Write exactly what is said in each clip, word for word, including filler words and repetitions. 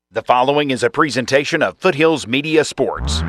The following is a presentation of Foothills Media Sports.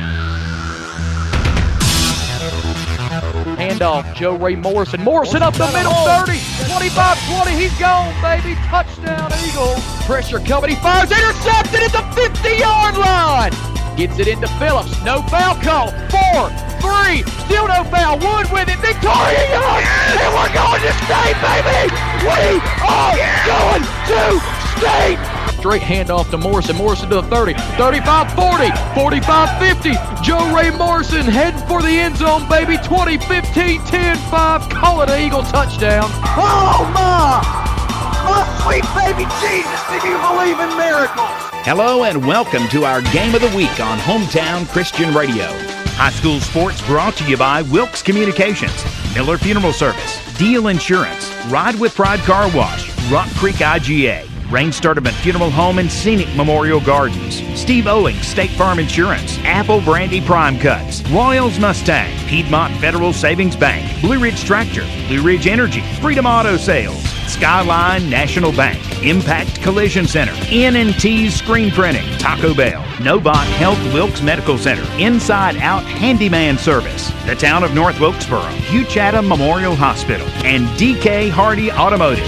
Handoff, Joe Ray Morrison. Morrison up the middle, thirty, twenty-five, twenty. He's gone, baby. Touchdown, Eagles. Pressure coming. He fires, intercepted at the fifty-yard line. Gets it into Phillips. No foul call. Four, three, still no foul. Wood with it. Victoria Young. And we're going to state, baby. We are going to state. Straight handoff to Morrison. Morrison to the thirty, thirty-five, forty, forty-five, fifty. Joe Ray Morrison heading for the end zone, baby. twenty, fifteen, ten, five. Call it an Eagle touchdown. Oh, my! My sweet baby Jesus, do you believe in miracles? Hello and welcome to our Game of the Week on Hometown Christian Radio. High school sports brought to you by Wilkes Communications, Miller Funeral Service, Deal Insurance, Ride with Pride Car Wash, Rock Creek I G A, Rain Sturdivant Funeral Home and Scenic Memorial Gardens, Steve Owings State Farm Insurance, Apple Brandy Prime Cuts, Royals Mustang, Piedmont Federal Savings Bank, Blue Ridge Tractor, Blue Ridge Energy, Freedom Auto Sales, Skyline National Bank, Impact Collision Center, N and T Screen Printing, Taco Bell, Novant Health Wilkes Medical Center, Inside Out Handyman Service, the Town of North Wilkesboro, Hugh Chatham Memorial Hospital, and D K Hardy Automotive.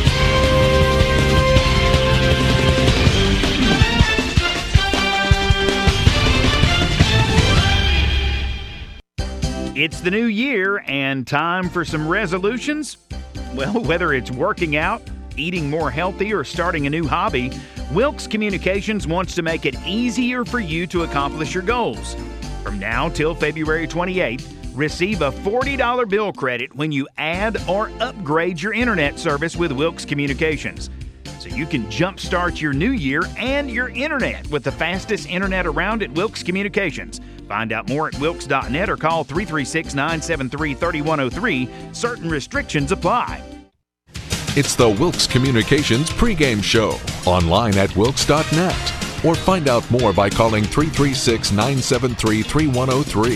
It's the new year and time for some resolutions. Well, whether it's working out, eating more healthy, or starting a new hobby, Wilkes Communications wants to make it easier for you to accomplish your goals. From now till February twenty-eighth, receive a forty dollars bill credit when you add or upgrade your internet service with Wilkes Communications. So you can jumpstart your new year and your internet with the fastest internet around at Wilkes Communications. Find out more at wilkes dot net or call three three six, nine seven three, three one zero three. Certain restrictions apply. It's the Wilkes Communications pregame show, online at wilkes dot net, or find out more by calling three three six, nine seven three, three one zero three.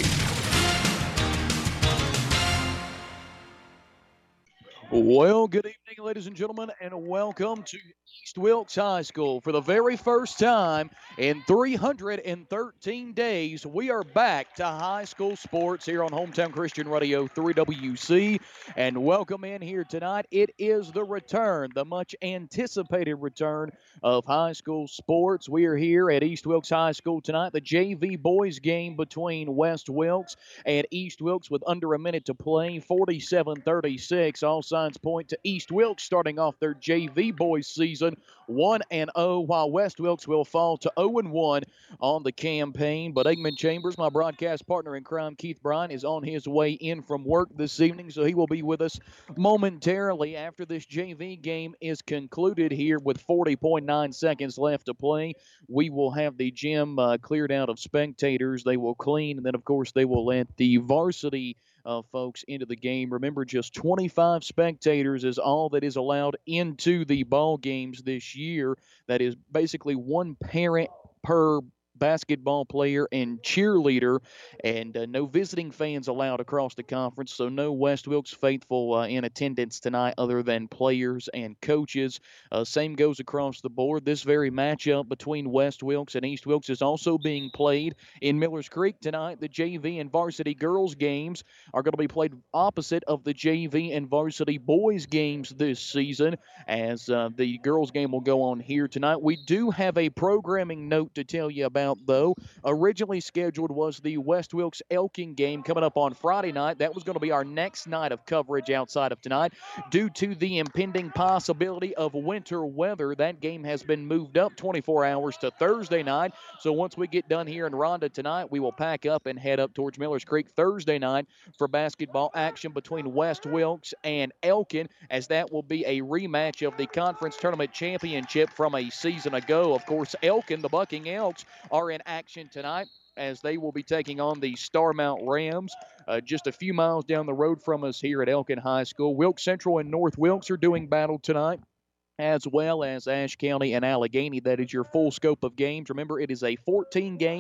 Well, good evening, ladies and gentlemen, and welcome to East Wilkes High School. For the very first time in three hundred thirteen days, we are back to high school sports here on Hometown Christian Radio three W C. And welcome in here tonight. It is the return, the much anticipated return of high school sports. We are here at East Wilkes High School tonight. The J V boys game between West Wilkes and East Wilkes with under a minute to play, forty-seven thirty-six. All signs point to East Wilkes starting off their J V boys season one and oh, while West Wilkes will fall to oh and one on the campaign. But Eggman Chambers, my broadcast partner in crime, Keith Bryant, is on his way in from work this evening, so he will be with us momentarily after this J V game is concluded here with forty point nine seconds left to play. We will have the gym uh, cleared out of spectators. They will clean, and then, of course, they will let the varsity Uh, folks into the game. Remember, just twenty-five spectators is all that is allowed into the ball games this year. That is basically one parent per basketball player and cheerleader, and uh, no visiting fans allowed across the conference, so no West Wilkes faithful uh, in attendance tonight other than players and coaches. Uh, same goes across the board. This very matchup between West Wilkes and East Wilkes is also being played in Millers Creek tonight. The J V and varsity girls games are going to be played opposite of the J V and varsity boys games this season, as uh, the girls game will go on here tonight. We do have a programming note to tell you about, though. Originally scheduled was the West Wilkes Elkin game coming up on Friday night. That was going to be our next night of coverage outside of tonight. Due to the impending possibility of winter weather, that game has been moved up twenty-four hours to Thursday night. So once we get done here in Ronda tonight, we will pack up and head up towards Millers Creek Thursday night for basketball action between West Wilkes and Elkin, as that will be a rematch of the conference tournament championship from a season ago. Of course, Elkin, the Bucking Elks, are in action tonight, as they will be taking on the Starmount Rams uh, just a few miles down the road from us here at Elkin High School. Wilkes Central and North Wilkes are doing battle tonight, as well as Ashe County and Allegheny. That is your full scope of games. Remember, it is a fourteen-game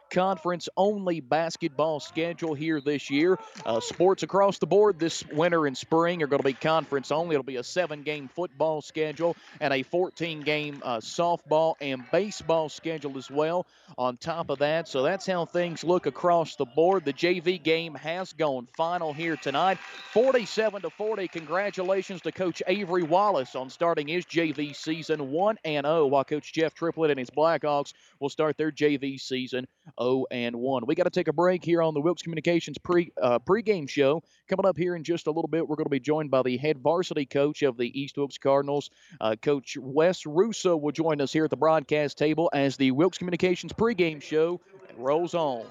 conference-only basketball schedule here this year. Uh, sports across the board this winter and spring are going to be conference-only. It'll be a seven-game football schedule and a fourteen-game uh, softball and baseball schedule as well on top of that. So that's how things look across the board. The J V game has gone final here tonight, forty-seven to forty. Congratulations to Coach Avery Wallace on starting his J V season one and oh, while Coach Jeff Triplett and his Blackhawks will start their J V season oh and one. We got to take a break here on the Wilkes Communications pre uh, pregame show. Coming up here in just a little bit, we're going to be joined by the head varsity coach of the East Wilkes Cardinals. Uh, Coach Wes Russo will join us here at the broadcast table as the Wilkes Communications pregame show rolls on.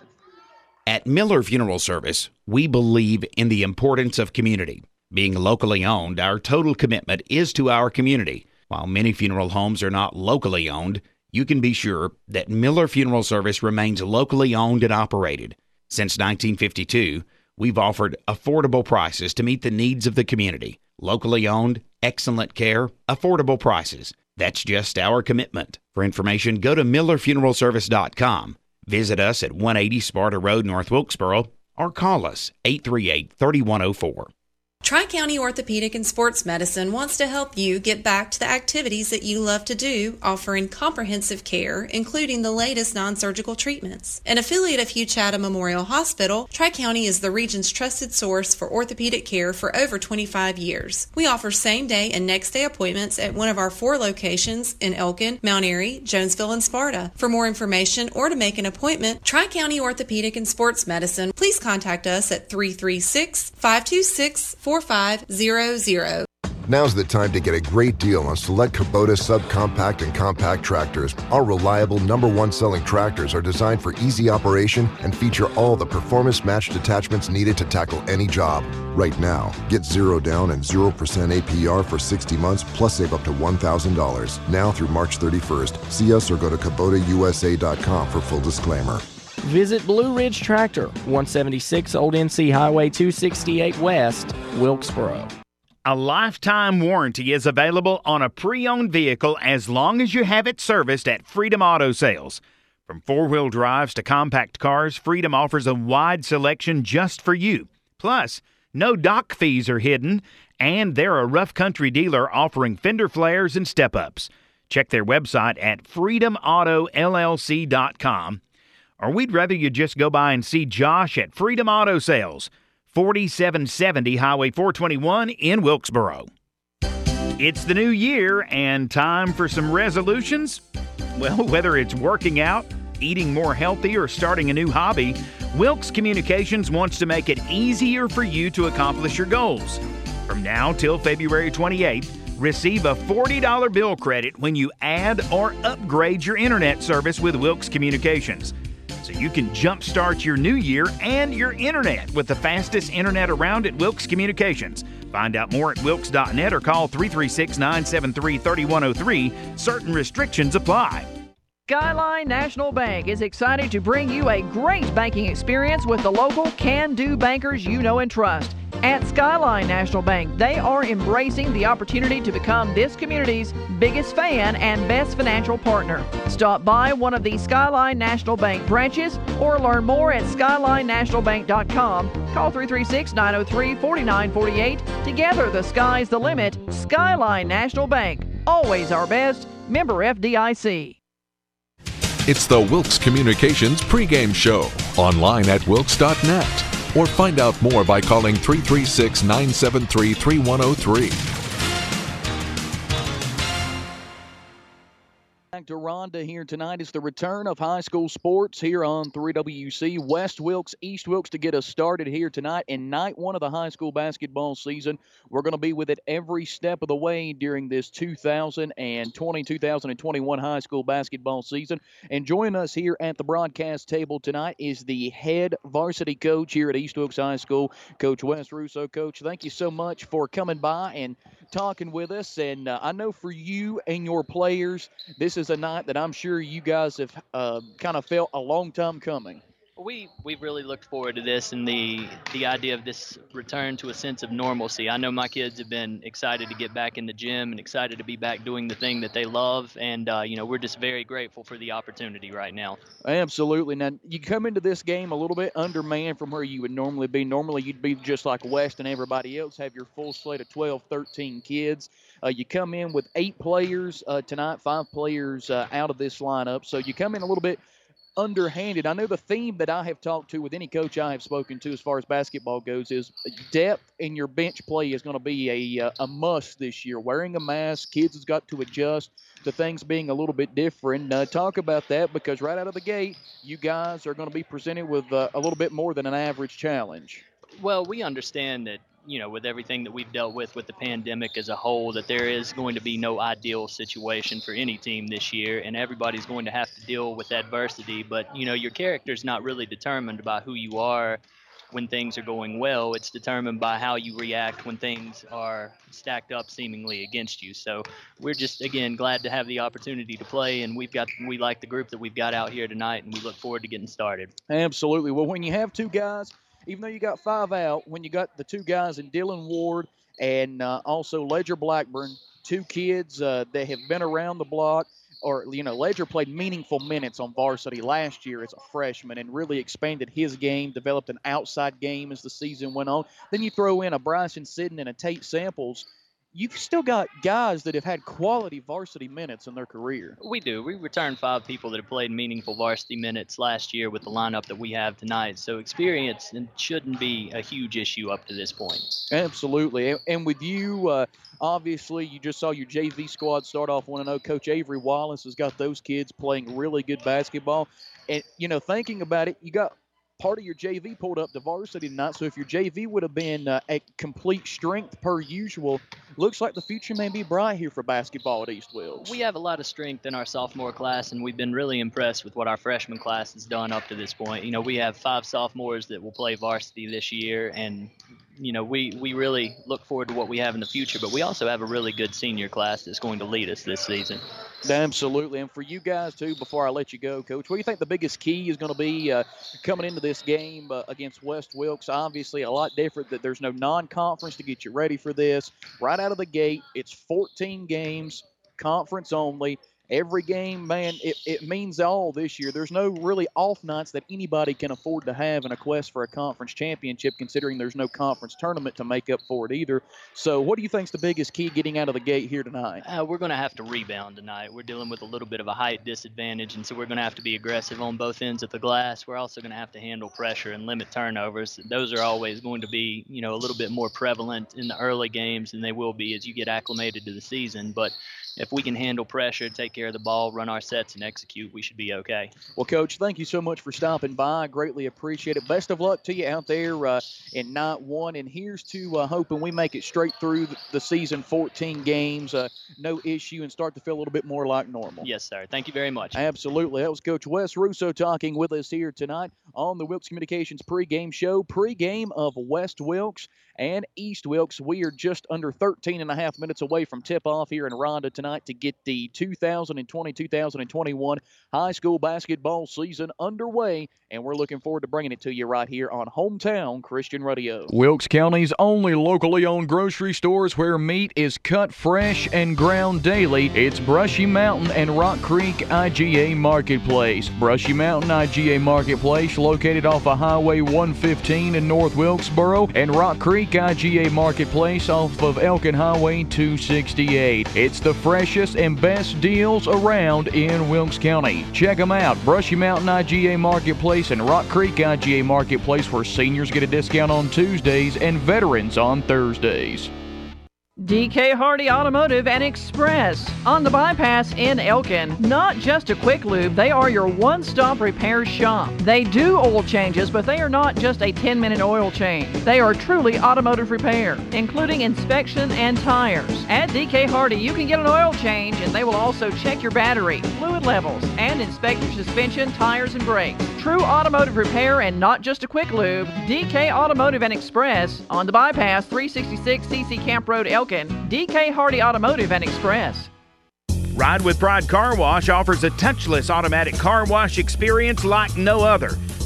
At Miller Funeral Service, we believe in the importance of community. Being locally owned, our total commitment is to our community. While many funeral homes are not locally owned, you can be sure that Miller Funeral Service remains locally owned and operated. Since nineteen fifty-two, we've offered affordable prices to meet the needs of the community. Locally owned, excellent care, affordable prices. That's just our commitment. For information, go to miller funeral service dot com. Visit us at one eighty Sparta Road, North Wilkesboro, or call us eight three eight, three one zero four. Tri-County Orthopedic and Sports Medicine wants to help you get back to the activities that you love to do, offering comprehensive care, including the latest non-surgical treatments. An affiliate of Hugh Chatham Memorial Hospital, Tri-County is the region's trusted source for orthopedic care for over twenty-five years. We offer same-day and next-day appointments at one of our four locations in Elkin, Mount Airy, Jonesville, and Sparta. For more information or to make an appointment, Tri-County Orthopedic and Sports Medicine, please contact us at three three six, five two six, four five zero zero. Now's the time to get a great deal on select Kubota subcompact and compact tractors. Our reliable number one selling tractors are designed for easy operation and feature all the performance-matched attachments needed to tackle any job. Right now, get zero down and zero percent A P R for sixty months, plus save up to one thousand dollars. Now through March thirty-first. See us or go to Kubota U S A dot com for full disclaimer. Visit Blue Ridge Tractor, one seventy-six Old N C Highway two sixty-eight West, Wilkesboro. A lifetime warranty is available on a pre-owned vehicle as long as you have it serviced at Freedom Auto Sales. From four-wheel drives to compact cars, Freedom offers a wide selection just for you. Plus, no dock fees are hidden, and they're a rough country dealer offering fender flares and step-ups. Check their website at freedom auto l l c dot com. Or we'd rather you just go by and see Josh at Freedom Auto Sales, forty-seven seventy Highway four twenty-one in Wilkesboro. It's the new year and time for some resolutions. Well, whether it's working out, eating more healthy, or starting a new hobby, Wilkes Communications wants to make it easier for you to accomplish your goals. From now till February twenty-eighth, receive a forty dollars bill credit when you add or upgrade your internet service with Wilkes Communications. So you can jumpstart your new year and your internet with the fastest internet around at Wilkes Communications. Find out more at wilkes dot net or call three three six, nine seven three, three one zero three. Certain restrictions apply. Skyline National Bank is excited to bring you a great banking experience with the local can-do bankers you know and trust. At Skyline National Bank, they are embracing the opportunity to become this community's biggest fan and best financial partner. Stop by one of the Skyline National Bank branches or learn more at skyline national bank dot com. Call three three six, nine zero three, four nine four eight. Together, the sky's the limit. Skyline National Bank, always our best. Member F D I C. It's the Wilkes Communications pregame show, online at wilkes dot net. Or find out more by calling three three six, nine seven three, three one zero three. Back to Rhonda here tonight is the return of high school sports here on three W C. West Wilkes, East Wilkes to get us started here tonight in night one of the high school basketball season. We're going to be with it every step of the way during this two thousand twenty, two thousand twenty-one high school basketball season. And joining us here at the broadcast table tonight is the head varsity coach here at East Wilkes High School, Coach Wes Russo. Coach, thank you so much for coming by and talking with us. And uh, I know for you and your players, this is a night that I'm sure you guys have uh, kind of felt a long time coming. We we've really looked forward to this and the the idea of this return to a sense of normalcy. I know my kids have been excited to get back in the gym and excited to be back doing the thing that they love, and uh, you know, we're just very grateful for the opportunity right now. Absolutely. Now, you come into this game a little bit undermanned from where you would normally be. Normally, you'd be just like West and everybody else, have your full slate of twelve, thirteen kids. Uh, you come in with eight players uh, tonight, five players uh, out of this lineup, so you come in a little bit underhanded. I know the theme that I have talked to with any coach I have spoken to as far as basketball goes is depth in your bench play is going to be a, a must this year. Wearing a mask, kids has got to adjust to things being a little bit different. Uh, talk about that, because right out of the gate, you guys are going to be presented with uh, a little bit more than an average challenge. Well, we understand that, you know, with everything that we've dealt with with the pandemic as a whole, that there is going to be no ideal situation for any team this year, and everybody's going to have to deal with adversity. But, you know, your character's not really determined by who you are when things are going well. It's determined by how you react when things are stacked up seemingly against you. So we're just, again, glad to have the opportunity to play, and we've got we like the group that we've got out here tonight, and we look forward to getting started. Absolutely. Well, when you have two guys, even though you got five out, when you got the two guys in Dylan Ward and uh, also Ledger Blackburn, two kids uh, that have been around the block, or, you know, Ledger played meaningful minutes on varsity last year as a freshman and really expanded his game, developed an outside game as the season went on. Then you throw in a Bryson Sidden and a Tate Samples. You've still got guys that have had quality varsity minutes in their career. We do. We returned five people that have played meaningful varsity minutes last year with the lineup that we have tonight. So experience shouldn't be a huge issue up to this point. Absolutely. And with you, uh, obviously, you just saw your J V squad start off one and oh. Coach Avery Wallace has got those kids playing really good basketball. And, you know, thinking about it, you got part of your J V pulled up to varsity tonight, so if your J V would have been uh, at complete strength per usual, looks like the future may be bright here for basketball at East Wilkes. We have a lot of strength in our sophomore class, and we've been really impressed with what our freshman class has done up to this point. You know, we have five sophomores that will play varsity this year, and you know, we, we really look forward to what we have in the future, but we also have a really good senior class that's going to lead us this season. Absolutely. And for you guys, too, before I let you go, Coach, what do you think the biggest key is going to be uh, coming into this game uh, against West Wilkes? Obviously, a lot different that there's no non-conference to get you ready for this. Right out of the gate, it's fourteen games, conference only. Every game, man, it, it means all this year. There's no really off nights that anybody can afford to have in a quest for a conference championship, considering there's no conference tournament to make up for it either. So what do you think is the biggest key getting out of the gate here tonight? Uh, we're going to have to rebound tonight. We're dealing with a little bit of a height disadvantage, and so we're going to have to be aggressive on both ends of the glass. We're also going to have to handle pressure and limit turnovers. Those are always going to be, you know, a little bit more prevalent in the early games than they will be as you get acclimated to the season. But if we can handle pressure, take care of the ball, run our sets, and execute, we should be okay. Well, Coach, thank you so much for stopping by. I greatly appreciate it. Best of luck to you out there uh, in night one. And here's to uh, hoping we make it straight through the season, fourteen games, uh, no issue, and start to feel a little bit more like normal. Yes, sir. Thank you very much. Absolutely. That was Coach Wes Russo talking with us here tonight on the Wilkes Communications pregame show, pregame of West Wilkes and East Wilkes. We are just under thirteen and a half minutes away from tip-off here in Ronda tonight to get the two thousand twenty two thousand twenty-one high school basketball season underway, and we're looking forward to bringing it to you right here on Hometown Christian Radio. Wilkes County's only locally owned grocery stores where meat is cut fresh and ground daily. It's Brushy Mountain and Rock Creek I G A Marketplace. Brushy Mountain I G A Marketplace located off of Highway one fifteen in North Wilkesboro, and Rock Creek I G A Marketplace off of Elkin Highway two sixty-eight. It's the freshest and best deals around in Wilkes County. Check them out. Brushy Mountain I G A Marketplace and Rock Creek I G A Marketplace, where seniors get a discount on Tuesdays and veterans on Thursdays. D K Hardy Automotive and Express on the bypass in Elkin. Not just a quick lube, they are your one-stop repair shop. They do oil changes, but they are not just a ten-minute oil change. They are truly automotive repair, including inspection and tires. At D K Hardy, you can get an oil change, and they will also check your battery, fluid levels, and inspect your suspension, tires, and brakes. True automotive repair and not just a quick lube. D K Automotive and Express on the bypass, three sixty-six C C Camp Road, Elkin. D K Hardy Automotive and Express. Ride with Pride Car Wash offers a touchless automatic car wash experience like no other.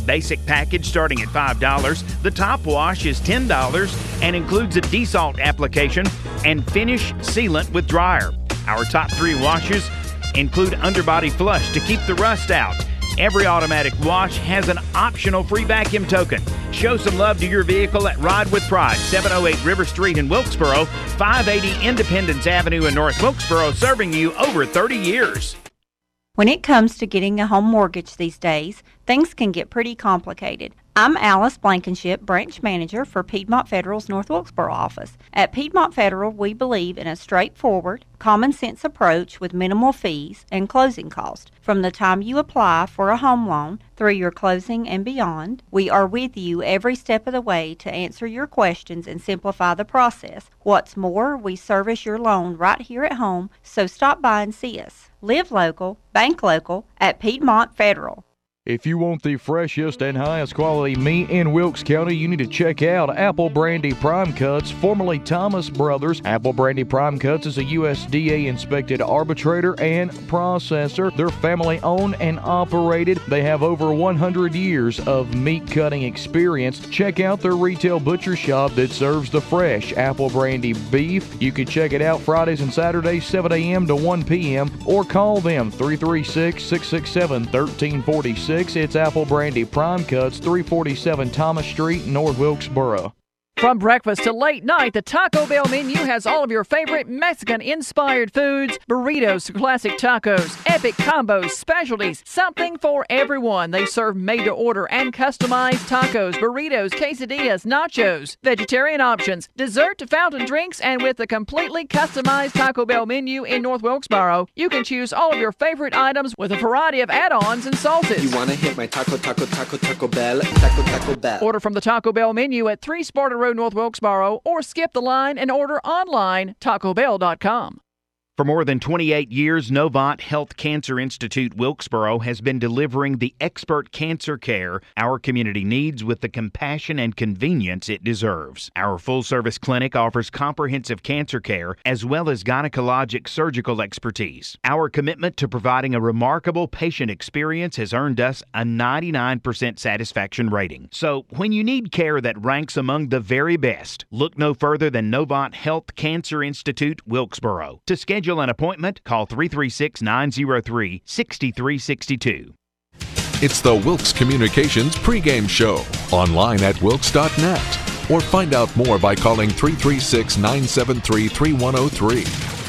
basic package starting at five dollars. The top wash is ten dollars and includes a desalt application and finish sealant with dryer. Our top three washes include underbody flush to keep the rust out. Every automatic wash has an optional free vacuum token. Show some love to your vehicle at Ride with Pride, seven oh eight River Street in Wilkesboro, five eighty Independence Avenue in North Wilkesboro, serving you over thirty years. When it comes to getting a home mortgage these days, things can get pretty complicated. I'm Alice Blankenship, branch manager for Piedmont Federal's North Wilkesboro office. At Piedmont Federal, we believe in a straightforward, common sense approach with minimal fees and closing costs. From the time you apply for a home loan through your closing and beyond, we are with you every step of the way to answer your questions and simplify the process. What's more, we service your loan right here at home, so stop by and see us. Live local, bank local at Piedmont Federal. If you want the freshest and highest quality meat in Wilkes County, you need to check out Apple Brandy Prime Cuts, formerly Thomas Brothers. Apple Brandy Prime Cuts is a U S D A-inspected arbitrator and processor. They're family-owned and operated. They have over one hundred years of meat-cutting experience. Check out their retail butcher shop that serves the fresh Apple Brandy beef. You can check it out Fridays and Saturdays, seven a.m. to one p.m., or call them, three three six, six six seven, one three four six. It's Apple Brandy Prime Cuts, three forty-seven Thomas Street, North Wilkesboro. From breakfast to late night, the Taco Bell menu has all of your favorite Mexican-inspired foods, burritos, classic tacos, epic combos, specialties, something for everyone. They serve made-to-order and customized tacos, burritos, quesadillas, nachos, vegetarian options, dessert to fountain drinks, and with the completely customized Taco Bell menu in North Wilkesboro, you can choose all of your favorite items with a variety of add-ons and sauces. You want to hit my Taco, Taco, Taco, Taco Bell, Taco, Taco Bell. Order from the Taco Bell menu at three Sparta Road, North Wilkesboro, or skip the line and order online, taco bell dot com. For more than twenty-eight years, Novant Health Cancer Institute Wilkesboro has been delivering the expert cancer care our community needs with the compassion and convenience it deserves. Our full-service clinic offers comprehensive cancer care as well as gynecologic surgical expertise. Our commitment to providing a remarkable patient experience has earned us a ninety-nine percent satisfaction rating. So, when you need care that ranks among the very best, look no further than Novant Health Cancer Institute Wilkesboro. To schedule an appointment, call three three six, nine zero three, six three six two. It's the Wilkes Communications pregame show, online at wilkes dot net, or find out more by calling three three six, nine seven three, three one zero three.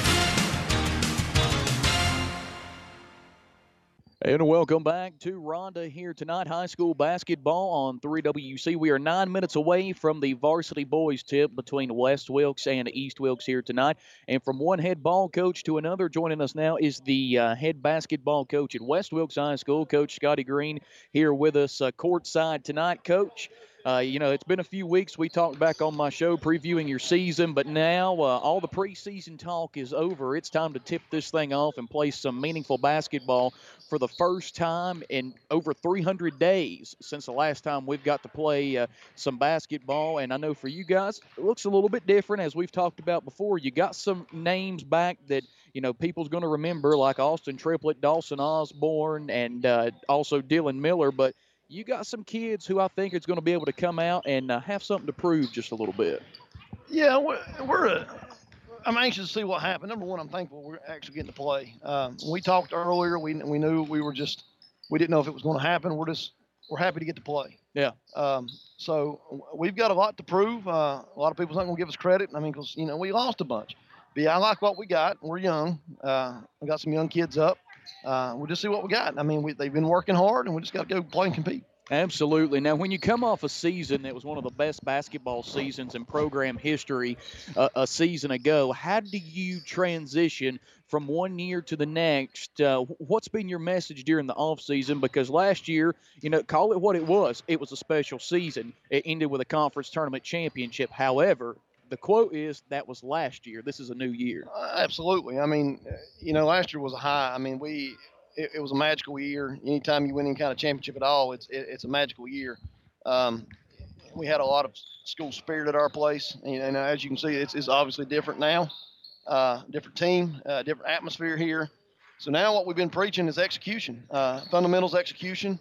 And welcome back to Rhonda here tonight. High school basketball on three W C. We are nine minutes away from the varsity boys tip between West Wilkes and East Wilkes here tonight. And from one head ball coach to another, joining us now is the uh, head basketball coach at West Wilkes High School, Coach Scotty Green, here with us uh, courtside tonight. Coach, Uh, you know, it's been a few weeks. We talked back on my show previewing your season, but now uh, all the preseason talk is over. It's time to tip this thing off and play some meaningful basketball for the first time in over three hundred days since the last time we've got to play uh, some basketball. And I know for you guys, it looks a little bit different, as we've talked about before. You got some names back that, you know, people's going to remember, like Austin Triplett, Dawson Osborne, and uh, also Dylan Miller, but you got some kids who I think is going to be able to come out and uh, have something to prove just a little bit. Yeah, we're, we're uh, I'm anxious to see what happens. Number one, I'm thankful we're actually getting to play. Um, we talked earlier. We we knew we were just we didn't know if it was going to happen. We're just we're happy to get to play. Yeah. Um, so we've got a lot to prove. Uh, a lot of people's not going to give us credit. I mean, because you know we lost a bunch. But yeah, I like what we got. We're young. Uh, we got some young kids up. Uh, we'll just see what we got. I mean, we, they've been working hard, and we just got to go play and compete. Absolutely. Now, when you come off a season that was one of the best basketball seasons in program history uh, a season ago, how do you transition from one year to the next? Uh, what's been your message during the offseason? Because last year, you know, call it what it was. It was a special season. It ended with a conference tournament championship. However, the quote is that was last year. This is a new year. Uh, absolutely. I mean, you know, last year was a high. I mean, we it, it was a magical year. Anytime you win any kind of championship at all, it's it, it's a magical year. Um, we had a lot of school spirit at our place, and, and as you can see, it's, it's obviously different now. Uh, different team, uh, different atmosphere here. So now what we've been preaching is execution, uh, fundamentals execution.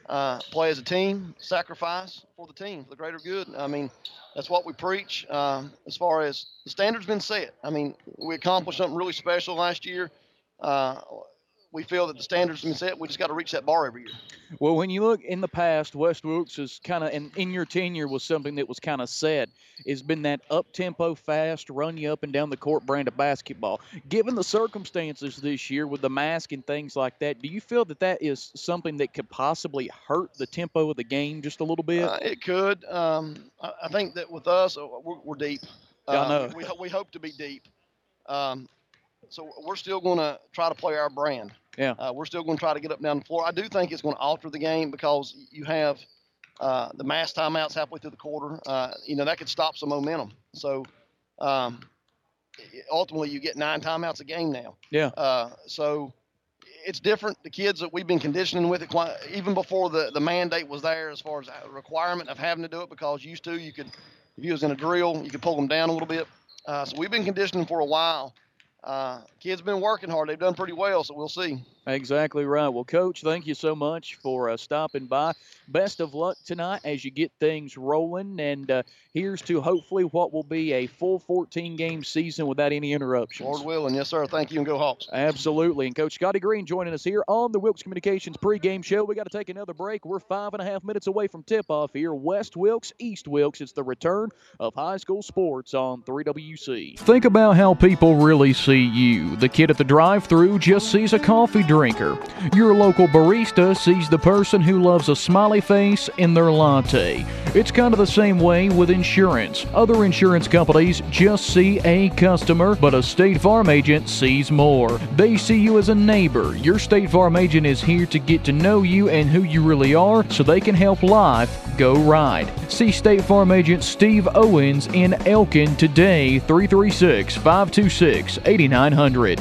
uh, play as a team, sacrifice for the team, for the greater good. I mean, that's what we preach. Um, as far as the standard's been set. I mean, we accomplished something really special last year. Uh, we feel that the standard's been set. We just got to reach that bar every year. Well, when you look in the past, West Wilkes is kind of, and in your tenure was something that was kind of said, it's been that up-tempo, fast, run you up and down the court brand of basketball. Given the circumstances this year with the mask and things like that, do you feel that that is something that could possibly hurt the tempo of the game just a little bit? Uh, it could. Um, I, I think that with us, uh, we're, we're deep. I know. Uh, we, we hope to be deep. Um, so we're still going to try to play our brand. Yeah. Uh, we're still going to try to get up and down the floor. I do think it's going to alter the game because you have uh, the mass timeouts halfway through the quarter. Uh, you know, that could stop some momentum. So um, ultimately you get nine timeouts a game now. Yeah. Uh, so it's different. The kids that we've been conditioning with it, even before the, the mandate was there as far as a requirement of having to do it, because used to, you could, if you was in a drill, you could pull them down a little bit. Uh, so we've been conditioning for a while. Uh, kids been working hard. They've done pretty well, so we'll see. Exactly right. Well, Coach, thank you so much for uh, stopping by. Best of luck tonight as you get things rolling, and uh, here's to hopefully what will be a full fourteen-game season without any interruptions. Lord willing. Yes, sir. Thank you, and go Hawks. Absolutely. And Coach Scotty Green joining us here on the Wilkes Communications pregame show. We got to take another break. We're five and a half minutes away from tip-off here. West Wilkes, East Wilkes. It's the return of high school sports on three W C. Think about how people really see you. The kid at the drive-thru just sees a coffee drinker. Your local barista sees the person who loves a smiley face in their latte. It's kind of the same way with insurance. Other insurance companies just see a customer, but a State Farm agent sees more. They see you as a neighbor. Your State Farm agent is here to get to know you and who you really are so they can help life go right. See State Farm agent Steve Owens in Elkin today, three three six, five two six, eight nine zero zero.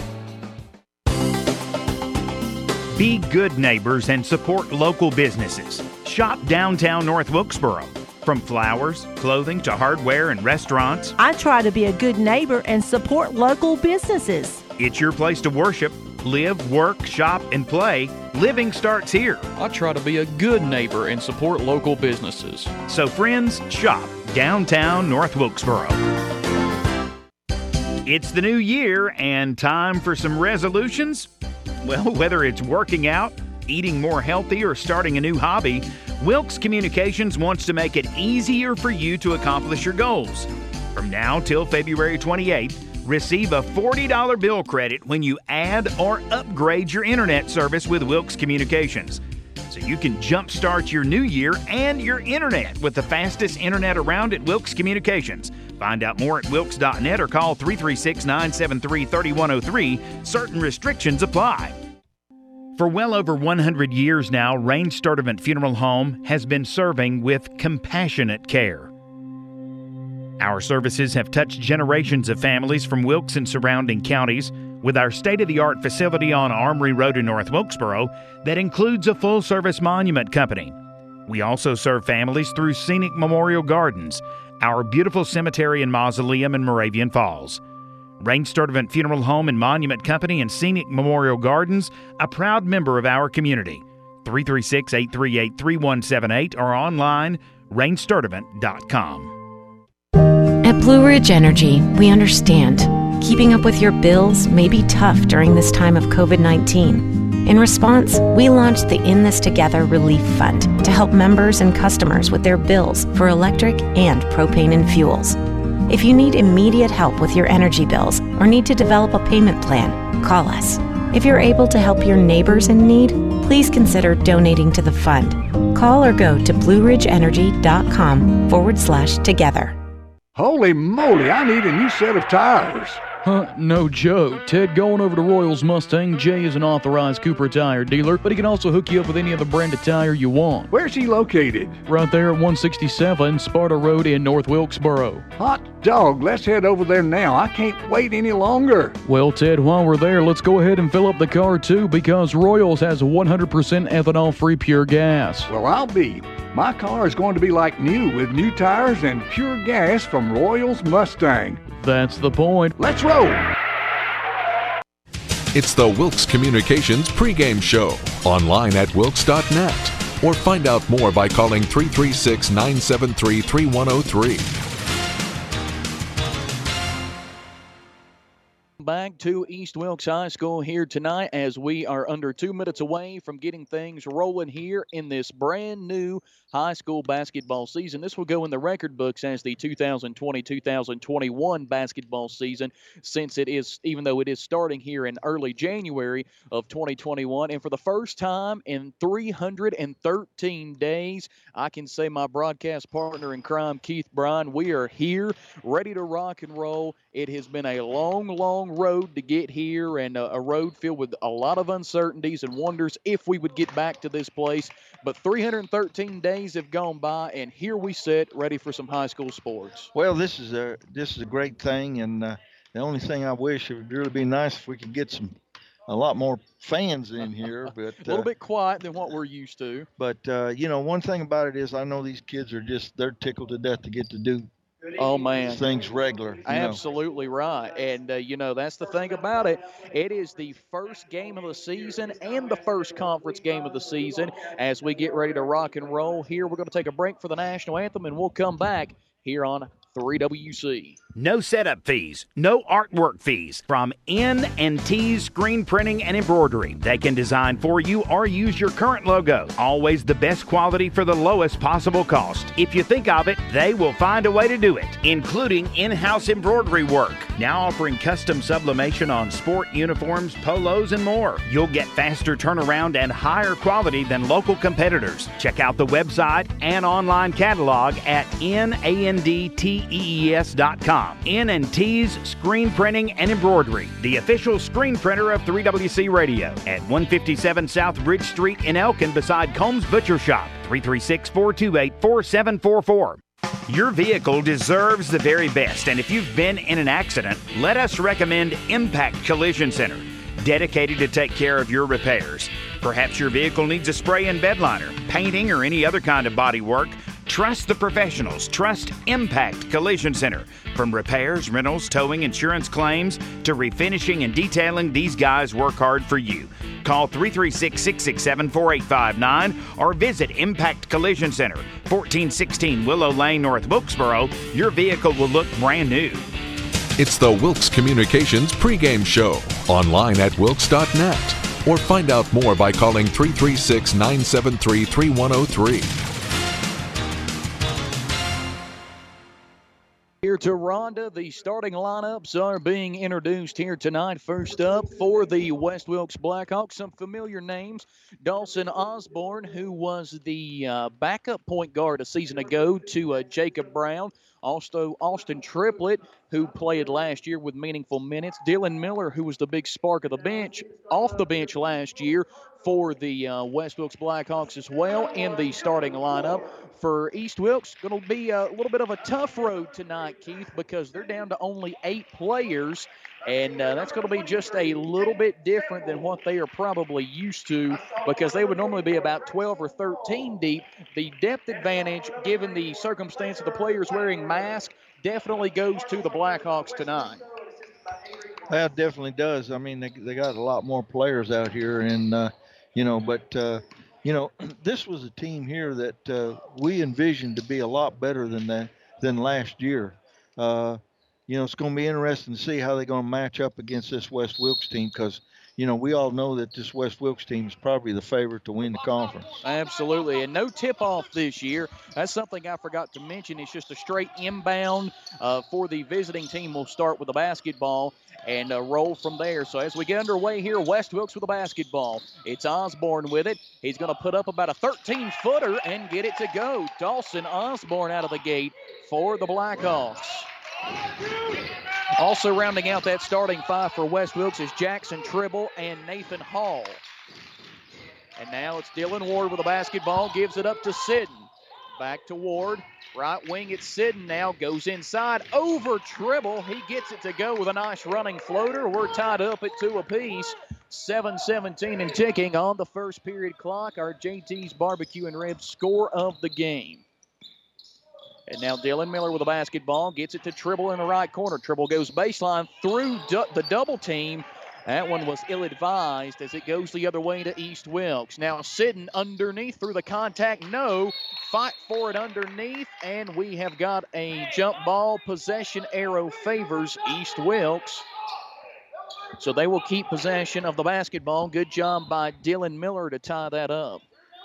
Be good neighbors and support local businesses. Shop downtown North Wilkesboro. From flowers, clothing, to hardware and restaurants. I try to be a good neighbor and support local businesses. It's your place to worship, live, work, shop, and play. Living starts here. I try to be a good neighbor and support local businesses. So friends, shop downtown North Wilkesboro. It's the new year and time for some resolutions. Well, whether it's working out, eating more healthy, or starting a new hobby, Wilkes Communications wants to make it easier for you to accomplish your goals. From now till February twenty-eighth, receive a forty dollars bill credit when you add or upgrade your internet service with Wilkes Communications. So you can jumpstart your new year and your internet with the fastest internet around at Wilkes Communications. Find out more at wilkes dot net or call three three six, nine seven three, three one zero three. Certain restrictions apply. For well over one hundred years now, Rain Sturdivant Funeral Home has been serving with compassionate care. Our services have touched generations of families from Wilkes and surrounding counties with our state-of-the-art facility on Armory Road in North Wilkesboro that includes a full-service monument company. We also serve families through Scenic Memorial Gardens, our beautiful cemetery and mausoleum in Moravian Falls. Rain Sturdivant Funeral Home and Monument Company and Scenic Memorial Gardens, a proud member of our community. three three six, eight three eight, three one seven eight or online, rain sturdivant dot com. At Blue Ridge Energy, we understand keeping up with your bills may be tough during this time of covid nineteen. In response, we launched the In This Together Relief Fund to help members and customers with their bills for electric and propane and fuels. If you need immediate help with your energy bills or need to develop a payment plan, call us. If you're able to help your neighbors in need, please consider donating to the fund. Call or go to blue ridge energy dot com forward slash together. Holy moly, I need a new set of tires. Huh, no joke. Ted, going over to Royals Mustang. Jay is an authorized Cooper tire dealer, but he can also hook you up with any other brand of tire you want. Where's he located? Right there at one sixty-seven Sparta Road in North Wilkesboro. Hot dog, let's head over there now. I can't wait any longer. Well, Ted, while we're there, let's go ahead and fill up the car too, because Royals has one hundred percent ethanol-free pure gas. Well, I'll be. My car is going to be like new with new tires and pure gas from Royals Mustang. That's the point. Let's roll! It's the Wilkes Communications pregame show, online at wilkes dot net or find out more by calling three three six, nine seven three, three one zero three. Back to East Wilkes High School here tonight as we are under two minutes away from getting things rolling here in this brand new high school basketball season. This will go in the record books as the two thousand twenty, two thousand twenty-one basketball season, since it is, even though it is starting here in early January of twenty twenty-one. And for the first time in three hundred thirteen days, I can say my broadcast partner in crime, Keith Bryan, we are here ready to rock and roll. It has been a long, long road to get here, and a, a road filled with a lot of uncertainties and wonders if we would get back to this place. But three hundred thirteen days have gone by, and here we sit ready for some high school sports. Well, this is a this is a great thing, and uh, the only thing I wish, it would really be nice if we could get some a lot more fans in here. But a little uh, bit quiet than what we're used to. But uh, you know, one thing about it is, I know these kids are just they're tickled to death to get to do. Oh, man. Things regular. You Absolutely know. right. And, uh, you know, that's the thing about it. It is the first game of the season and the first conference game of the season as we get ready to rock and roll. Here we're going to take a break for the national anthem, and we'll come back here on three W C. No setup fees, no artwork fees from N and T's Screen Printing and Embroidery. They can design for you or use your current logo. Always the best quality for the lowest possible cost. If you think of it, they will find a way to do it, including in-house embroidery work. Now offering custom sublimation on sport uniforms, polos, and more. You'll get faster turnaround and higher quality than local competitors. Check out the website and online catalog at N A N D T E E S dot com. N and T's Screen Printing and Embroidery, the official screen printer of three W C Radio, at one fifty-seven South Bridge Street in Elkin beside Combs Butcher Shop. three three six, four two eight, four seven four four. Your vehicle deserves the very best, and if you've been in an accident, let us recommend Impact Collision Center, dedicated to take care of your repairs. Perhaps your vehicle needs a spray and bed liner, painting, or any other kind of body work. Trust the professionals. Trust Impact Collision Center. From repairs, rentals, towing, insurance claims, to refinishing and detailing, these guys work hard for you. Call three three six, six six seven, four eight five nine or visit Impact Collision Center, fourteen sixteen Willow Lane, North Wilkesboro. Your vehicle will look brand new. It's the Wilkes Communications pregame show, online at wilkes dot net, or find out more by calling three three six, nine seven three, three one zero three. Here to Rhonda, the starting lineups are being introduced here tonight. First up for the West Wilkes Blackhawks, some familiar names. Dawson Osborne, who was the uh, backup point guard a season ago to uh, Jacob Brown. Also, Austin Triplett, who played last year with meaningful minutes. Dylan Miller, who was the big spark of the bench, off the bench last year for the uh, West Wilkes Blackhawks as well in the starting lineup. For East Wilkes, going to be a little bit of a tough road tonight, Keith, because they're down to only eight players, and uh, that's going to be just a little bit different than what they are probably used to, because they would normally be about twelve or thirteen deep. The depth advantage, given the circumstance of the players wearing masks, definitely goes to the Blackhawks tonight. That definitely does. I mean, they, they got a lot more players out here, and, uh, you know, but, uh, you know, this was a team here that uh, we envisioned to be a lot better than that, than last year. Uh, you know, it's going to be interesting to see how they're going to match up against this West Wilkes team, because, you know, we all know that this West Wilkes team is probably the favorite to win the conference. Absolutely, and no tip-off this year. That's something I forgot to mention. It's just a straight inbound uh, for the visiting team. We'll start with the basketball and uh, roll from there. So as we get underway here, West Wilkes with the basketball. It's Osborne with it. He's going to put up about a thirteen-footer and get it to go. Dawson Osborne out of the gate for the Blackhawks. Also rounding out that starting five for West Wilkes is Jackson Tribble and Nathan Hall. And now it's Dylan Ward with the basketball, gives it up to Sidden. Back to Ward. Right wing, it's Sidden now, goes inside over Tribble. He gets it to go with a nice running floater. We're tied up at two apiece. seven seventeen and ticking on the first period clock. Our J T's Barbecue and Ribs score of the game. And now Dylan Miller with the basketball, gets it to Tribble in the right corner. Tribble goes baseline through du- the double team. That one was ill-advised as it goes the other way to East Wilkes. Now sitting underneath through the contact, no. Fight for it underneath, and we have got a jump ball. Possession arrow favors East Wilkes. So they will keep possession of the basketball. Good job by Dylan Miller to tie that up.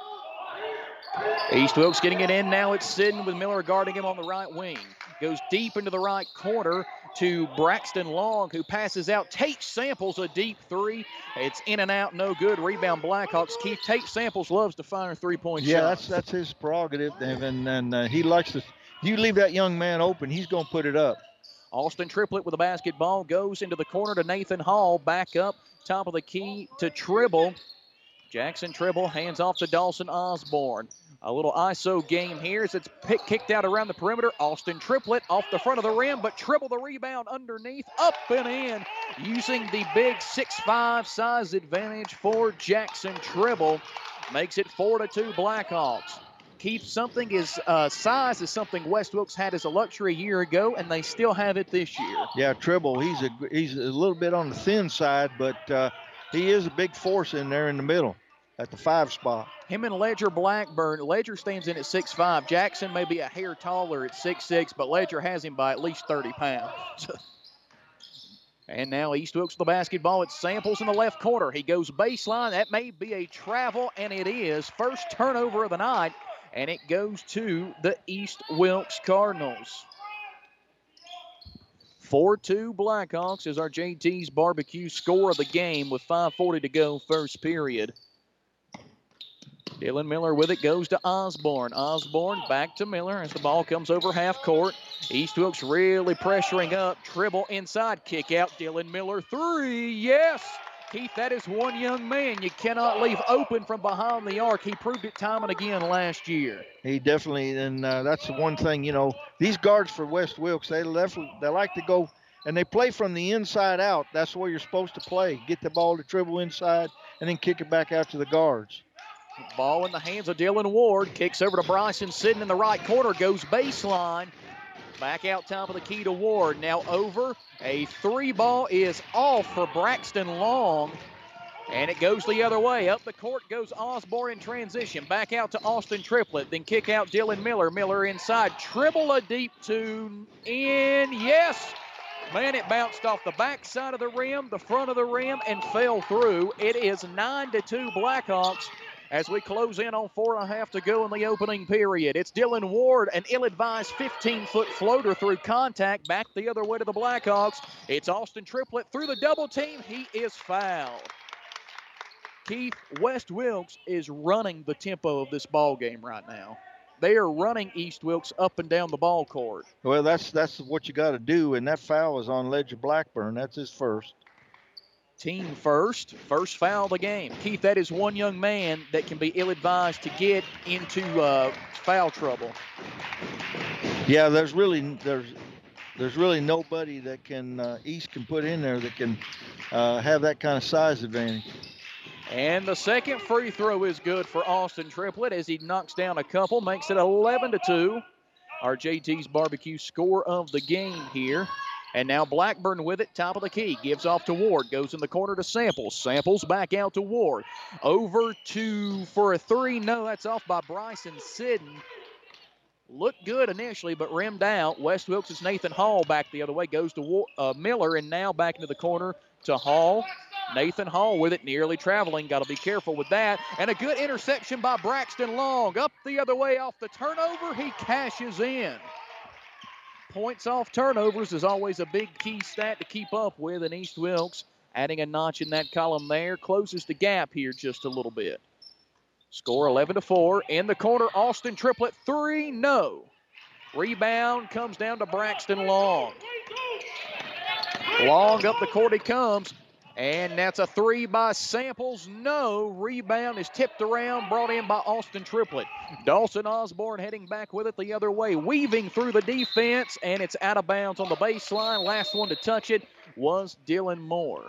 East Wilkes getting it in. Now it's Sidden with Miller guarding him on the right wing. Goes deep into the right corner to Braxton Long, who passes out. Tate Samples a deep three. It's in and out, no good. Rebound Blackhawks. Keith Tate Samples loves to fire three-point yeah, shots. that's that's his prerogative, and, and uh, he likes to. If you leave that young man open, he's going to put it up. Austin Triplett with the basketball goes into the corner to Nathan Hall. Back up, top of the key to Tribble. Jackson Tribble hands off to Dawson Osborne. A little I S O game here as it's pick, kicked out around the perimeter. Austin Triplett off the front of the rim, but Tribble the rebound underneath, up and in, using the big six five size advantage for Jackson Tribble. Makes it four to two Blackhawks. Keith, something is uh, size is something West Wilkes had as a luxury a year ago, and they still have it this year. Yeah, Tribble, he's a he's a little bit on the thin side, but uh, he is a big force in there in the middle at the five spot. Him and Ledger Blackburn. Ledger stands in at six five. Jackson may be a hair taller at six six, but Ledger has him by at least thirty pounds. And now East Wilkes with the basketball. It's Samples in the left corner. He goes baseline. That may be a travel, and it is. First turnover of the night, and it goes to the East Wilkes Cardinals. four two Blackhawks is our J T's barbecue score of the game with five forty to go first period. Dylan Miller with it goes to Osborne. Osborne back to Miller as the ball comes over half court. East Wilkes really pressuring up. Tribble inside, kick out. Dylan Miller three. Yes! Keith, that is one young man you cannot leave open from behind the arc. He proved it time and again last year. He definitely, and uh, that's the one thing, you know, these guards for West Wilkes, they, they like to go, and they play from the inside out. That's where you're supposed to play. Get the ball to Tribble inside and then kick it back out to the guards. Ball in the hands of Dylan Ward. Kicks over to Bryson sitting in the right corner. Goes baseline. Back out top of the key to Ward. Now over. A three ball is off for Braxton Long. And it goes the other way. Up the court goes Osborne in transition. Back out to Austin Triplett. Then kick out Dylan Miller. Miller inside. Tribble a deep two. In. Yes. Man, it bounced off the back side of the rim, the front of the rim, and fell through. It is nine to two Blackhawks as we close in on four and a half to go in the opening period. It's Dylan Ward, an ill-advised fifteen-foot floater through contact, back the other way to the Blackhawks. It's Austin Triplett through the double team. He is fouled. Keith, West Wilkes is running the tempo of this ball game right now. They are running East Wilkes up and down the ball court. Well, that's that's what you got to do, and that foul is on Ledger Blackburn. That's his first. Team first, first foul of the game. Keith, that is one young man that can be ill-advised to get into uh, foul trouble. Yeah, there's really there's there's really nobody that can uh, East can put in there that can uh, have that kind of size advantage. And the second free throw is good for Austin Triplett as he knocks down a couple, makes it eleven to two. Our J T's barbecue score of the game here. And now Blackburn with it, top of the key. Gives off to Ward. Goes in the corner to Samples. Samples back out to Ward. Over to for a three. No, that's off by Bryson Sidden. Looked good initially, but rimmed out. West Wilkes' Nathan Hall back the other way. Goes to War, uh, Miller, and now back into the corner to Hall. Nathan Hall with it, nearly traveling. Got to be careful with that. And a good interception by Braxton Long. Up the other way off the turnover. He cashes in. Points off turnovers is always a big key stat to keep up with, and East Wilkes adding a notch in that column there. Closes the gap here just a little bit. Score eleven to four. In the corner, Austin Triplett, three, no. Rebound comes down to Braxton Long. Long up the court he comes. And that's a three by Samples. No. Rebound is tipped around, brought in by Austin Triplett. Dawson Osborne heading back with it the other way, weaving through the defense, and it's out of bounds on the baseline. Last one to touch it was Dylan Moore.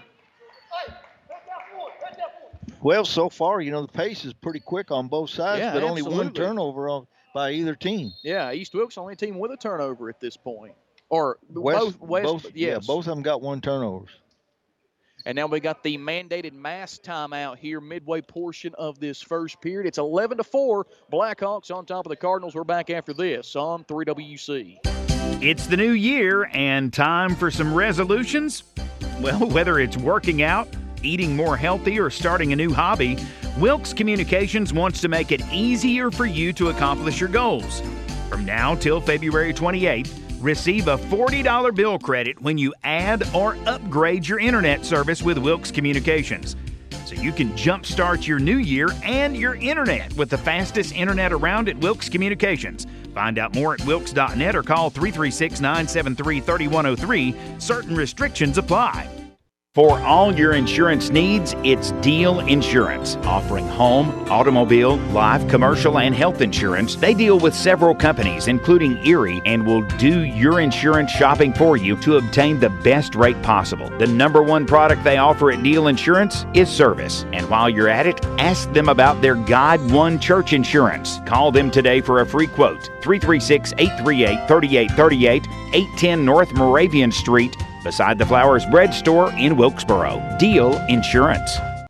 Well, so far, you know, the pace is pretty quick on both sides, yeah, but absolutely. only one turnover on, by either team. Yeah, East Wilkes only team with a turnover at this point. Or West, both, West, both yes. Yeah, both of them got one turnovers. And now we got the mandated mass timeout here midway portion of this first period. It's eleven to four. Blackhawks on top of the Cardinals. We're back after this on three W C. It's the new year and time for some resolutions. Well, whether it's working out, eating more healthy, or starting a new hobby, Wilkes Communications wants to make it easier for you to accomplish your goals. From now till February twenty-eighth, receive a forty dollars bill credit when you add or upgrade your internet service with Wilkes Communications. So you can jumpstart your new year and your internet with the fastest internet around at Wilkes Communications. Find out more at wilkes dot net or call three three six, nine seven three, three one zero three. Certain restrictions apply. For all your insurance needs, it's Deal Insurance, offering home, automobile, life, commercial, and health insurance. They deal with several companies, including Erie, and will do your insurance shopping for you to obtain the best rate possible. The number one product they offer at Deal Insurance is service. And while you're at it, ask them about their Guide One Church Insurance. Call them today for a free quote. three three six, eight three eight, three eight three eight, eight ten North Moravian Street, beside the Flowers Bread Store in Wilkesboro. Deal Insurance.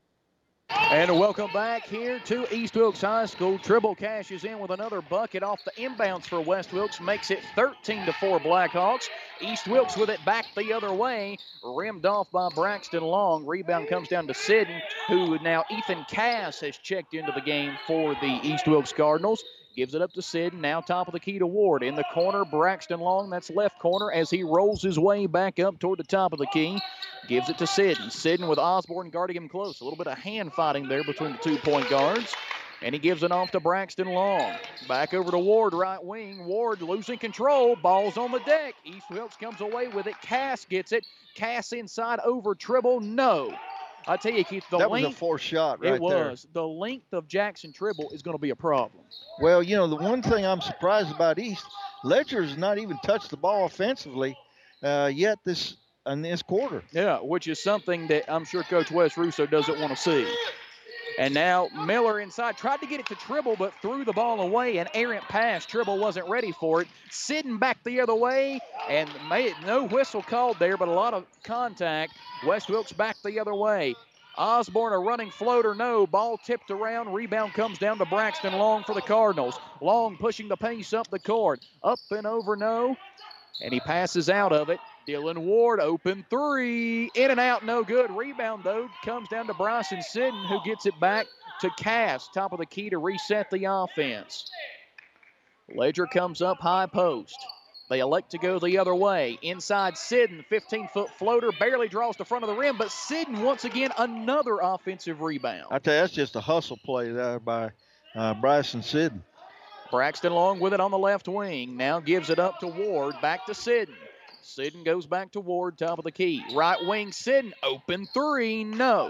And welcome back here to East Wilkes High School. Tribble cashes in with another bucket off the inbounds for West Wilkes, makes it thirteen to four Blackhawks. East Wilkes with it back the other way, rimmed off by Braxton Long. Rebound comes down to Sidden, who now Ethan Cass has checked into the game for the East Wilkes Cardinals. Gives it up to Sidden, now top of the key to Ward. In the corner, Braxton Long, that's left corner, as he rolls his way back up toward the top of the key. Gives it to Sidden. Sidden with Osborne guarding him close. A little bit of hand fighting there between the two point guards. And he gives it off to Braxton Long. Back over to Ward, right wing. Ward losing control. Ball's on the deck. East Wilkes comes away with it. Cass gets it. Cass inside over Tribble. No. I tell you, Keith, the that length, was a forced shot right it was. there. The length of Jackson Tribble is going to be a problem. Well, you know, the one thing I'm surprised about East, Ledger's not even touched the ball offensively uh, yet this in this quarter. Yeah, which is something that I'm sure Coach Wes Russo doesn't want to see. And now Miller inside, tried to get it to Tribble, but threw the ball away. An errant pass. Tribble wasn't ready for it. Sidden back the other way, and made no whistle called there, but a lot of contact. West Wilkes back the other way. Osborne, a running floater, no. Ball tipped around. Rebound comes down to Braxton Long for the Cardinals. Long pushing the pace up the court. Up and over, no. And he passes out of it. Dylan Ward, open three. In and out, no good. Rebound, though, comes down to Bryson Sidden, who gets it back to Cass. Top of the key to reset the offense. Ledger comes up high post. They elect to go the other way. Inside Sidden, fifteen-foot floater, barely draws the front of the rim, but Sidden, once again, another offensive rebound. I tell you, that's just a hustle play there by uh, Bryson Sidden. Braxton Long with it on the left wing. Now gives it up to Ward. Back to Sidden. Sidden goes back to Ward, top of the key. Right wing, Sidden, open three, no.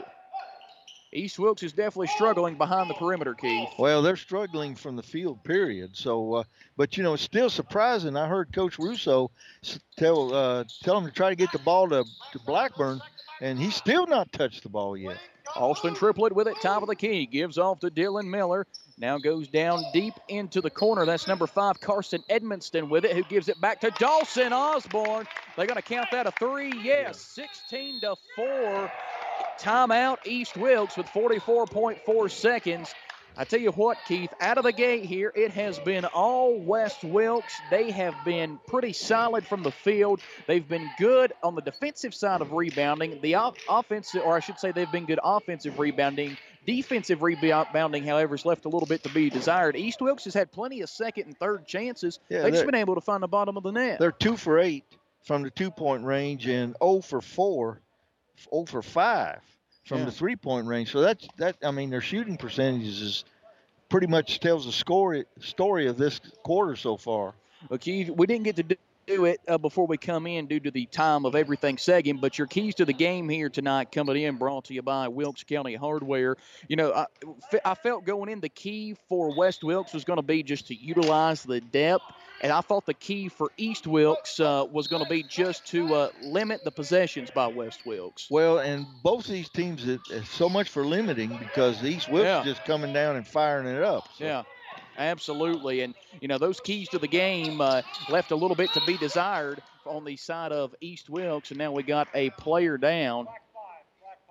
East Wilkes is definitely struggling behind the perimeter, Keith. Well, they're struggling from the field, period. So, uh, but, you know, it's still surprising. I heard Coach Russo tell uh, tell him to try to get the ball to, to Blackburn, and he's still not touched the ball yet. Austin Triplett with it, top of the key. Gives off to Dylan Miller. Now goes down deep into the corner. That's number five, Carson Edmonston with it, who gives it back to Dawson Osborne. They're going to count that a three. Yes, sixteen to four. Timeout, East Wilkes with forty-four point four seconds. I tell you what, Keith, out of the gate here, it has been all West Wilkes. They have been pretty solid from the field. They've been good on the defensive side of rebounding. The off- offensive, or I should say they've been good offensive rebounding. Defensive rebounding, however, has left a little bit to be desired. East Wilkes has had plenty of second and third chances. Yeah, They've just been able to find the bottom of the net. They're two for eight from the two-point range and zero for four, zero for five from Yeah. the three-point range. So that's that. I mean, their shooting percentages is pretty much tells the score story of this quarter so far. Well, Keith, we didn't get to do do it uh, before we come in due to the time of everything second, but your keys to the game here tonight coming in brought to you by Wilkes County Hardware. You know, I, I felt going in the key for West Wilkes was going to be just to utilize the depth, and I thought the key for East Wilkes uh, was going to be just to uh, limit the possessions by West Wilkes. Well, and both these teams, it, it's so much for limiting because East Wilkes Yeah. is just coming down and firing it up. So. Yeah. Absolutely. And, you know, those keys to the game uh, left a little bit to be desired on the side of East Wilkes. And now we got a player down.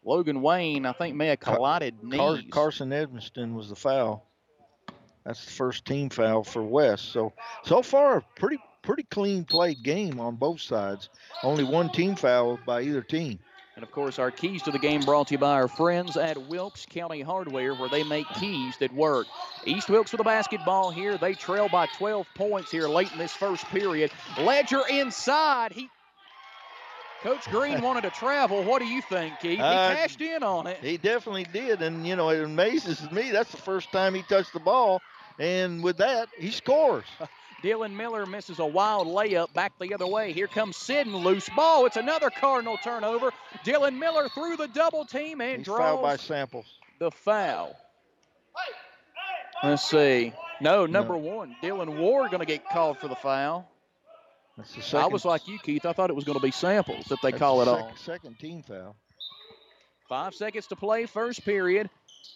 Logan Wayne, I think, may have collided Car- knees. Carson Edmiston was the foul. That's the first team foul for West. So, so far, a pretty, pretty clean played game on both sides. Only one team foul by either team. And, of course, our keys to the game brought to you by our friends at Wilkes County Hardware, where they make keys that work. East Wilkes with the basketball here. They trail by twelve points here late in this first period. Ledger inside. He, Coach Green wanted to travel. What do you think, Keith? He Uh, cashed in on it. He definitely did. And, you know, it amazes me. That's the first time he touched the ball. And with that, he scores. Dylan Miller misses a wild layup back the other way. Here comes Sidden, loose ball. It's another Cardinal turnover. Dylan Miller through the double team and He's draws fouled by Samples. the foul. Let's see. No, number no. one. Dylan Ward going to get called for the foul. That's the second. I was like you, Keith. I thought it was going to be Samples that they That's call the it second, on. Second team foul. Five seconds to play, first period.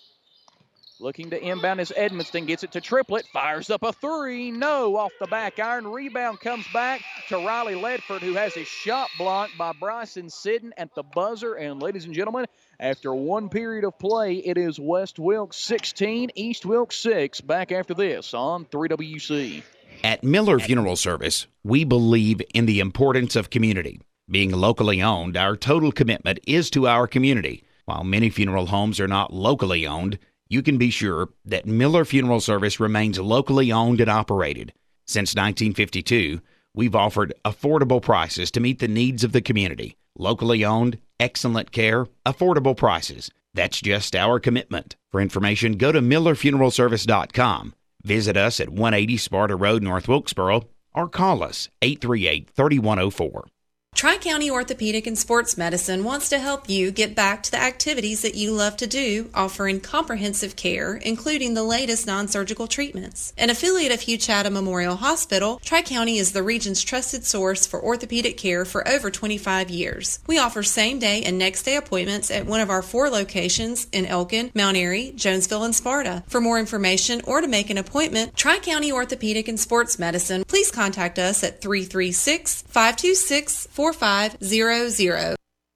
Looking to inbound as Edmiston gets it to Triplett. Fires up a three. No, off the back iron. Rebound comes back to Riley Ledford, who has his shot blocked by Bryson Sidden at the buzzer. And ladies and gentlemen, after one period of play, it is West Wilkes sixteen, East Wilkes six. Back after this on three W C. At Miller Funeral Service, we believe in the importance of community. Being locally owned, our total commitment is to our community. While many funeral homes are not locally owned, you can be sure that Miller Funeral Service remains locally owned and operated. Since nineteen fifty-two, we've offered affordable prices to meet the needs of the community. Locally owned, excellent care, affordable prices. That's just our commitment. For information, go to miller funeral service dot com. Visit us at one eighty Sparta Road, North Wilkesboro, or call us eight three eight, three one zero four. Tri-County Orthopedic and Sports Medicine wants to help you get back to the activities that you love to do, offering comprehensive care, including the latest non-surgical treatments. An affiliate of Hugh Chatham Memorial Hospital, Tri-County is the region's trusted source for orthopedic care for over twenty-five years. We offer same-day and next-day appointments at one of our four locations in Elkin, Mount Airy, Jonesville, and Sparta. For more information or to make an appointment, Tri-County Orthopedic and Sports Medicine, please contact us at three three six, five two six, four five zero zero.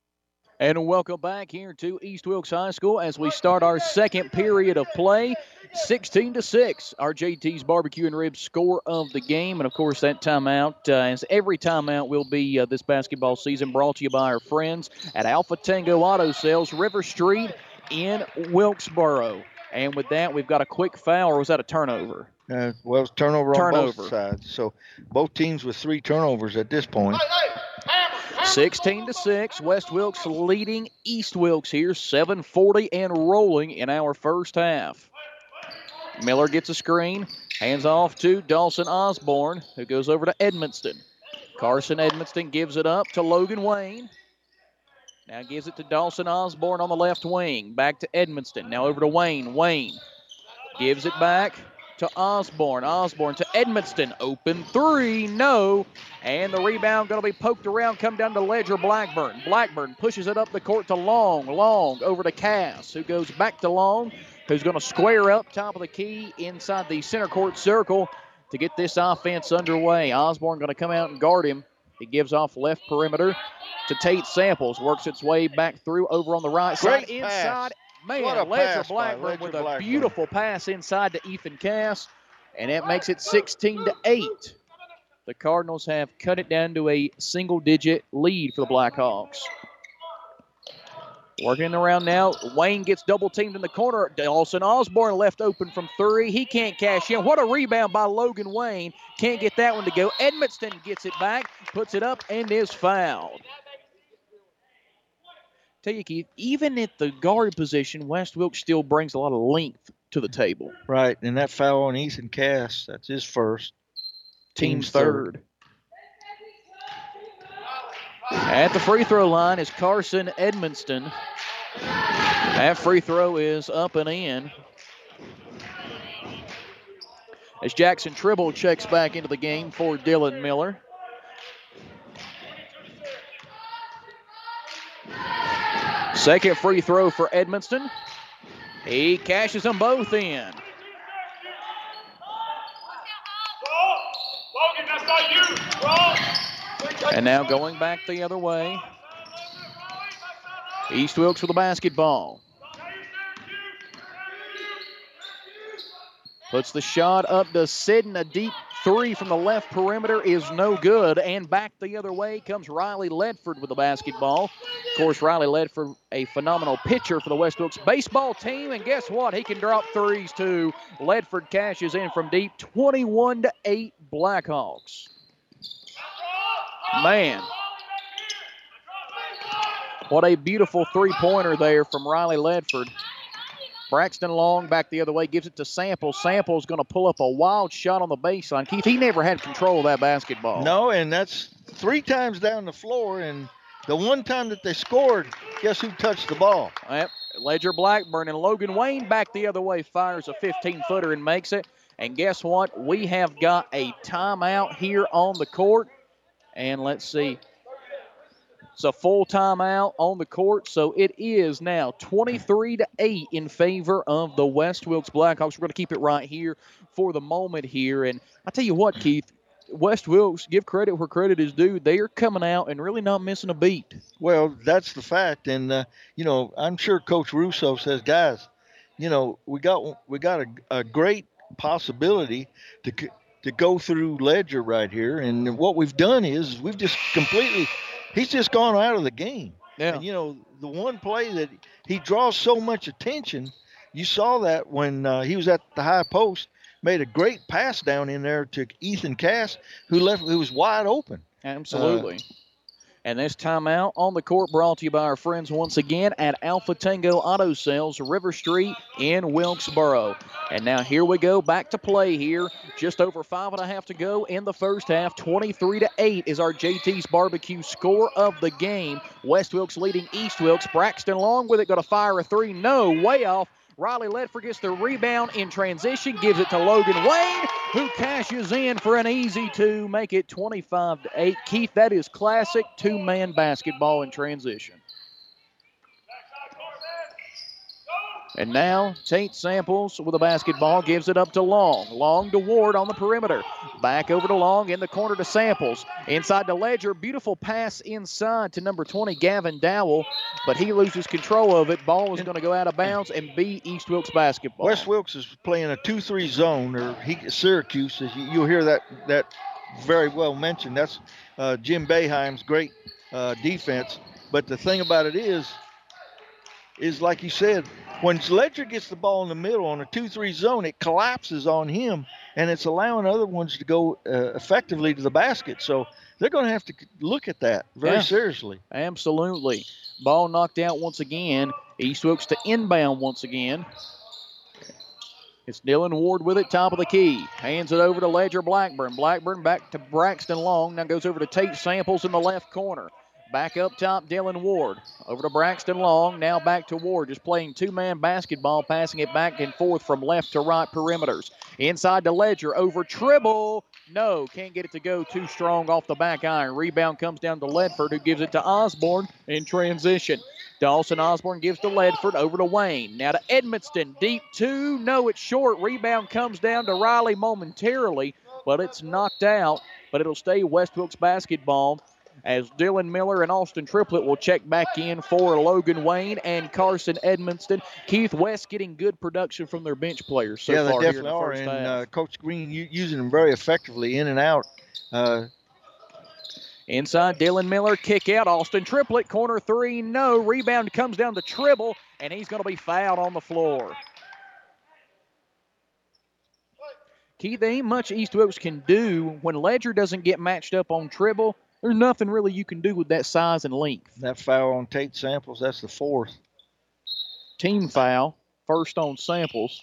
And welcome back here to East Wilkes High School as we start our second period of play. sixteen to six, R J T's Barbecue and Ribs score of the game. And, of course, that timeout, uh, as every timeout will be uh, this basketball season, brought to you by our friends at Alpha Tango Auto Sales, River Street in Wilkesboro. And with that, we've got a quick foul, or was that a turnover? Uh, well, it's turnover, turnover on both sides. So both teams with three turnovers at this point. sixteen to six, West Wilkes leading East Wilkes here, seven forty and rolling in our first half. Miller gets a screen, hands off to Dawson Osborne, who goes over to Edmiston. Carson Edmiston gives it up to Logan Wayne. Now gives it to Dawson Osborne on the left wing. Back to Edmiston. Now over to Wayne. Wayne gives it back to Osborne. Osborne to Edmiston. Open three. No. And the rebound going to be poked around. Come down to Ledger Blackburn. Blackburn pushes it up the court to Long. Long over to Cass, who goes back to Long, who's going to square up top of the key inside the center court circle to get this offense underway. Osborne going to come out and guard him. He gives off left perimeter to Tate Samples. Works its way back through over on the right side. Great inside. Pass. Man, what a Ledger pass Blackburn Ledger with a Blackburn. beautiful pass inside to Ethan Cass. And that makes it sixteen to eight. The Cardinals have cut it down to a single-digit lead for the Blackhawks. Working around now. Wayne gets double-teamed in the corner. Dawson Osborne left open from three. He can't cash in. What a rebound by Logan Wayne. Can't get that one to go. Edmiston gets it back, puts it up, and is fouled. Tell you, Keith, even at the guard position, West Wilkes still brings a lot of length to the table. Right, and that foul on Ethan Cass, that's his first. Team's third. At the free throw line is Carson Edmiston. That free throw is up and in. As Jackson Tribble checks back into the game for Dylan Miller. Second free throw for Edmiston. He cashes them both in. And now going back the other way. East Wilkes with the basketball. Puts the shot up to Sidden. A deep three from the left perimeter is no good. And back the other way comes Riley Ledford with the basketball. Of course, Riley Ledford, a phenomenal pitcher for the West Wilkes baseball team. And guess what? He can drop threes too. Ledford cashes in from deep. twenty-one to eight Blackhawks. Man. What a beautiful three-pointer there from Riley Ledford. Braxton Long back the other way, gives it to Samples. Samples going to pull up a wild shot on the baseline. Keith, he never had control of that basketball. No, and that's three times down the floor, and the one time that they scored, guess who touched the ball? Yep, Ledger Blackburn, and Logan Wayne back the other way fires a fifteen-footer and makes it. And guess what? We have got a timeout here on the court. And let's see. It's a full timeout on the court, so it is now twenty-three to eight in favor of the West Wilkes Blackhawks. We're going to keep it right here for the moment here. And I tell you what, Keith, West Wilkes, give credit where credit is due. They are coming out and really not missing a beat. Well, that's the fact. And, uh, you know, I'm sure Coach Russo says, guys, you know, we got we got a, a great possibility to to go through Ledger right here. And what we've done is we've just completely – he's just gone out of the game. Yeah. And, you know, the one play that he draws so much attention, you saw that when uh, he was at the high post, made a great pass down in there to Ethan Cass, who left, who was wide open. Absolutely. Uh, and this timeout on the court brought to you by our friends once again at Alpha Tango Auto Sales, River Street in Wilkesboro. And now here we go, back to play here. Just over five and a half to go in the first half. twenty-three to eight is our J T's Barbecue score of the game. West Wilkes leading East Wilkes. Braxton Long with it, going to fire a three. No, way off. Riley Ledford gets the rebound in transition, gives it to Logan Wayne, who cashes in for an easy two, make it twenty-five to eight. Keith, that is classic two-man basketball in transition. And now Tate Samples with the basketball, gives it up to Long. Long to Ward on the perimeter. Back over to Long, in the corner to Samples. Inside to Ledger, beautiful pass inside to number twenty, Gavin Dowell, but he loses control of it. Ball is going to go out of bounds and be East Wilkes basketball. West Wilkes is playing a two three zone, or he, Syracuse, as you, you'll hear that, that very well mentioned. That's uh, Jim Boeheim's great uh, defense. But the thing about it is, is like you said, when Ledger gets the ball in the middle on a two three zone, it collapses on him, and it's allowing other ones to go uh, effectively to the basket. So they're going to have to look at that very yeah, seriously. Absolutely. Ball knocked out once again. East Wilkes to inbound once again. It's Dylan Ward with it, top of the key. Hands it over to Ledger Blackburn. Blackburn back to Braxton Long. Now goes over to Tate Samples in the left corner. Back up top, Dylan Ward. Over to Braxton Long, now back to Ward. Just playing two-man basketball, passing it back and forth from left to right perimeters. Inside to Ledger, over Tribble. No, can't get it to go too strong off the back iron. Rebound comes down to Ledford, who gives it to Osborne in transition. Dawson Osborne gives to Ledford, over to Wayne. Now to Edmonston, deep two. No, it's short. Rebound comes down to Riley momentarily, but it's knocked out. But it'll stay West Wilkes basketball, as Dylan Miller and Austin Triplett will check back in for Logan Wayne and Carson Edmonston. Keith, West getting good production from their bench players so yeah, far they here in definitely the are, first and half. uh, Coach Green u- using them very effectively in and out. Uh, Inside, Dylan Miller, kick out. Austin Triplett, corner three, no. Rebound comes down to Tribble, and he's going to be fouled on the floor. Keith, there ain't much East Wilkes can do when Ledger doesn't get matched up on Tribble. There's nothing really you can do with that size and length. That foul on Tate Samples, that's the fourth. Team foul, first on Samples.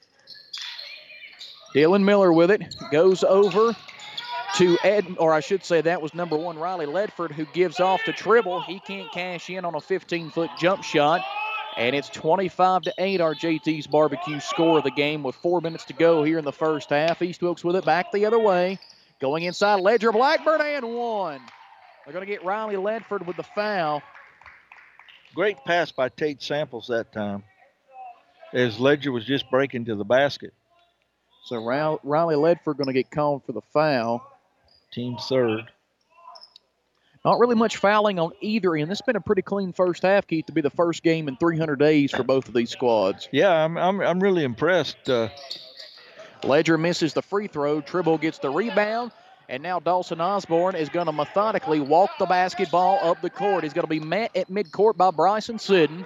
Dylan Miller with it, goes over to Ed, or I should say that was number one, Riley Ledford, who gives off to Tribble. He can't cash in on a fifteen-foot jump shot. And it's twenty-five to eight, our J T's Barbecue score of the game with four minutes to go here in the first half. East Wilkes with it back the other way. Going inside, Ledger Blackburn, and one. They're going to get Riley Ledford with the foul. Great pass by Tate Samples that time, as Ledger was just breaking to the basket. So Riley Ledford going to get called for the foul. Team third. Not really much fouling on either end. This has been a pretty clean first half, Keith, to be the first game in three hundred days for both of these squads. Yeah, I'm I'm, I'm really impressed. Uh, Ledger misses the free throw. Tribble gets the rebound. And now Dawson Osborne is going to methodically walk the basketball up the court. He's going to be met at midcourt by Bryson Sidden.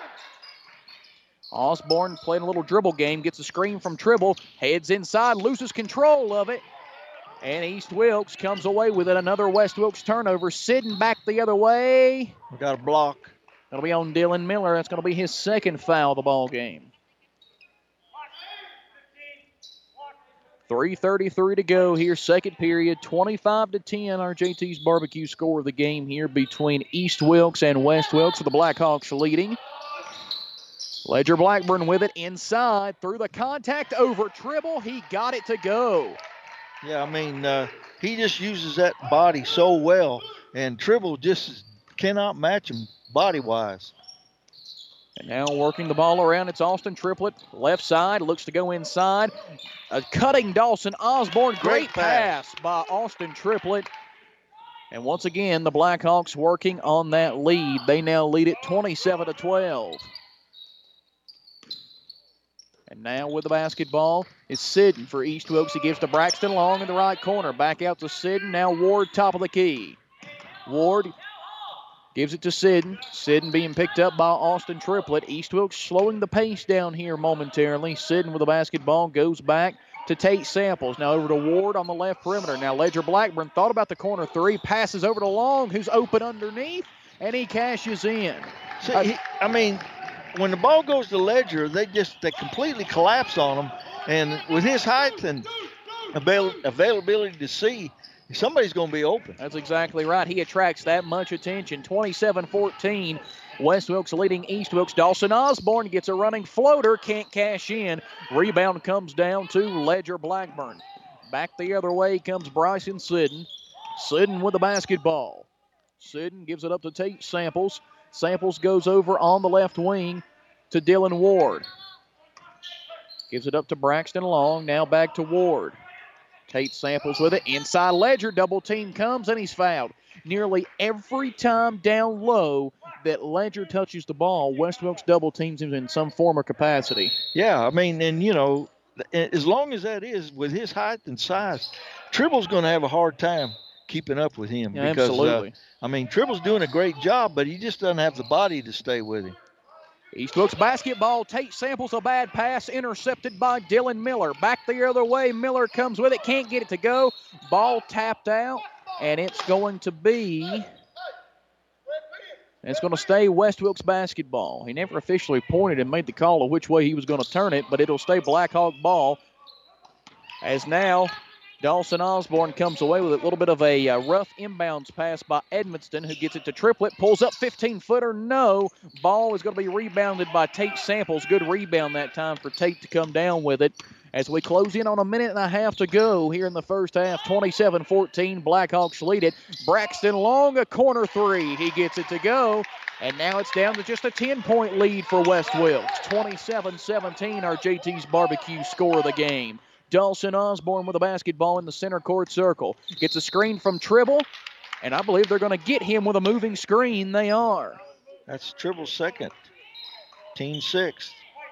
Osborne playing a little dribble game, gets a screen from Tribble, heads inside, loses control of it. And East Wilkes comes away with it. Another West Wilkes turnover. Sidden back the other way. We got a block. That'll be on Dylan Miller. That's going to be his second foul of the ball game. three thirty-three to go here, second period. twenty-five to ten, our J T's Barbecue score of the game here between East Wilkes and West Wilkes, with the Blackhawks leading. Ledger Blackburn with it inside, through the contact, over Tribble. He got it to go. Yeah, I mean, uh, he just uses that body so well, and Tribble just cannot match him body-wise. And now working the ball around, it's Austin Triplett, left side, looks to go inside. A cutting Dawson Osborne, great, great pass. pass by Austin Triplett. And once again, the Blackhawks working on that lead. They now lead it twenty-seven to twelve. And now with the basketball is Sidden for East Wilkes. He gives to Braxton Long in the right corner. Back out to Sidden. Now Ward, top of the key. Ward gives it to Sidden. Sidden being picked up by Austin Triplett. East Wilkes slowing the pace down here momentarily. Sidden with the basketball goes back to Tate Samples. Now over to Ward on the left perimeter. Now Ledger Blackburn thought about the corner three. Passes over to Long, who's open underneath, and he cashes in. See, uh, he, I mean, when the ball goes to Ledger, they just they completely collapse on him. And with his height and avail- availability to see, somebody's going to be open. That's exactly right. He attracts that much attention. twenty-seven fourteen, West Wilkes leading East Wilkes. Dawson Osborne gets a running floater, can't cash in. Rebound comes down to Ledger Blackburn. Back the other way comes Bryson Sidden. Sidden with the basketball. Sidden gives it up to Tate Samples. Samples goes over on the left wing to Dylan Ward. Gives it up to Braxton Long. Now back to Ward. Tate Samples with it. Inside Ledger. Double team comes and he's fouled. Nearly every time down low that Ledger touches the ball, West Wilkes double teams him in some form or capacity. Yeah, I mean, and you know, as long as that is, with his height and size, Tribble's going to have a hard time keeping up with him. Yeah, because, absolutely. Uh, I mean, Tribble's doing a great job, but he just doesn't have the body to stay with him. East Wilkes basketball. Tate Samples a bad pass, intercepted by Dylan Miller. Back the other way. Miller comes with it, can't get it to go. Ball tapped out, and it's going to be, it's going to stay West Wilkes basketball. He never officially pointed and made the call of which way he was going to turn it, but it'll stay Blackhawk ball. As now Dawson Osborne comes away with a little bit of a uh, rough inbounds pass by Edmonston, who gets it to Triplett. Pulls up fifteen-footer. No. Ball is going to be rebounded by Tate Samples. Good rebound that time for Tate to come down with it. As we close in on a minute and a half to go here in the first half, twenty-seven fourteen, Blackhawks lead it. Braxton Long, a corner three. He gets it to go. And now it's down to just a ten-point lead for West Wilkes. twenty-seven seventeen, our J T's Barbecue score of the game. Dawson Osborne with a basketball in the center court circle. Gets a screen from Tribble, and I believe they're going to get him with a moving screen. They are. That's Tribble's second. Team sixth.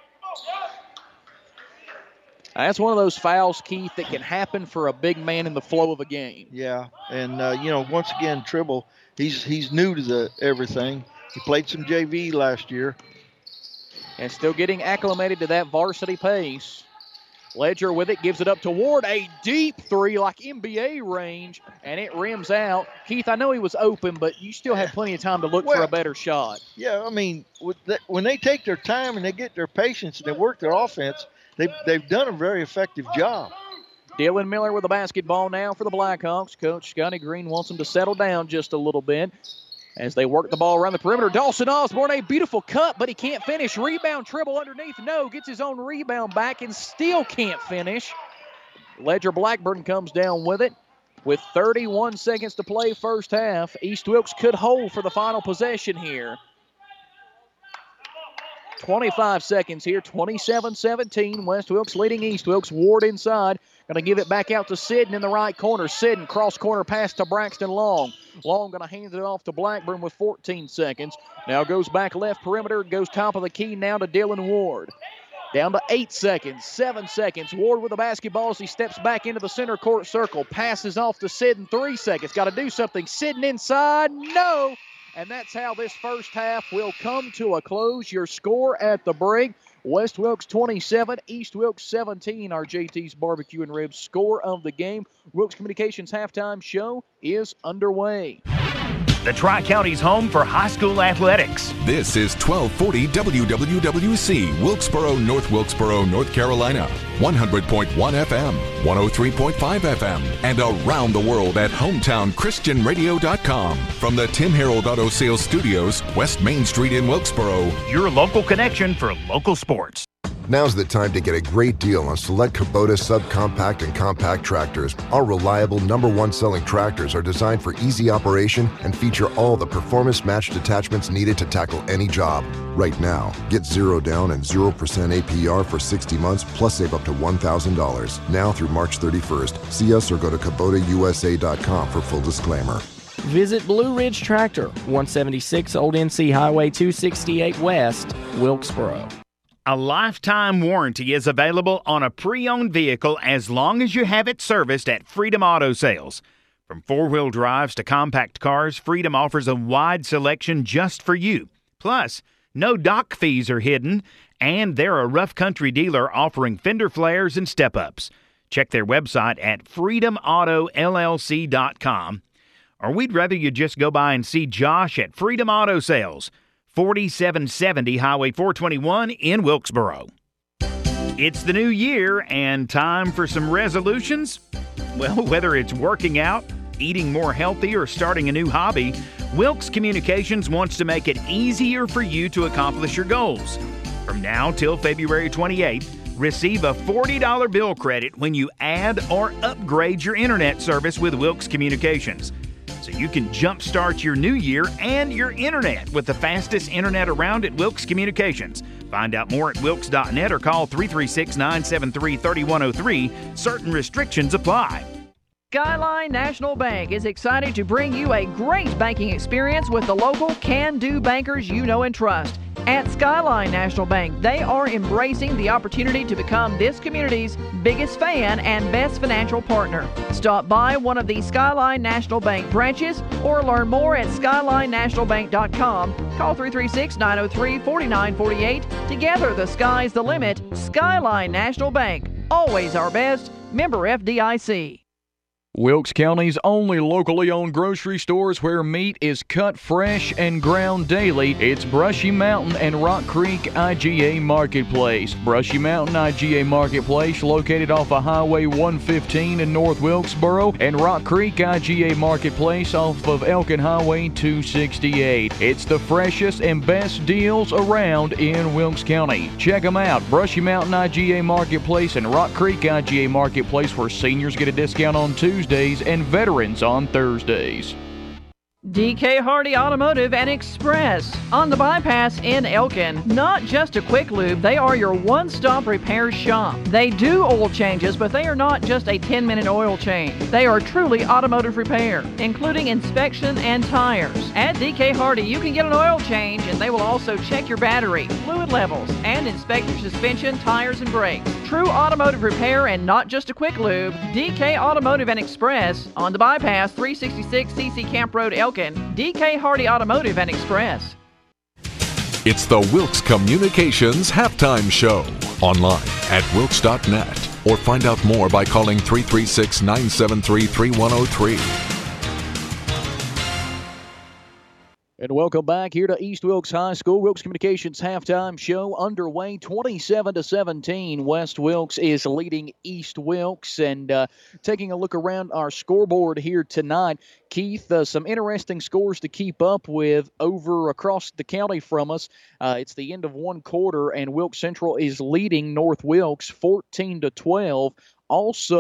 That's one of those fouls, Keith, that can happen for a big man in the flow of a game. Yeah, and, uh, you know, once again, Tribble, he's he's new to the everything. He played some J V last year. And still getting acclimated to that varsity pace. Ledger with it, gives it up to Ward. A deep three, like N B A range, and it rims out. Keith, I know he was open, but you still had plenty of time to look well, for a better shot. Yeah, I mean, with the, when they take their time and they get their patience and they work their offense, they've, they've done a very effective job. Dylan Miller with the basketball now for the Blackhawks. Coach Scotty Green wants them to settle down just a little bit as they work the ball around the perimeter. Dawson Osborne, a beautiful cut, but he can't finish. Rebound, Tribble underneath. No, gets his own rebound back and still can't finish. Ledger Blackburn comes down with it. With thirty-one seconds to play first half, East Wilkes could hold for the final possession here. twenty-five seconds here, twenty-seven seventeen. West Wilkes leading East Wilkes. Ward inside. Going to give it back out to Sidden in the right corner. Sidden cross corner pass to Braxton Long. Long going to hand it off to Blackburn with fourteen seconds. Now goes back left perimeter. Goes top of the key now to Dylan Ward. Down to eight seconds, seven seconds. Ward with the basketball as he steps back into the center court circle. Passes off to Sidden, three seconds. Got to do something. Sidden inside, no. And that's how this first half will come to a close. Your score at the break, West Wilkes twenty-seven, East Wilkes seventeen. Our J T's Barbecue and Ribs score of the game. Wilkes Communications halftime show is underway. The Tri-County's home for high school athletics. This is twelve forty W W W C, Wilkesboro, North Wilkesboro, North Carolina. one hundred point one F M, one oh three point five F M, and around the world at hometown christian radio dot com. From the Tim Harold Auto Sales Studios, West Main Street in Wilkesboro. Your local connection for local sports. Now's the time to get a great deal on select Kubota subcompact and compact tractors. Our reliable number one selling tractors are designed for easy operation and feature all the performance matched attachments needed to tackle any job. Right now, get zero down and zero percent A P R for sixty months plus save up to one thousand dollars. Now through March thirty-first. See us or go to Kubota U S A dot com for full disclaimer. Visit Blue Ridge Tractor, one seventy-six Old N C Highway two sixty-eight West, Wilkesboro. A lifetime warranty is available on a pre-owned vehicle as long as you have it serviced at Freedom Auto Sales. From four-wheel drives to compact cars, Freedom offers a wide selection just for you. Plus, no dock fees are hidden, and they're a rough country dealer offering fender flares and step-ups. Check their website at freedom auto L L C dot com. Or we'd rather you just go by and see Josh at Freedom Auto Sales, forty-seven seventy Highway four twenty-one in Wilkesboro. It's the new year and time for some resolutions. Well, whether it's working out, eating more healthy, or starting a new hobby, Wilkes Communications wants to make it easier for you to accomplish your goals. From now till February twenty-eighth, receive a forty dollars bill credit when you add or upgrade your internet service with Wilkes Communications. So you can jumpstart your new year and your internet with the fastest internet around at Wilkes Communications. Find out more at wilkes dot net or call three three six, nine seven three, three one zero three. Certain restrictions apply. Skyline National Bank is excited to bring you a great banking experience with the local can-do bankers you know and trust. At Skyline National Bank, they are embracing the opportunity to become this community's biggest fan and best financial partner. Stop by one of the Skyline National Bank branches or learn more at skyline national bank dot com. Call three three six, nine oh three, four nine four eight. Together, the sky's the limit. Skyline National Bank, always our best. Member F D I C. Wilkes County's only locally owned grocery stores where meat is cut fresh and ground daily. It's Brushy Mountain and Rock Creek I G A Marketplace. Brushy Mountain I G A Marketplace, located off of Highway one fifteen in North Wilkesboro, and Rock Creek I G A Marketplace off of Elkin Highway two sixty-eight. It's the freshest and best deals around in Wilkes County. Check them out. Brushy Mountain I G A Marketplace and Rock Creek I G A Marketplace, where seniors get a discount on Tuesdays and veterans on Thursdays. D K Hardy Automotive and Express on the bypass in Elkin. Not just a quick lube, they are your one-stop repair shop. They do oil changes, but they are not just a ten-minute oil change. They are truly automotive repair, including inspection and tires. At D K Hardy, you can get an oil change, and they will also check your battery, fluid levels, and inspect your suspension, tires, and brakes. True automotive repair and not just a quick lube. D K Automotive and Express on the bypass, three sixty-six C C Camp Road, Elkin. D K Hardy Automotive and Express. It's the Wilkes Communications Halftime Show. Online at wilkes dot net or find out more by calling three three six, nine seven three, three one zero three. And welcome back here to East Wilkes High School. Wilkes Communications halftime show underway, twenty-seven to seventeen. West Wilkes is leading East Wilkes. And uh, taking a look around our scoreboard here tonight, Keith, uh, some interesting scores to keep up with over across the county from us. Uh, it's the end of one quarter, and Wilkes Central is leading North Wilkes fourteen to twelve. Also,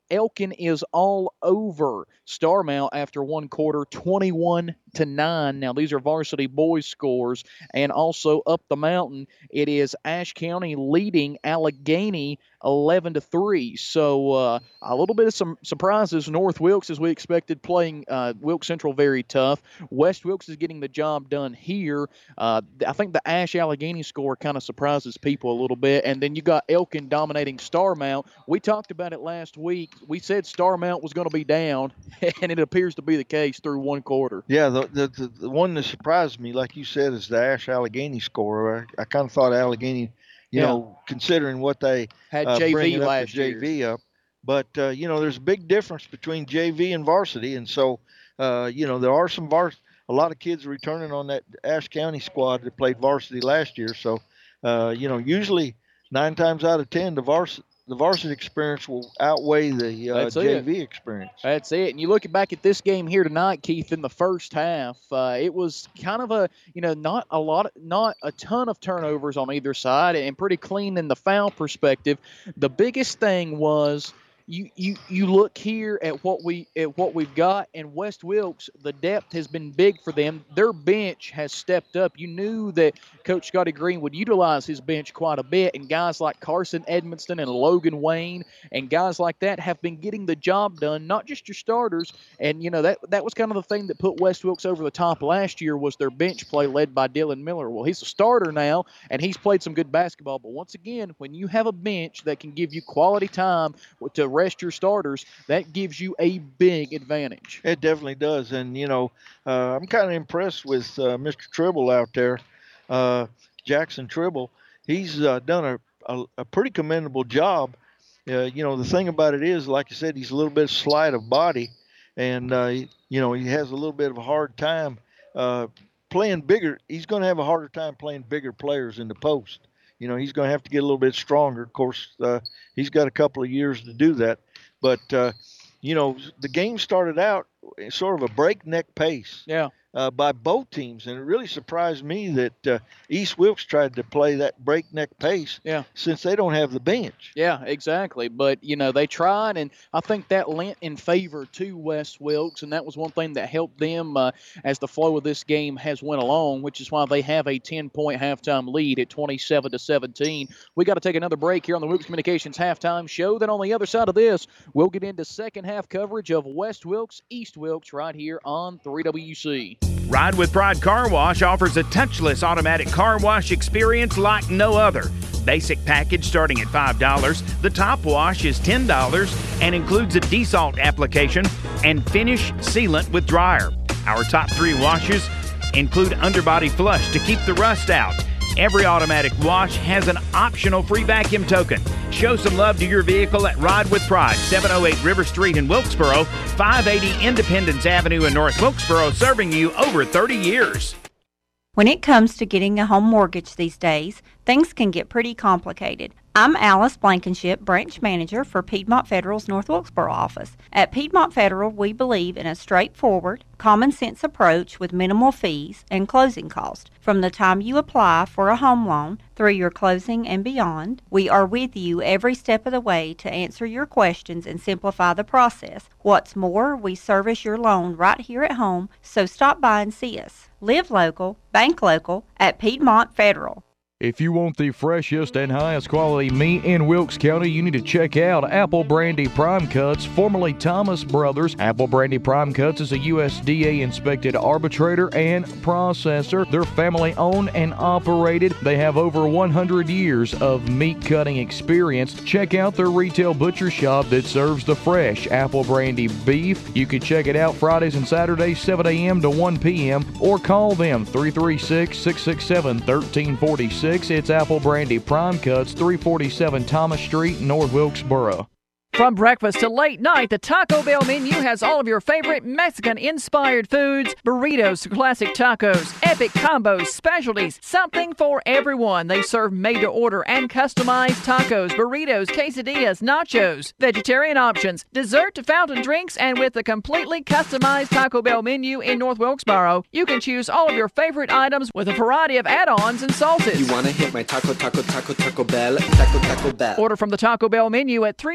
Elkin is all over Starmount after one quarter, twenty-one to nine. Now, these are varsity boys scores. And also up the mountain, it is Ashe County leading Allegheny eleven to three. So uh, a little bit of some surprises. North Wilkes, as we expected, playing uh, Wilkes Central very tough. West Wilkes is getting the job done here. Uh, I think the Ashe Allegheny score kind of surprises people a little bit. And then you got Elkin dominating Starmount. We talked about it last week. We said Starmount was going to be down, and it appears to be the case through one quarter. Yeah, the the, the, the one that surprised me, like you said, is the Ashe Allegheny score. I, I kind of thought Allegheny, you Yeah. know, considering what they Had uh, J V bringing up last the J V year. up. But, uh, you know, there's a big difference between J V and varsity. And so, uh, you know, there are some vars- a lot of kids returning on that Ashe County squad that played varsity last year. So, uh, you know, usually nine times out of ten, the varsity, the varsity experience will outweigh the uh, That's J it. V experience. That's it. And you look back at this game here tonight, Keith, in the first half, uh, it was kind of a, you know, not a lot, not a ton of turnovers on either side and pretty clean in the foul perspective. The biggest thing was you you you look here at what we at what we've got, and West Wilkes, the depth has been big for them. Their bench has stepped up. You knew that Coach Scotty Green would utilize his bench quite a bit, and guys like Carson Edmonston and Logan Wayne and guys like that have been getting the job done, not just your starters. And, you know, that that was kind of the thing that put West Wilkes over the top last year was their bench play led by Dylan Miller. Well, he's a starter now, and he's played some good basketball. But once again, when you have a bench that can give you quality time to rest your starters, that gives you a big advantage. It definitely does. And, you know, uh, I'm kind of impressed with uh, Mister Tribble out there, uh, Jackson Tribble. He's uh, done a, a, a pretty commendable job. Uh, you know, the thing about it is, like I said, he's a little bit slight of body, and, uh, he, you know, he has a little bit of a hard time uh, playing bigger. He's going to have a harder time playing bigger players in the post. You know, he's going to have to get a little bit stronger. Of course, uh, he's got a couple of years to do that. But, uh, you know, the game started out sort of a breakneck pace. Yeah. Uh, by both teams, and it really surprised me that uh, East Wilkes tried to play that breakneck pace yeah. since they don't have the bench. Yeah, exactly. But, you know, they tried, and I think that lent in favor to West Wilkes, and that was one thing that helped them uh, as the flow of this game has went along, which is why they have a ten-point halftime lead at twenty-seven to seventeen. We got to take another break here on the Wilkes Communications Halftime Show. Then on the other side of this, we'll get into second half coverage of West Wilkes, East Wilkes right here on three W C. Ride with Pride Car Wash offers a touchless automatic car wash experience like no other. Basic package starting at five dollars. The top wash is ten dollars and includes a desalt application and finish sealant with dryer. Our top three washes include underbody flush to keep the rust out. Every automatic wash has an optional free vacuum token. Show some love to your vehicle at Ride with Pride, seven oh eight River Street in Wilkesboro, five eighty Independence Avenue in North Wilkesboro, serving you over thirty years. When it comes to getting a home mortgage these days, things can get pretty complicated. I'm Alice Blankenship, branch manager for Piedmont Federal's North Wilkesboro office. At Piedmont Federal, we believe in a straightforward, common-sense approach with minimal fees and closing costs. From the time you apply for a home loan through your closing and beyond, we are with you every step of the way to answer your questions and simplify the process. What's more, we service your loan right here at home, so stop by and see us. Live local, bank local at Piedmont Federal. If you want the freshest and highest quality meat in Wilkes County, you need to check out Apple Brandy Prime Cuts, formerly Thomas Brothers. Apple Brandy Prime Cuts is a U S D A-inspected arbitrator and processor. They're family-owned and operated. They have over one hundred years of meat-cutting experience. Check out their retail butcher shop that serves the fresh Apple Brandy beef. You can check it out Fridays and Saturdays, seven a.m. to one p.m., or call them, three three six, six six seven, one three four six. It's Apple Brandy Prime Cuts, three forty-seven Thomas Street, North Wilkesboro. From breakfast to late night, the Taco Bell menu has all of your favorite Mexican-inspired foods, burritos, classic tacos, epic combos, specialties, something for everyone. They serve made-to-order and customized tacos, burritos, quesadillas, nachos, vegetarian options, dessert to fountain drinks, and with the completely customized Taco Bell menu in North Wilkesboro, you can choose all of your favorite items with a variety of add-ons and sauces. You want to hit my Taco, Taco, Taco, Taco Bell, Taco, Taco Bell. Order from the Taco Bell menu at three Sparta Road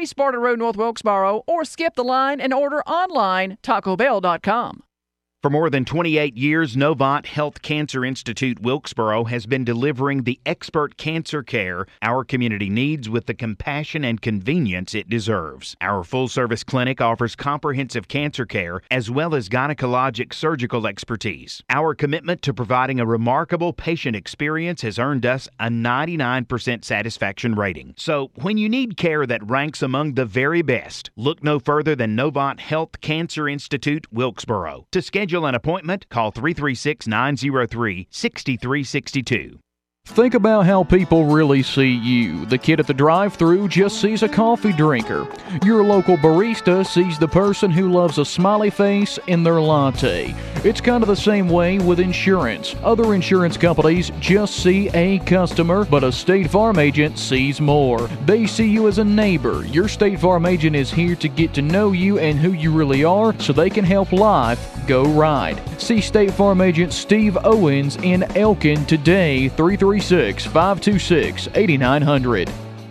Road, North Wilkesboro, or skip the line and order online, taco bell dot com. For more than twenty-eight years, Novant Health Cancer Institute Wilkesboro has been delivering the expert cancer care our community needs with the compassion and convenience it deserves. Our full-service clinic offers comprehensive cancer care as well as gynecologic surgical expertise. Our commitment to providing a remarkable patient experience has earned us a ninety-nine percent satisfaction rating. So, when you need care that ranks among the very best, look no further than Novant Health Cancer Institute Wilkesboro. To schedule an appointment, call three three six, nine zero three, six three six two. Think about how people really see you. The kid at the drive-thru just sees a coffee drinker. Your local barista sees the person who loves a smiley face in their latte. It's kind of the same way with insurance. Other insurance companies just see a customer, but a State Farm agent sees more. They see you as a neighbor. Your State Farm agent is here to get to know you and who you really are so they can help life go right. See State Farm agent Steve Owens in Elkin today, three three six, five two six, eight nine zero zero.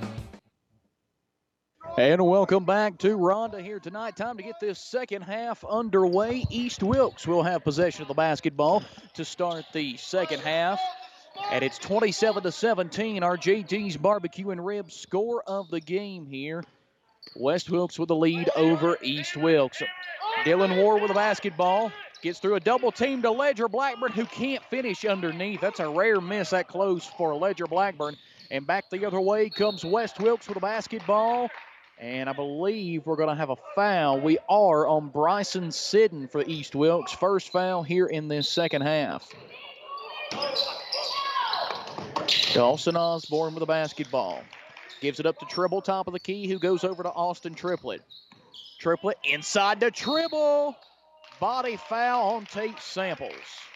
And welcome back to Rhonda here tonight. Time to get this second half underway. East Wilkes will have possession of the basketball to start the second half. And it's twenty-seven to seventeen, our J T's Barbecue and Ribs score of the game here. West Wilkes with the lead over East Wilkes. Dylan Ward with the basketball. Gets through a double team to Ledger Blackburn, who can't finish underneath. That's a rare miss that close for Ledger Blackburn. And back the other way comes West Wilkes with the basketball. And I believe we're going to have a foul. We are on Bryson Sidden for East Wilkes. First foul here in this second half. Dawson Osborne with the basketball. Gives it up to Tribble, top of the key, who goes over to Austin Triplett. Triplett inside to Tribble. Body foul on Tate Samples.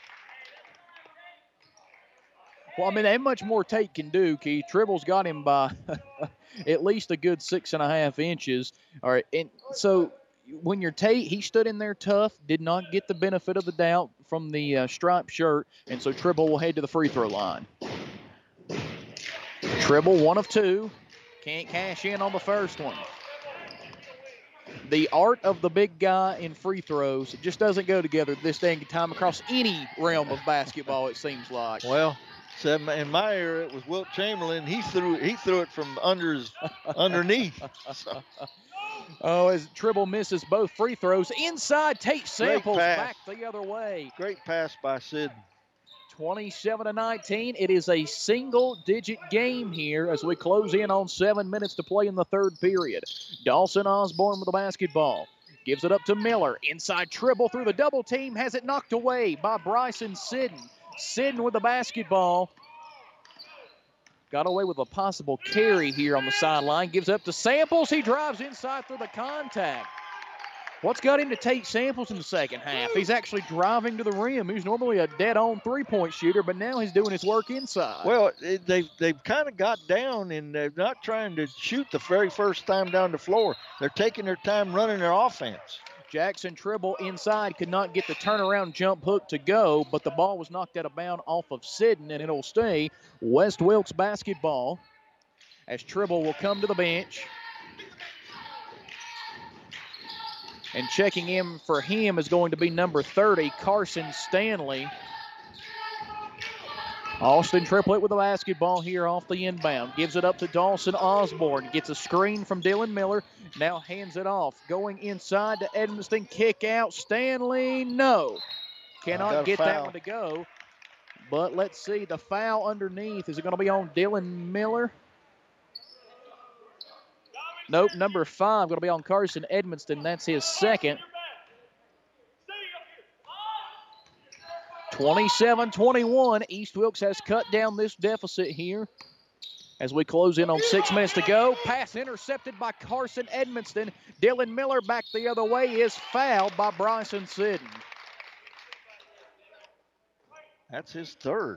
Well, I mean, ain't much more Tate can do, Keith. Tribble's got him by at least a good six and a half inches. All right, and so when you're Tate, he stood in there tough, did not get the benefit of the doubt from the uh, striped shirt, and so Tribble will head to the free throw line. Tribble, one of two. Can't cash in on the first one. The art of the big guy in free throws, it just doesn't go together this day and time across any realm of basketball, it seems like. Well, so in my era, it was Wilt Chamberlain. He threw he threw it from under his, underneath. So. Oh, as Tribble misses both free throws. Inside, Tate Samples back the other way. Great pass by Sid. twenty-seven to nineteen. It is a single-digit game here as we close in on seven minutes to play in the third period. Dawson Osborne with the basketball. Gives it up to Miller. Inside Tribble through the double team. Has it knocked away by Bryson Sidden. Sidden with the basketball. Got away with a possible carry here on the sideline. Gives up to Samples. He drives inside through the contact. What's got him to Tate Samples in the second half? He's actually driving to the rim. He's normally a dead-on three-point shooter, but now he's doing his work inside. Well, it, they've, they've kind of got down, and they're not trying to shoot the very first time down the floor. They're taking their time running their offense. Jackson Tribble inside could not get the turnaround jump hook to go, but the ball was knocked out of bounds off of Sidden, and it'll stay West Wilkes basketball as Tribble will come to the bench. And checking in for him is going to be number thirty, Carson Stanley. Austin Triplett with the basketball here off the inbound. Gives it up to Dawson Osborne. Gets a screen from Dylan Miller. Now hands it off. Going inside to Edmiston. Kick out. Stanley, no. Cannot get that one to go. But let's see. The foul underneath. Is it going to be on Dylan Miller? Nope, number five going to be on Carson Edmiston. That's his second. twenty-seven twenty-one. East Wilkes has cut down this deficit here as we close in on six minutes to go. Pass intercepted by Carson Edmiston. Dylan Miller back the other way is fouled by Bryson Sidden. That's his third.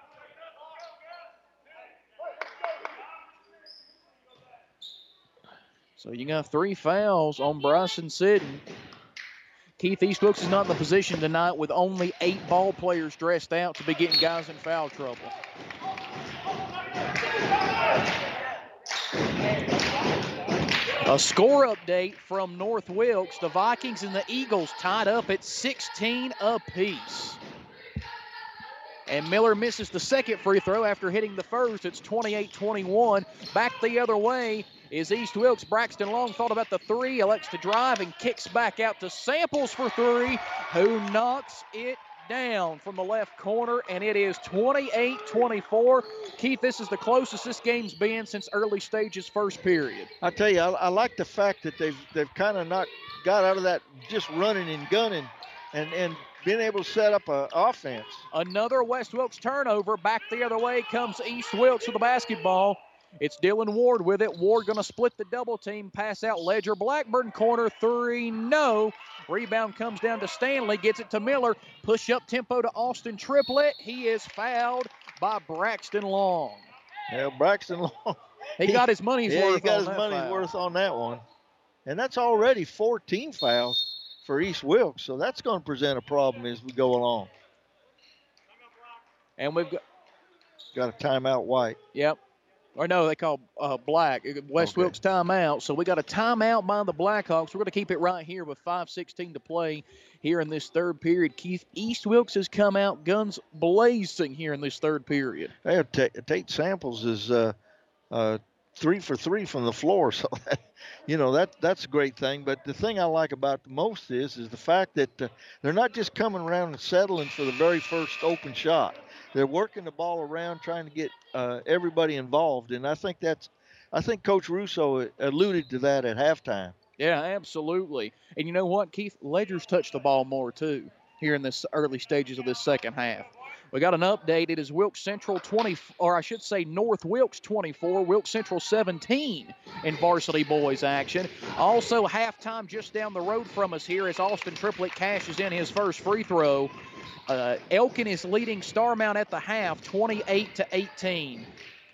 So you got three fouls on Bryson Sidden. Keith, East Wilkes is not in the position tonight with only eight ball players dressed out to be getting guys in foul trouble. A score update from North Wilkes. The Vikings and the Eagles tied up at sixteen apiece. And Miller misses the second free throw after hitting the first. It's twenty-eight twenty-one. Back the other way is East Wilkes. Braxton Long thought about the three, elects to drive and kicks back out to Samples for three, who knocks it down from the left corner, and it is twenty-eight twenty-four. Keith, this is the closest this game's been since early stages first period. I tell you, I, I like the fact that they've they've kind of not got out of that just running and gunning and, and being able to set up an offense. Another West Wilkes turnover. Back the other way comes East Wilkes with the basketball. It's Dylan Ward with it. Ward going to split the double team. Pass out Ledger. Blackburn corner three. No. Rebound comes down to Stanley. Gets it to Miller. Push up tempo to Austin Triplett. He is fouled by Braxton Long. Yeah, Braxton Long. He, he got his money's yeah, worth he got on his that money's foul. worth on that one. And that's already fourteen fouls for East Wilkes. So that's going to present a problem as we go along. And we've got, got a timeout White. Yep. Or no, they call uh, Black. West okay. Wilkes timeout. So we got a timeout by the Blackhawks. We're going to keep it right here with five sixteen to play here in this third period. Keith, East Wilkes has come out guns blazing here in this third period. Hey, T- Tate Samples is uh, uh, three for three from the floor. So, that, you know, that that's a great thing. But the thing I like about the most is, is the fact that uh, they're not just coming around and settling for the very first open shot. They're working the ball around, trying to get uh, everybody involved, and I think that's, I think Coach Russo alluded to that at halftime. Yeah, absolutely. And you know what, Keith? Ledger's touched the ball more too here in this early stages of this second half. We got an update. It is Wilkes Central twenty, or I should say North Wilkes twenty-four, Wilkes Central seventeen in varsity boys action. Also halftime just down the road from us here as Austin Triplett cashes in his first free throw. Uh, Elkin is leading Starmount at the half, twenty-eight to eighteen.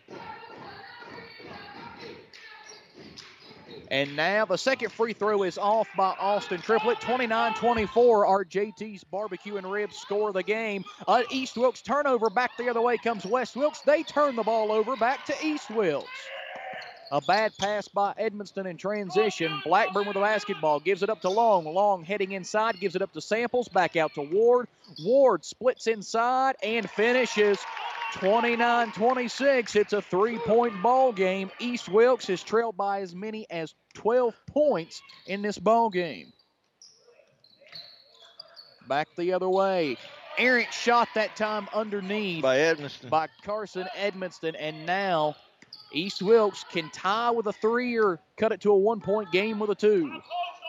And now the second free throw is off by Austin Triplett. twenty-nine twenty-four, our J T's Barbecue and Ribs score the game. Uh, East Wilkes turnover. Back the other way comes West Wilkes. They turn the ball over back to East Wilkes. A bad pass by Edmonston in transition. Blackburn with the basketball. Gives it up to Long. Long heading inside. Gives it up to Samples. Back out to Ward. Ward splits inside and finishes twenty-nine twenty-six. It's a three-point ball game. East Wilkes is trailed by as many as twelve points in this ball game. Back the other way. Errant shot that time underneath. By Edmonston. By Carson Edmonston. And now East Wilkes can tie with a three or cut it to a one-point game with a two.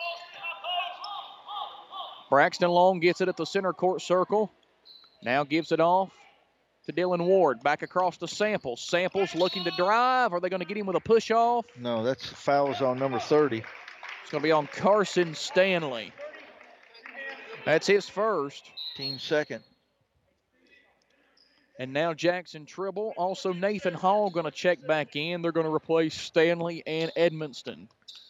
Braxton Long gets it at the center court circle. Now gives it off to Dylan Ward. Back across to Samples. Samples looking to drive. Are they going to get him with a push-off? No, that's fouls on number thirty. It's going to be on Carson Stanley. That's his first. Team second. And now Jackson Tribble. Also Nathan Hall going to check back in. They're going to replace Stanley and Edmonston.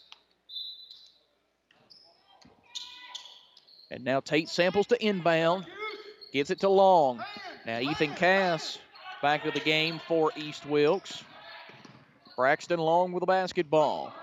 And now Tate Samples to inbound. Gives it to Long. Now Ethan Cass back to the game for East Wilkes. Braxton Long with the basketball.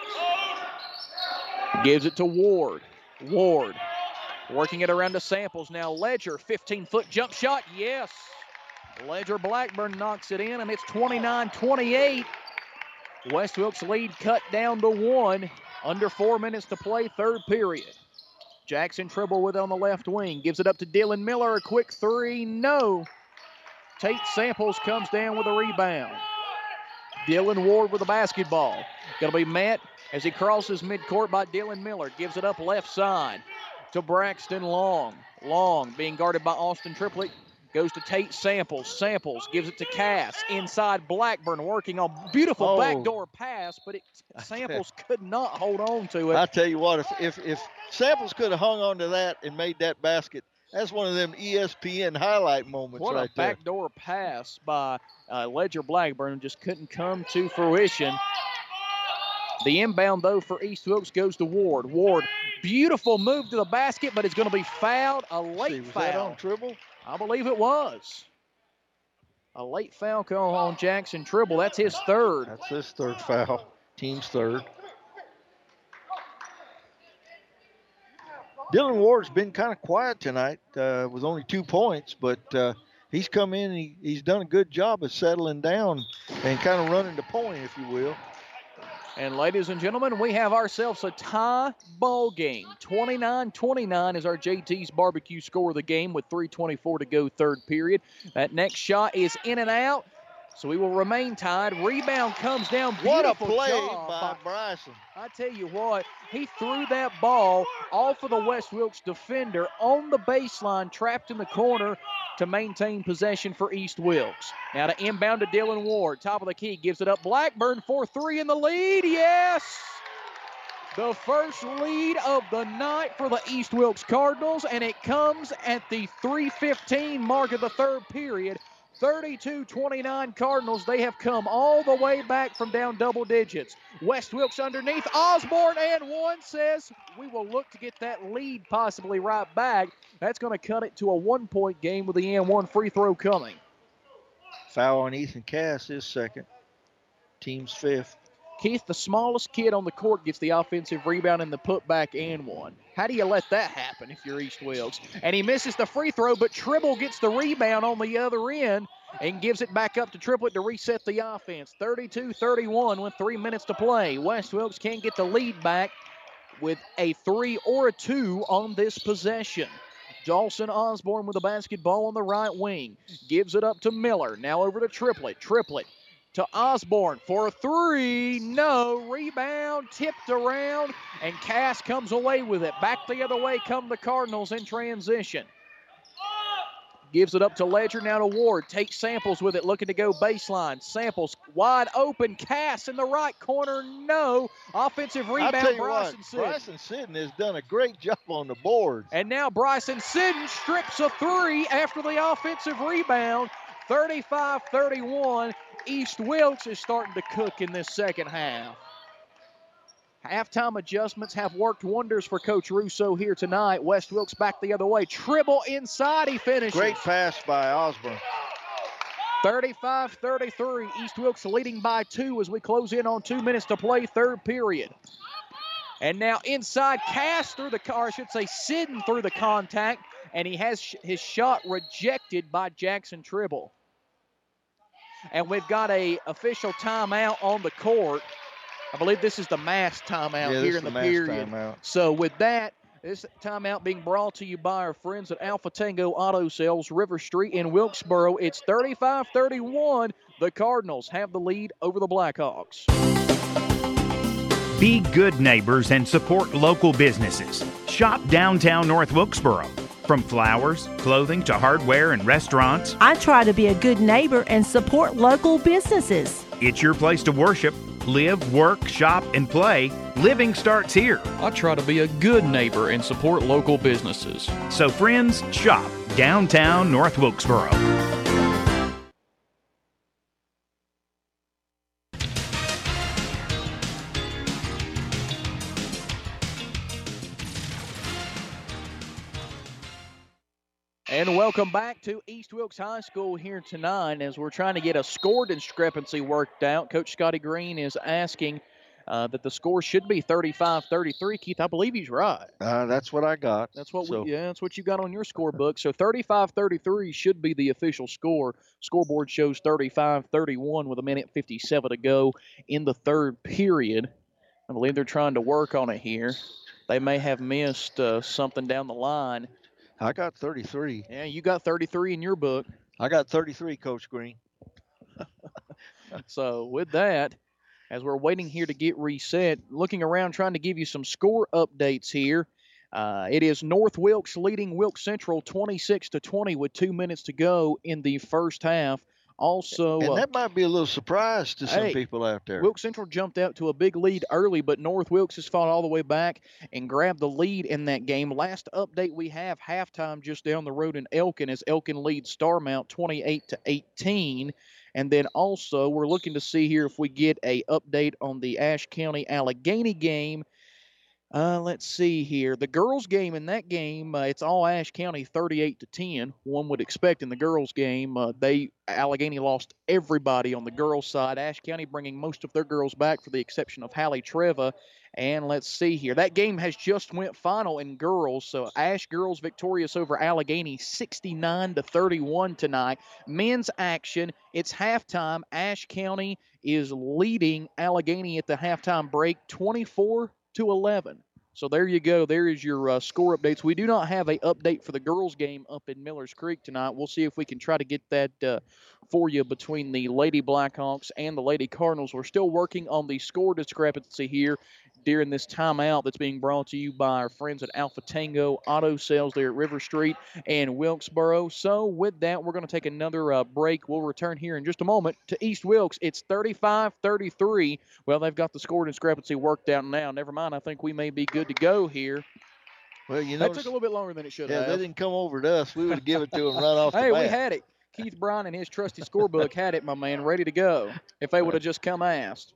Gives it to Ward. Ward working it around to Samples. Now Ledger, fifteen-foot jump shot. Yes. Ledger Blackburn knocks it in, and it's twenty-nine twenty-eight. West Wilkes lead cut down to one. Under four minutes to play, third period. Jackson Tribble with it on the left wing. Gives it up to Dylan Miller. A quick three. No. Tate Samples comes down with a rebound. Dylan Ward with the basketball. Going to be met as he crosses midcourt by Dylan Miller. Gives it up left side to Braxton Long. Long being guarded by Austin Triplett. Goes to Tate Samples. Samples gives it to Cass. Inside Blackburn working on beautiful oh. backdoor pass, but it, Samples could not hold on to it. I tell you what, if, if if Samples could have hung on to that and made that basket, that's one of them E S P N highlight moments what right a there. Backdoor pass by uh, Ledger Blackburn just couldn't come to fruition. The inbound, though, for East Wilkes goes to Ward. Ward, beautiful move to the basket, but it's going to be fouled. A late See, was foul. that on Tribble? I believe it was. A late foul call on Jackson Tribble. That's his third. That's his third foul. Team's third. Dylan Ward's been kind of quiet tonight uh, with only two points, but uh, he's come in and he, he's done a good job of settling down and kind of running the point, if you will. And ladies and gentlemen, we have ourselves a tie ball game. twenty-nine twenty-nine is our J T's Barbecue score of the game with three twenty-four to go third period. That next shot is in and out, so we will remain tied. Rebound comes down. What a Beautiful play job by Bryson. I tell you what, he threw that ball off of the West Wilkes defender on the baseline, trapped in the corner to maintain possession for East Wilkes. Now to inbound to Dylan Ward. Top of the key, gives it up. Blackburn for three in the lead. Yes! The first lead of the night for the East Wilkes Cardinals, and it comes at the three fifteen mark of the third period. thirty-two twenty-nine Cardinals. They have come all the way back from down double digits. West Wilkes underneath. Osborne and one says we will look to get that lead possibly right back. That's going to cut it to a one-point game with the and one free throw coming. Foul on Ethan Cass, his second. Team's fifth. Keith, the smallest kid on the court, gets the offensive rebound and the putback and one. How do you let that happen if you're East Wilkes? And he misses the free throw, but Tribble gets the rebound on the other end and gives it back up to Triplett to reset the offense. thirty-two thirty-one with three minutes to play. West Wilkes can't get the lead back with a three or a two on this possession. Dawson Osborne with the basketball on the right wing. Gives it up to Miller. Now over to Triplett. Triplett to Osborne for a three. No. Rebound tipped around, and Cass comes away with it. Back the other way come the Cardinals in transition. Gives it up to Ledger, now to Ward. Takes Samples with it, looking to go baseline. Samples wide open. Cass in the right corner. No. Offensive rebound, I'll tell you Bryson what, Sidden. Bryson Sidden has done a great job on the board. And now Bryson Sidden strips a three after the offensive rebound. thirty-five thirty-one. East Wilkes is starting to cook in this second half. Halftime adjustments have worked wonders for Coach Russo here tonight. West Wilkes back the other way. Tribble inside, he finishes. Great pass by Osborne. thirty-five thirty-three. East Wilkes leading by two as we close in on two minutes to play, third period. And now inside, Cass through the, or I should say Sidden through the contact, and he has sh- his shot rejected by Jackson Tribble. And we've got a official timeout on the court. I believe this is the mass timeout yeah, here in the, the period. Timeout. So with that, this timeout being brought to you by our friends at Alpha Tango Auto Sales, River Street in Wilkesboro. It's thirty-five thirty-one. The Cardinals have the lead over the Blackhawks. Be good neighbors and support local businesses. Shop downtown North Wilkesboro. From flowers, clothing to hardware and restaurants. I try to be a good neighbor and support local businesses. It's your place to worship, live, work, shop, and play. Living starts here. I try to be a good neighbor and support local businesses. So friends, shop downtown North Wilkesboro. And welcome back to East Wilkes High School here tonight as we're trying to get a score discrepancy worked out. Coach Scotty Green is asking uh, that the score should be thirty-five thirty-three. Keith, I believe he's right. Uh, that's what I got. That's what so. we, yeah, that's what you got on your scorebook. So thirty-five thirty-three should be the official score. Scoreboard shows thirty-five thirty-one with a minute fifty-seven to go in the third period. I believe they're trying to work on it here. They may have missed uh, something down the line. I got thirty-three. Yeah, you got thirty-three in your book. I got thirty-three, Coach Green. So with that, as we're waiting here to get reset, looking around trying to give you some score updates here. Uh, it is North Wilkes leading Wilkes Central twenty-six to twenty with two minutes to go in the first half. Also, and that uh, might be a little surprise to some hey, people out there. Wilkes Central jumped out to a big lead early, but North Wilkes has fought all the way back and grabbed the lead in that game. Last update we have, halftime just down the road in Elkin, as Elkin leads Starmount twenty-eight to eighteen. And then also we're looking to see here if we get a update on the Ashe County Allegheny game. Uh, let's see here. The girls' game in that game, uh, it's all Ashe County thirty-eight to ten. One would expect in the girls' game. Uh, they Allegheny lost everybody on the girls' side. Ashe County bringing most of their girls back, for the exception of Hallie Treva. And let's see here. That game has just went final in girls. So Ashe girls victorious over Allegheny sixty-nine to thirty-one tonight. Men's action. It's halftime. Ashe County is leading Allegheny at the halftime break twenty-four to eleven. So there you go. There is your uh, score updates. We do not have a update for the girls' game up in Millers Creek tonight. We'll see if we can try to get that uh, for you between the Lady Blackhawks and the Lady Cardinals. We're still working on the score discrepancy here during this timeout that's being brought to you by our friends at Alpha Tango Auto Sales there at River Street and Wilkesboro. So with that, we're going to take another uh, break. We'll return here in just a moment to East Wilkes. It's thirty-five thirty-three. Well, they've got the score discrepancy worked out now. Never mind. I think we may be good to go here. Well, you know, that took a little bit longer than it should yeah, have. Yeah, they didn't come over to us. We would have given it to them right off the Hey, bat. we had it. Keith Bryan and his trusty scorebook had it, my man, ready to go if they would have just come asked.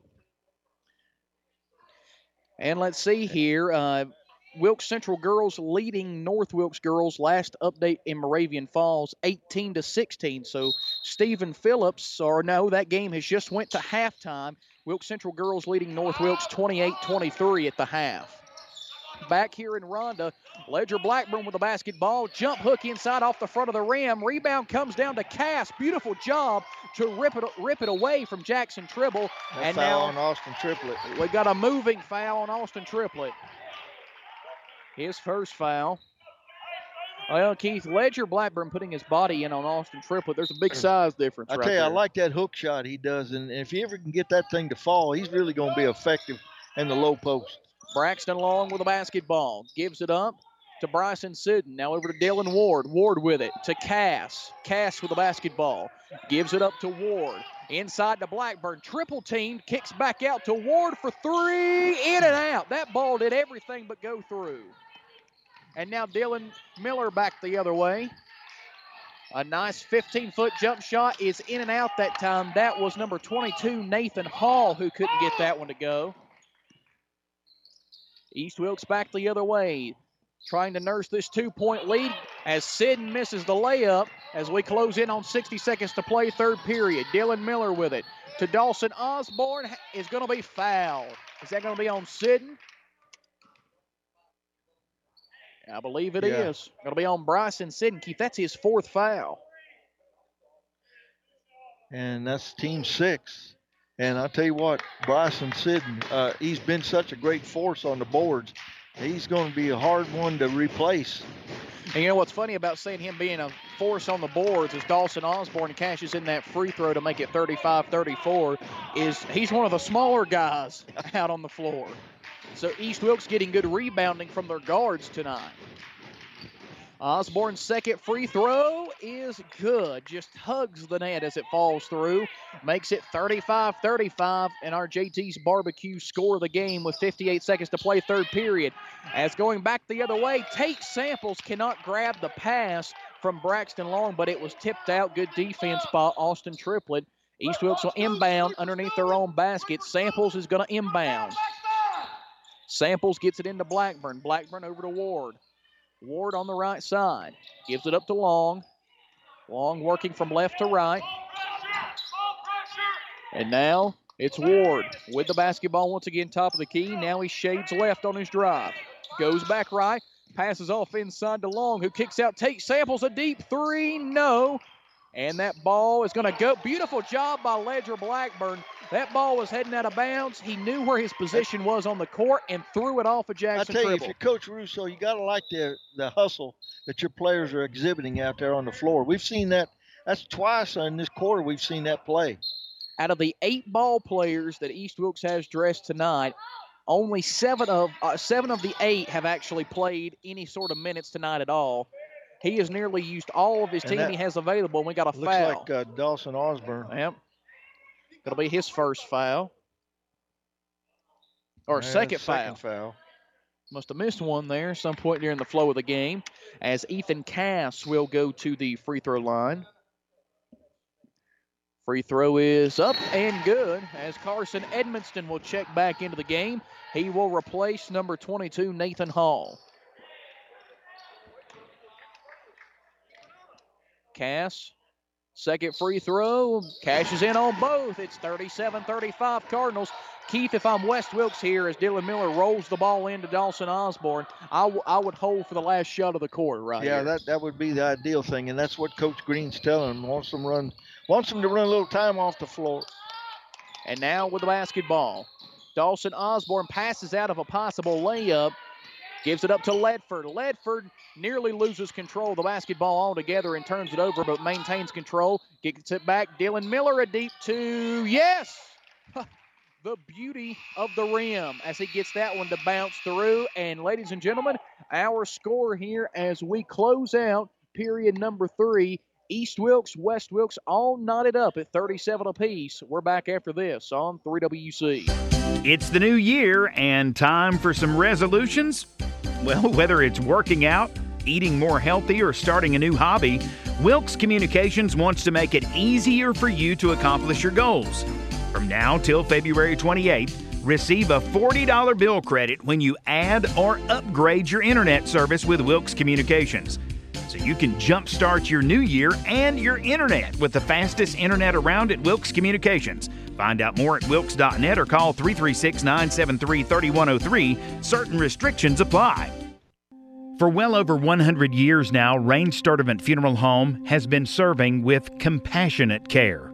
And let's see here. Uh, Wilkes Central girls leading North Wilkes girls. Last update in Moravian Falls, eighteen to sixteen. So Stephen Phillips, or no, that game has just went to halftime. Wilkes Central girls leading North Wilkes twenty-eight twenty-three at the half. Back here in Rhonda, Ledger Blackburn with the basketball. Jump hook inside off the front of the rim. Rebound comes down to Cass. Beautiful job to rip it rip it away from Jackson Tribble. That and foul now on Austin Triplett. We got a moving foul on Austin Triplett. His first foul. Well, Keith, Ledger Blackburn putting his body in on Austin Triplett. There's a big size difference I right tell you, there. I like that hook shot he does, and if he ever can get that thing to fall, he's really going to be effective in the low post. Braxton Long with the basketball. Gives it up to Bryson Sidden. Now over to Dylan Ward. Ward with it to Cass. Cass with the basketball. Gives it up to Ward. Inside to Blackburn. Triple team. Kicks back out to Ward for three. In and out. That ball did everything but go through. And now Dylan Miller back the other way. A nice fifteen-foot jump shot is in and out that time. That was number twenty-two, Nathan Hall, who couldn't get that one to go. East Wilkes back the other way, trying to nurse this two-point lead as Sidden misses the layup as we close in on sixty seconds to play third period. Dylan Miller with it to Dawson Osborne is going to be fouled. Is that going to be on Sidden? I believe it Yeah. is. Going to be on Bryson Sidden. Keith, that's his fourth foul. And that's team six. And I'll tell you what, Bryson Sidden, uh, he's been such a great force on the boards. He's going to be a hard one to replace. And you know what's funny about seeing him being a force on the boards is Dawson Osborne cashes in that free throw to make it thirty-five thirty-four. Is he's one of the smaller guys out on the floor. So East Wilkes getting good rebounding from their guards tonight. Osborne's second free throw is good. Just hugs the net as it falls through. Makes it thirty-five thirty-five, and our J T's Barbecue score of the game with fifty-eight seconds to play third period. As going back the other way, Tate Samples cannot grab the pass from Braxton Long, but it was tipped out. Good defense by Austin Triplett. East Wilkes will inbound underneath their own basket. Samples is going to inbound. Samples gets it into Blackburn. Blackburn over to Ward. Ward on the right side. Gives it up to Long. Long working from left to right. And now it's Ward with the basketball once again, top of the key. Now he shades left on his drive. Goes back right. Passes off inside to Long, who kicks out. Tate Samples a deep three. No. And that ball is going to go. Beautiful job by Ledger Blackburn. That ball was heading out of bounds. He knew where his position was on the court and threw it off of Jackson I tell you, Tribble. if you're Coach Russo, you got to like the, the hustle that your players are exhibiting out there on the floor. We've seen that. That's twice in this quarter we've seen that play. Out of the eight ball players that East Wilkes has dressed tonight, only seven of uh, seven of the eight have actually played any sort of minutes tonight at all. He has nearly used all of his And team that he has available, and we got a Looks foul. like uh, Dawson Osborne. Yep. That'll be his first foul. Or Yeah, second, second foul. foul. Must have missed one there some point during the flow of the game, as Ethan Cass will go to the free throw line. Free throw is up and good as Carson Edmonston will check back into the game. He will replace number twenty-two, Nathan Hall. Cass, second free throw, cashes in on both. It's thirty-seven thirty-five Cardinals. Keith, if I'm West Wilkes here, as Dylan Miller rolls the ball into Dawson Osborne, I, w- I would hold for the last shot of the court right yeah, here. that that would be the ideal thing, and that's what Coach Green's telling them. Wants them run, wants them to run a little time off the floor. And now with the basketball, Dawson Osborne passes out of a possible layup, gives it up to Ledford. Ledford nearly loses control of the basketball altogether and turns it over, but maintains control. Gets it back. Dylan Miller, a deep two. Yes! The beauty of the rim as he gets that one to bounce through. And ladies and gentlemen, our score here as we close out period number three. East Wilkes, West Wilkes all knotted up at thirty-seven apiece. We're back after this on three W C. It's the new year and time for some resolutions. Well, whether it's working out, eating more healthy, or starting a new hobby, Wilkes Communications wants to make it easier for you to accomplish your goals. From now till February twenty-eighth, receive a forty dollars bill credit when you add or upgrade your internet service with Wilkes Communications. So you can jumpstart your new year and your internet with the fastest internet around at Wilkes Communications. Find out more at wilkes dot net or call three three six, nine seven three, three one zero three. Certain restrictions apply. For well over one hundred years now, Rain Sturdivant Funeral Home has been serving with compassionate care.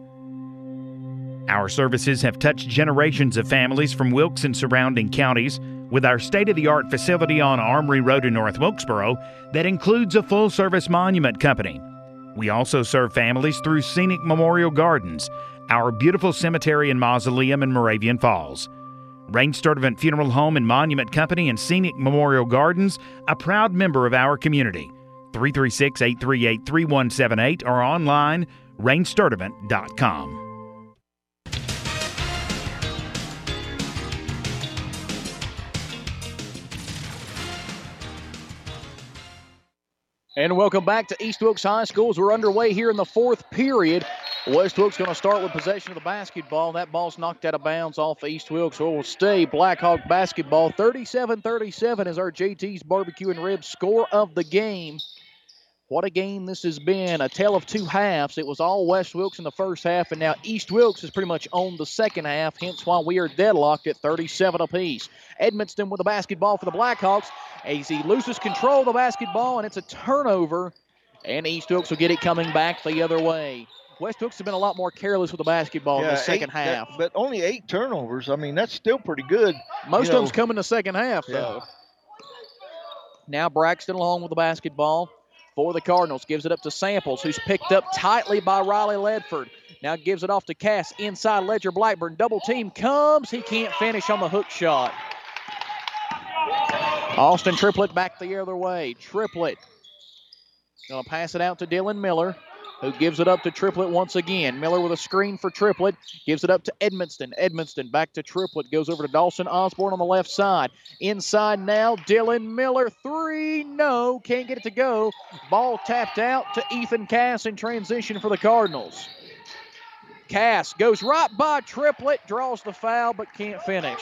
Our services have touched generations of families from Wilkes and surrounding counties with our state-of-the-art facility on Armory Road in North Wilkesboro that includes a full-service monument company. We also serve families through Scenic Memorial Gardens, our beautiful cemetery and mausoleum in Moravian Falls. Rain Sturdivant Funeral Home and Monument Company and Scenic Memorial Gardens, a proud member of our community. three three six, eight three eight, three one seven eight or online, rain sturdivant dot com. And welcome back to East Wilkes High School as we're underway here in the fourth period. West Wilkes going to start with possession of the basketball. That ball's knocked out of bounds off East Wilkes, so it will stay Blackhawk basketball. thirty-seven thirty-seven is our J T's Barbecue and Ribs score of the game. What a game this has been. A tale of two halves. It was all West Wilkes in the first half, and now East Wilkes is pretty much on the second half, hence why we are deadlocked at thirty-seven apiece. Edmonston with the basketball for the Blackhawks as he loses control of the basketball, and it's a turnover, and East Wilkes will get it coming back the other way. West Wilkes have been a lot more careless with the basketball yeah, in the second eight, half. That, but only eight turnovers. I mean, that's still pretty good. Most you know. of them's come in the second half, Yeah. though. Now Braxton along with the basketball for the Cardinals. Gives it up to Samples, who's picked up tightly by Riley Ledford. Now gives it off to Cass inside Ledger Blackburn. Double team comes. He can't finish on the hook shot. Austin Triplett back the other way. Triplett going to pass it out to Dylan Miller, who gives it up to Triplett once again. Miller with a screen for Triplett. Gives it up to Edmonston. Edmonston back to Triplett. Goes over to Dawson Osborne on the left side. Inside now, Dylan Miller. Three. No, can't get it to go. Ball tapped out to Ethan Cass in transition for the Cardinals. Cass goes right by Triplett. Draws the foul, but can't finish.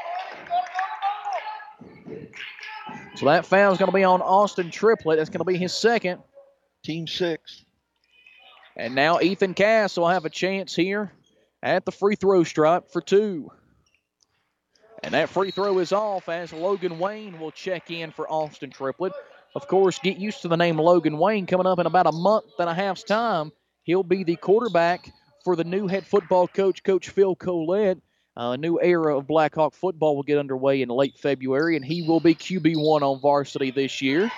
So that foul is going to be on Austin Triplett. That's going to be his second. Team six. And now Ethan Cass will have a chance here at the free throw stripe for two. And that free throw is off as Logan Wayne will check in for Austin Triplett. Of course, get used to the name Logan Wayne. Coming up in about a month and a half's time, he'll be the quarterback for the new head football coach, Coach Phil Collette. A new era of Blackhawk football will get underway in late February, and he will be Q B one on varsity this year.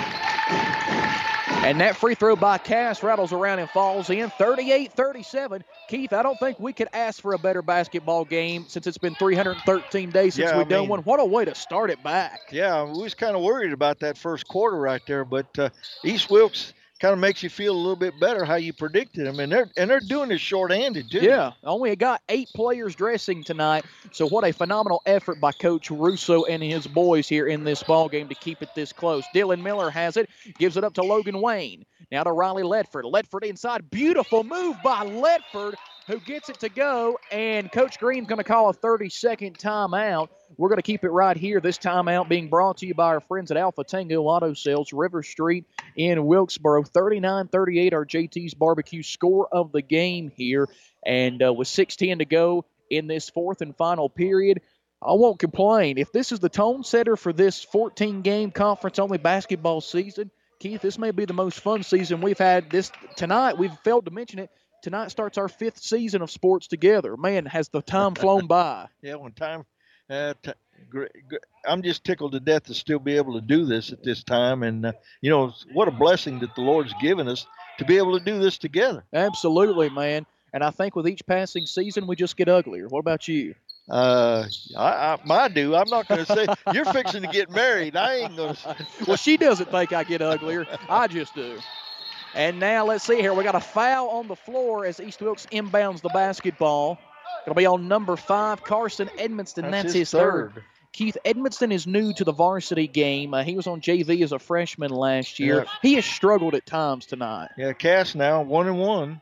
And that free throw by Cass rattles around and falls in. thirty-eight thirty-seven. Keith, I don't think we could ask for a better basketball game since it's been three hundred thirteen days since Yeah, we've I done mean- one. What a way to start it back. Yeah, we was kind of worried about that first quarter right there, but uh, East Wilkes kind of makes you feel a little bit better how you predicted them, and they're and they're doing it short-handed too. Yeah, only got eight players dressing tonight. So what a phenomenal effort by Coach Russo and his boys here in this ball game to keep it this close. Dylan Miller has it, gives it up to Logan Wayne. Now to Riley Ledford. Ledford inside. Beautiful move by Ledford. who gets it to go, and Coach Green's going to call a thirty-second timeout. We're going to keep it right here. This timeout being brought to you by our friends at Alpha Tango Auto Sales, River Street in Wilkesboro. thirty-nine thirty-eight, our J T's Barbecue score of the game here. And uh, with six ten to go in this fourth and final period, I won't complain. If this is the tone setter for this fourteen-game conference-only basketball season, Keith, this may be the most fun season we've had. This tonight, we've failed to mention it, tonight starts our fifth season of sports together. Man, has the time flown by. Yeah, when time uh, – t- gr- gr- I'm just tickled to death to still be able to do this at this time. And, uh, you know, what a blessing that the Lord's given us to be able to do this together. Absolutely, man. And I think with each passing season, we just get uglier. What about you? Uh, I, I, I do. I'm not going to say you're fixing to get married. I ain't going to. Well, she doesn't think I get uglier. I just do. And now let's see here. We got a foul on the floor as East Wilkes inbounds the basketball. It'll be on number five, Carson Edmonston. That's, That's his, his third. third. Keith Edmonston is new to the varsity game. Uh, he was on J V as a freshman last year. Yeah. He has struggled at times tonight. Yeah, Cass now one and one.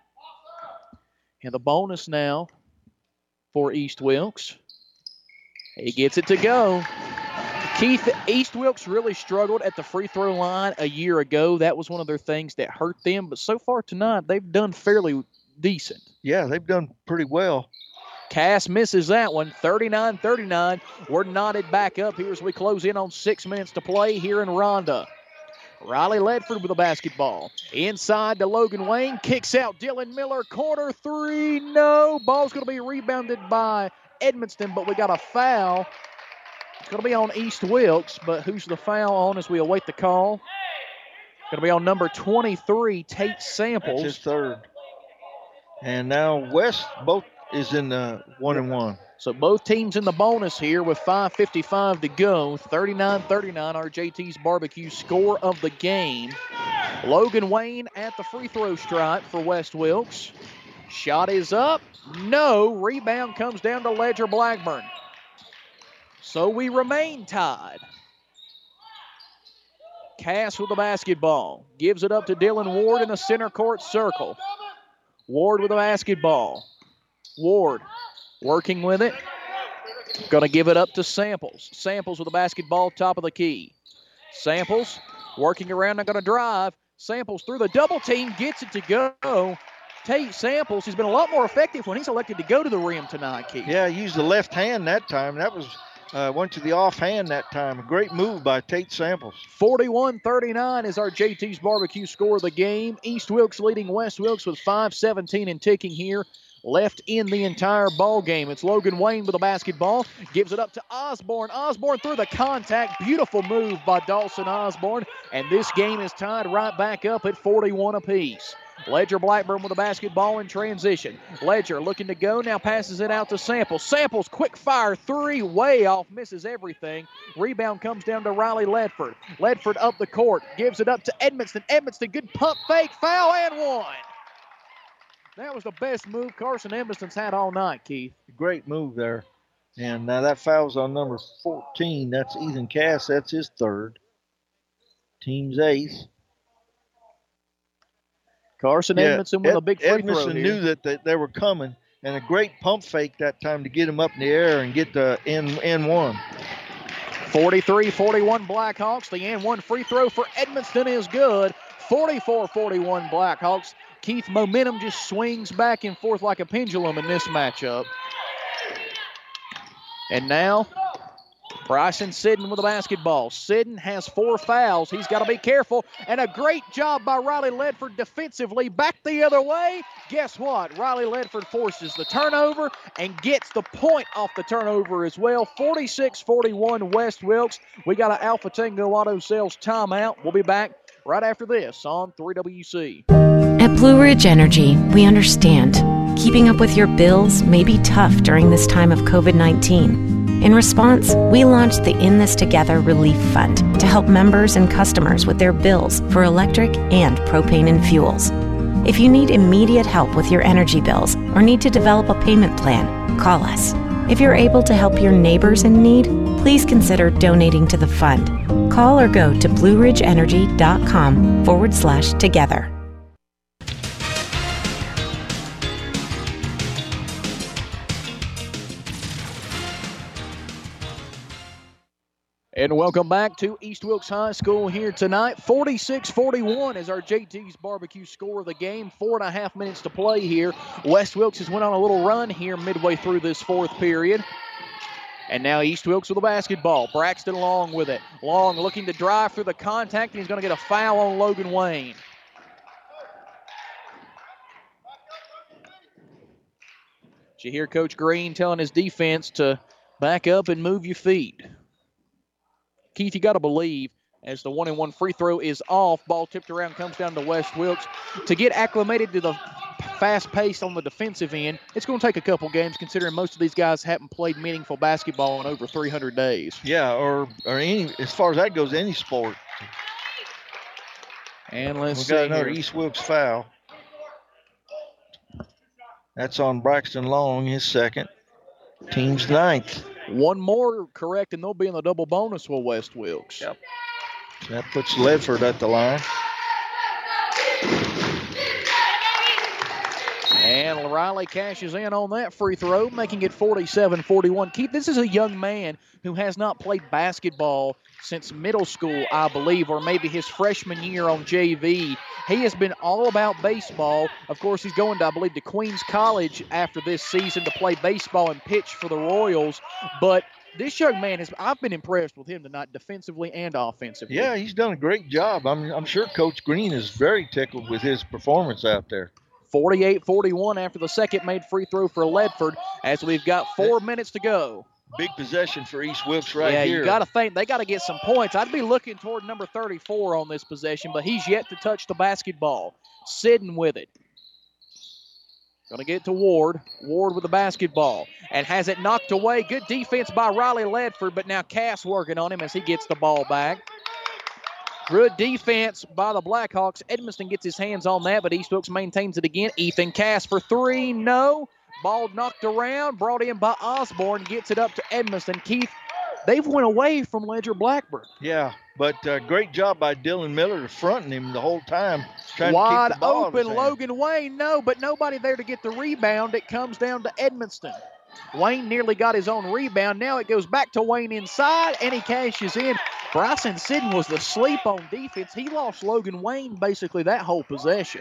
And the bonus now for East Wilkes. He gets it to go. Keith, East Wilkes really struggled at the free throw line a year ago. That was one of their things that hurt them. But so far tonight, they've done fairly decent. Yeah, they've done pretty well. Cass misses that one, thirty-nine thirty-nine. We're knotted back up here as we close in on six minutes to play here in Rhonda. Riley Ledford with the basketball. Inside to Logan Wayne. Kicks out Dylan Miller. Corner three. No. Ball's going to be rebounded by Edmonston, but we got a foul. It's going to be on East Wilkes, but who's the foul on as we await the call? Going to be on number twenty-three, Tate Samples. That's his third. And now West both is in the one and one. So both teams in the bonus here with five fifty-five to go. thirty-nine thirty-nine, our J T's Barbecue score of the game. Logan Wayne at the free throw stripe for West Wilkes. Shot is up. No. Rebound comes down to Ledger Blackburn. So we remain tied. Cass with the basketball. Gives it up to Dylan Ward in the center court circle. Ward with the basketball. Ward working with it. Going to give it up to Samples. Samples with the basketball, top of the key. Samples working around, not going to drive. Samples through the double team, gets it to go. Tate Samples, he's been a lot more effective when he's elected to go to the rim tonight, Keith. Yeah, he used the left hand that time. That was uh, went to the offhand that time. A great move by Tate Samples. forty-one thirty-nine is our J T's Barbecue score of the game. East Wilkes leading West Wilkes with five seventeen and ticking here left in the entire ball game. It's Logan Wayne with the basketball. Gives it up to Osborne. Osborne through the contact. Beautiful move by Dawson Osborne. And this game is tied right back up at forty-one apiece. Ledger Blackburn with the basketball in transition. Ledger looking to go, now passes it out to Samples. Samples, quick fire three, way off, misses everything. Rebound comes down to Riley Ledford. Ledford up the court, gives it up to Edmonston. Edmonston, good pump fake, foul, and one. That was the best move Carson Edmonston's had all night, Keith. Great move there. And uh, that foul's on number fourteen. That's Ethan Cass. That's his third. Team's ace. Carson yeah, Edmondson with Ed, a big free Edmondson throw here. knew that they, they were coming, and a great pump fake that time to get him up in the air and get the N, N one. forty-three forty-one Blackhawks. The N one free throw for Edmonston is good. forty-four forty-one Blackhawks. Keith, momentum just swings back and forth like a pendulum in this matchup. And now, Bryson Sidden with the basketball. Sidden has four fouls. He's got to be careful. And a great job by Riley Ledford defensively. Back the other way. Guess what? Riley Ledford forces the turnover and gets the point off the turnover as well. forty-six forty-one West Wilkes. We got an Alpha Tango Auto Sales timeout. We'll be back right after this on three W C. At Blue Ridge Energy, we understand. Keeping up with your bills may be tough during this time of covid nineteen. In response, we launched the In This Together Relief Fund to help members and customers with their bills for electric and propane and fuels. If you need immediate help with your energy bills or need to develop a payment plan, call us. If you're able to help your neighbors in need, please consider donating to the fund. Call or go to blueridgeenergy.com forward slash together. And welcome back to East Wilkes High School here tonight. forty-six forty-one is our J T's Barbecue score of the game. Four and a half minutes to play here. West Wilkes has went on a little run here midway through this fourth period. And now East Wilkes with the basketball. Braxton Long with it. Long looking to drive through the contact, and he's going to get a foul on Logan Wayne. You hear Coach Green telling his defense to back up and move your feet. Keith, you got to believe, as the one and one free throw is off, ball tipped around, comes down to West Wilkes. To get acclimated to the fast pace on the defensive end, it's going to take a couple games, considering most of these guys haven't played meaningful basketball in over three hundred days. Yeah, or or any, as far as that goes, any sport. And let's we see got another here. East Wilkes foul. That's on Braxton Long, his second. Team's ninth. One more correct, and they'll be in the double bonus with West Wilkes. Yep. That puts Ledford at the line. And Riley cashes in on that free throw, making it forty-seven forty-one. Keith, this is a young man who has not played basketball since middle school, I believe, or maybe his freshman year on J V. He has been all about baseball. Of course, he's going to, I believe, to Queens College after this season to play baseball and pitch for the Royals. But this young man, has I've been impressed with him tonight defensively and offensively. Yeah, he's done a great job. I'm, I'm sure Coach Green is very tickled with his performance out there. forty-eight forty-one after the second made free throw for Ledford, as we've got four minutes to go. Big possession for East Wilkes right yeah, here. Yeah, you got to think they got to get some points. I'd be looking toward number thirty-four on this possession, but he's yet to touch the basketball. Sitting with it. Going to get to Ward. Ward with the basketball and has it knocked away. Good defense by Riley Ledford, but now Cass working on him as he gets the ball back. Good defense by the Blackhawks. Edmiston gets his hands on that, but East Wilkes maintains it again. Ethan Cass for three. No. Ball knocked around, brought in by Osborne, gets it up to Edmiston. Keith, they've went away from Ledger Blackburn. Yeah, but uh, great job by Dylan Miller fronting him the whole time. Trying Wide to keep the ball open, Logan Wayne. No, but nobody there to get the rebound. It comes down to Edmiston. Wayne nearly got his own rebound. Now it goes back to Wayne inside, and he cashes in. Bryson Sidden was the sleep on defense. He lost Logan Wayne basically that whole possession.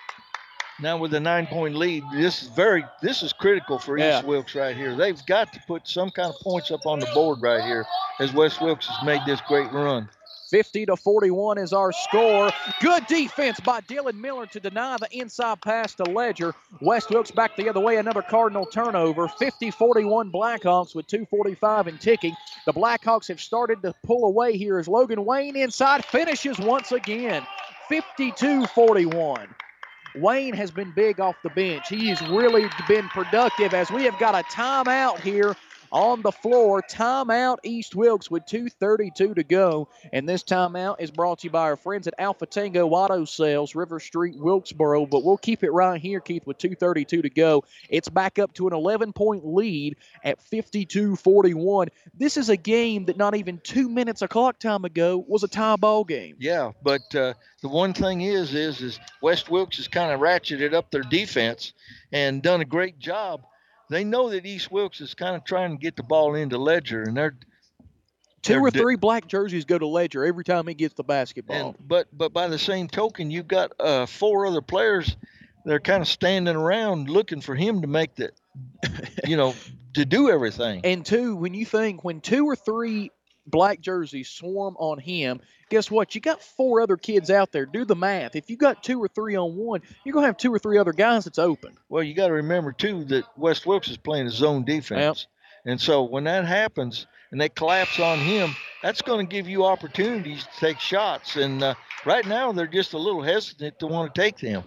Now with a nine-point lead, this is very this is critical for Yeah. East Wilkes right here. They've got to put some kind of points up on the board right here as West Wilkes has made this great run. fifty to forty-one is our score. Good defense by Dylan Miller to deny the inside pass to Ledger. West Wilkes back the other way, another Cardinal turnover. fifty forty-one Blackhawks with two forty-five and ticking. The Blackhawks have started to pull away here as Logan Wayne inside finishes once again. fifty-two forty-one. Wayne has been big off the bench. He has really been productive as we have got a timeout here on the floor. Timeout East Wilkes with two thirty-two to go. And this timeout is brought to you by our friends at Alpha Tango Auto Sales, River Street, Wilkesboro. But we'll keep it right here, Keith, with two thirty-two to go. It's back up to an eleven-point lead at fifty-two forty-one. This is a game that not even two minutes of clock time ago was a tie ball game. Yeah, but uh, the one thing is, is, is West Wilkes has kind of ratcheted up their defense and done a great job. They know that East Wilkes is kind of trying to get the ball into Ledger, and they're Two they're or di- three black jerseys go to Ledger every time he gets the basketball. And, but but by the same token, you've got uh, four other players that are kind of standing around looking for him to make the, you know, to do everything. And two, when you think when two or three black jerseys swarm on him, guess what? You got four other kids out there. Do the math. If you got two or three on one, you're going to have two or three other guys that's open. Well, you got to remember, too, that West Wilkes is playing a zone defense. Yep. And so when that happens and they collapse on him, that's going to give you opportunities to take shots. And uh, right now they're just a little hesitant to want to take them.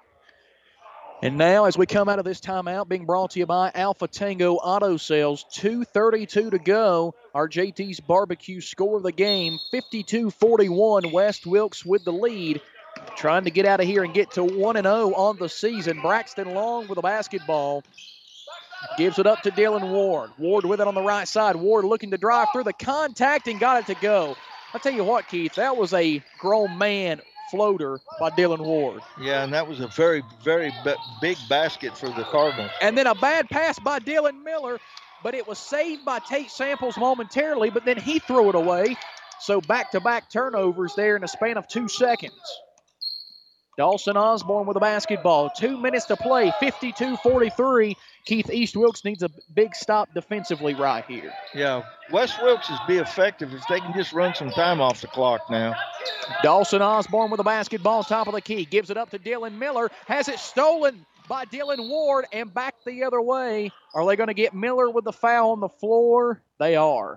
And now as we come out of this timeout, being brought to you by Alpha Tango Auto Sales, two thirty-two to go. Our J T's Barbecue score of the game, fifty-two forty-one. West Wilkes with the lead. Trying to get out of here and get to one and oh on the season. Braxton Long with the basketball. Gives it up to Dylan Ward. Ward with it on the right side. Ward looking to drive through the contact and got it to go. I'll tell you what, Keith, that was a grown man floater by Dylan Ward. Yeah, and that was a very, very b- big basket for the Cardinals. And then a bad pass by Dylan Miller. but it was saved by Tate Samples momentarily, but then he threw it away. So back-to-back turnovers there in a span of two seconds. Dawson Osborne with the basketball. Two minutes to play, fifty-two forty-three. Keith, East Wilkes needs a big stop defensively right here. Yeah, West Wilkes is be effective if they can just run some time off the clock now. Dawson Osborne with the basketball, top of the key. Gives it up to Dylan Miller. Has it stolen by Dylan Ward and back the other way. Are they going to get Miller with the foul on the floor? They are.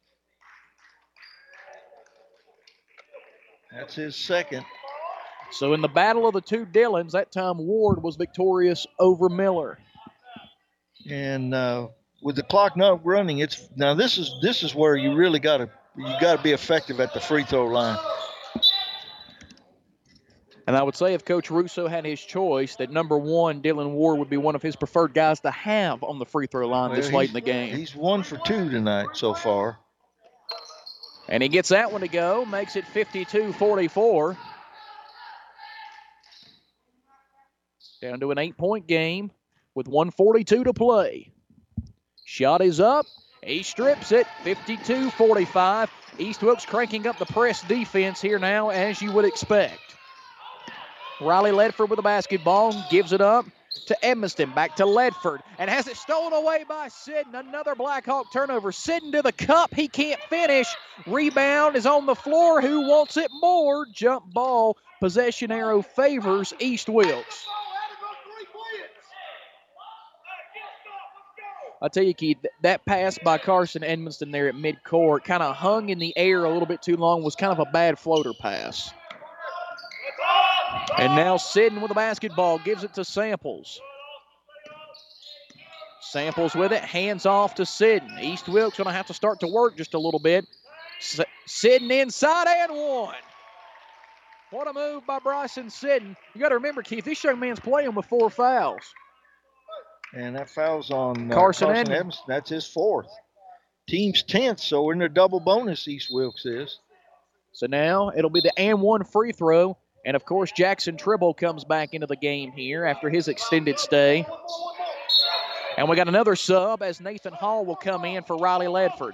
That's his second. So in the battle of the two Dylans, that time Ward was victorious over Miller. And uh, with the clock not running, it's now this is this is where you really got to you got to be effective at the free throw line. And I would say if Coach Russo had his choice, that number one, Dylan Ward, would be one of his preferred guys to have on the free throw line Well, this late in the game. He's one for two tonight so far. And he gets that one to go, makes it fifty-two forty-four. Down to an eight-point game with one forty-two to play. Shot is up. He strips it, fifty-two forty-five. East Wilkes cranking up the press defense here now, as you would expect. Riley Ledford with the basketball, gives it up to Edmiston, back to Ledford, and has it stolen away by Sidden. Another Blackhawk turnover. Sidden to the cup, he can't finish. Rebound is on the floor. Who wants it more? Jump ball, possession arrow favors East Wilkes. I'll tell you, Keith, that pass by Carson Edmiston there at midcourt kind of hung in the air a little bit too long, was kind of a bad floater pass. And now Sidden with the basketball, gives it to Samples. Samples with it, hands off to Sidden. East Wilkes going to have to start to work just a little bit. S- Sidden inside and one. What a move by Bryson Sidden. You got to remember, Keith, this young man's playing with four fouls. And that foul's on uh, Carson, Carson Edmiston. Edmiston. That's his fourth. Team's tenth, so we're in the double bonus, East Wilkes is. So now it'll be the and one free throw. And, of course, Jackson Tribble comes back into the game here after his extended stay. And we got another sub as Nathan Hall will come in for Riley Ledford.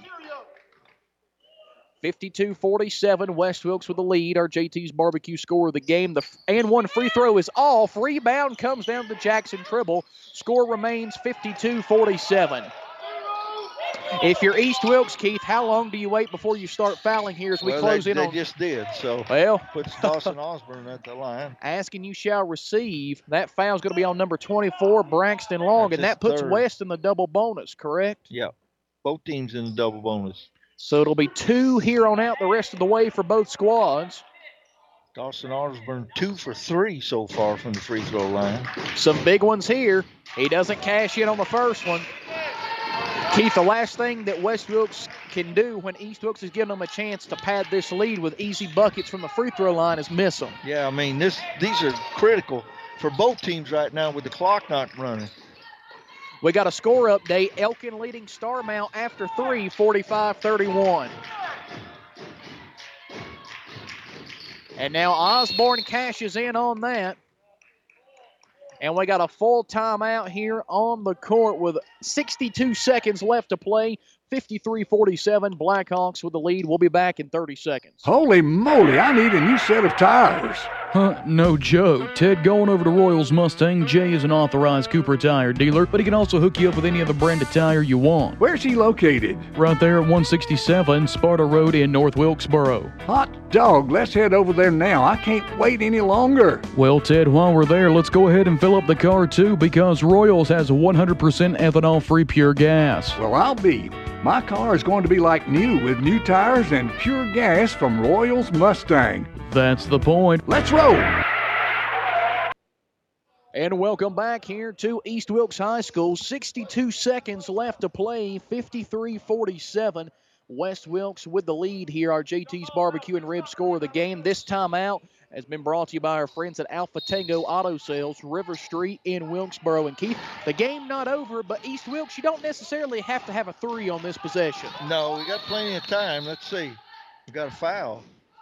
fifty-two forty-seven, West Wilkes with the lead. Our J T's barbecue score of the game. The and one free throw is off. Rebound comes down to Jackson Tribble. Score remains fifty-two forty-seven. If you're East Wilkes, Keith, how long do you wait before you start fouling here as we well, close they, in they on? They just did, so well, puts Dawson Osborne at the line. Asking you shall receive. That foul's going to be on number twenty-four, Braxton Long, That's and that puts third. West in the double bonus, correct? Yeah, both teams in the double bonus. So it'll be two here on out the rest of the way for both squads. Dawson Osborne two for three so far from the free throw line. Some big ones here. He doesn't cash in on the first one. Keith, the last thing that West Wilkes can do when East Wilkes is giving them a chance to pad this lead with easy buckets from the free throw line is miss them. Yeah, I mean, this these are critical for both teams right now with the clock not running. We got a score update. Elkin leading Starmount after three, forty-five thirty-one. And now Osborne cashes in on that. And we got a full timeout here on the court with sixty-two seconds left to play. fifty-three forty-seven, Blackhawks with the lead. We'll be back in thirty seconds. Holy moly, I need a new set of tires. Huh, no joke. Ted going over to Royals Mustang. Jay is an authorized Cooper tire dealer, but he can also hook you up with any other brand of tire you want. Where's he located? Right there at one sixty-seven Sparta Road in North Wilkesboro. Hot dog, let's head over there now. I can't wait any longer. Well, Ted, while we're there, let's go ahead and fill up the car too, because Royals has one hundred percent ethanol-free pure gas. Well, I'll be. My car is going to be like new with new tires and pure gas from Royals Mustang. That's the point. Let's roll. And welcome back here to East Wilkes High School. sixty-two seconds left to play, fifty-three forty-seven. West Wilkes with the lead here. Our J T's Barbecue and Rib score of the game. This time out has been brought to you by our friends at Alpha Tango Auto Sales, River Street in Wilkesboro. And Keith, the game not over, but East Wilkes, you don't necessarily have to have a three on this possession. No, we got plenty of time. Let's see. We got a foul.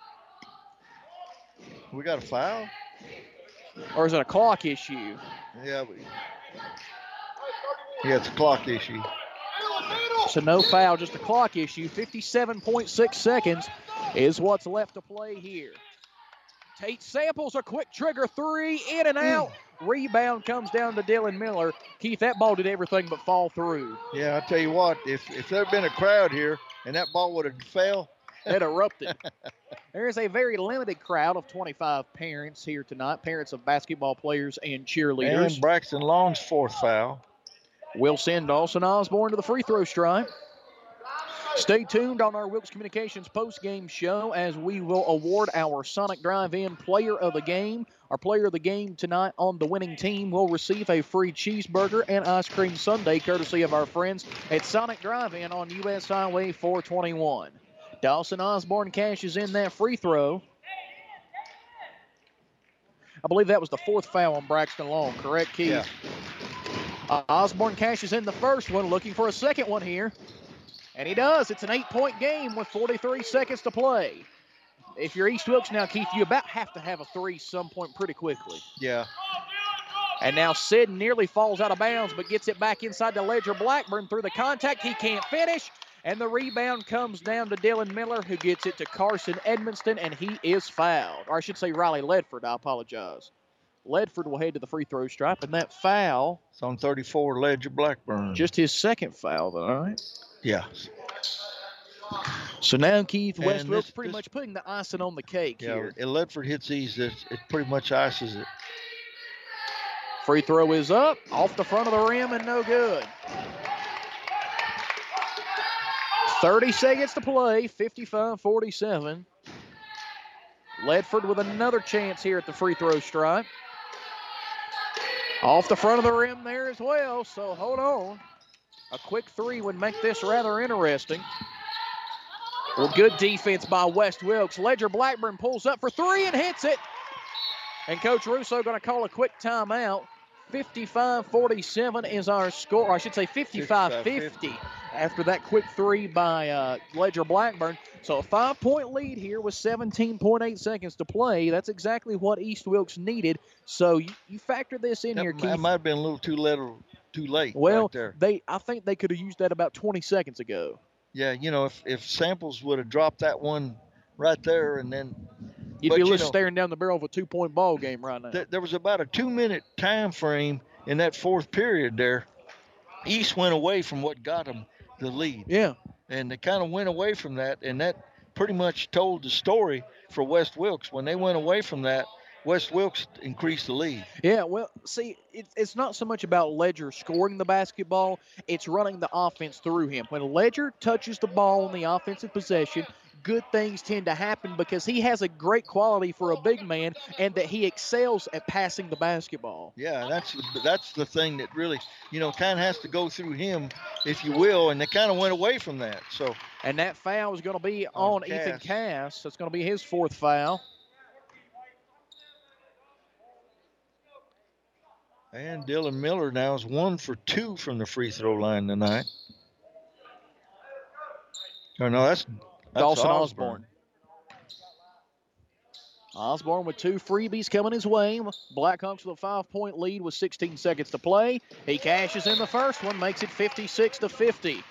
We got a foul? Or is it a clock issue? Yeah, we, yeah, it's a clock issue. So no foul, just a clock issue. fifty-seven point six seconds is what's left to play here. Tate Samples a quick trigger three, in and out. Mm. Rebound comes down to Dylan Miller. Keith, that ball did everything but fall through. Yeah, I tell you what, if if there had been a crowd here and that ball would have fell, it erupted. There is a very limited crowd of twenty-five parents here tonight, parents of basketball players and cheerleaders. And Braxton Long's fourth foul. We'll send Dawson Osborne to the free throw stripe. Stay tuned on our Wilkes Communications post-game show as we will award our Sonic Drive-In Player of the Game. Our Player of the Game tonight on the winning team will receive a free cheeseburger and ice cream sundae courtesy of our friends at Sonic Drive-In on U S Highway four twenty-one. Dawson Osborne cashes in that free throw. I believe that was the fourth foul on Braxton Long, correct, Keith? Yeah. Uh, Osborne cashes in the first one, looking for a second one here. And he does. It's an eight-point game with forty-three seconds to play. If you're East Wilkes now, Keith, you about have to have a three some point pretty quickly. Yeah. And now Sid nearly falls out of bounds, but gets it back inside to Ledger Blackburn through the contact. He can't finish. And the rebound comes down to Dylan Miller, who gets it to Carson Edmonston, and he is fouled. Or I should say Riley Ledford. I apologize. Ledford will head to the free throw stripe, and that foul. It's on thirty-four, Ledger Blackburn. Just his second foul, though, all right? Yeah. So now, Keith, West Wilkes this, pretty this, much putting the icing on the cake yeah, here. Yeah, Ledford hits these, it, it pretty much ices it. Free throw is up, off the front of the rim, and no good. thirty seconds to play, fifty-five forty-seven. Ledford with another chance here at the free throw stripe. Off the front of the rim there as well, so hold on. A quick three would make this rather interesting. Well, good defense by West Wilkes. Ledger Blackburn pulls up for three and hits it. And Coach Russo going to call a quick timeout. fifty-five forty-seven is our score. Or I should say fifty-five fifty after that quick three by uh, Ledger Blackburn. So a five-point lead here with seventeen point eight seconds to play. That's exactly what East Wilkes needed. So you, you factor this in that, here, Keith. That might have been a little too little. Too late. Well, right there. they I think they could have used that about twenty seconds ago. Yeah, you know, if, if Samples would have dropped that one right there and then. You'd but, be you know, staring down the barrel of a two-point ball game right now. Th- there was about a two-minute time frame in that fourth period there. East went away from what got them the lead. Yeah. And they kind of went away from that, and that pretty much told the story for West Wilkes. When they went away from that, West Wilkes increased the lead. Yeah, well, see, it, it's not so much about Ledger scoring the basketball. It's running the offense through him. When Ledger touches the ball in the offensive possession, good things tend to happen because he has a great quality for a big man and that he excels at passing the basketball. Yeah, that's the, that's the thing that really, you know, kind of has to go through him, if you will, and they kind of went away from that. So, and that foul is going to be on, on Cass. Ethan Cass. That's going to be his fourth foul. And Dylan Miller now is one for two from the free throw line tonight. Oh, no, that's, that's Dawson Osborne. Osborne. Osborne with two freebies coming his way. Blackhawks with a five-point lead with sixteen seconds to play. He cashes in the first one, makes it fifty-six to fifty.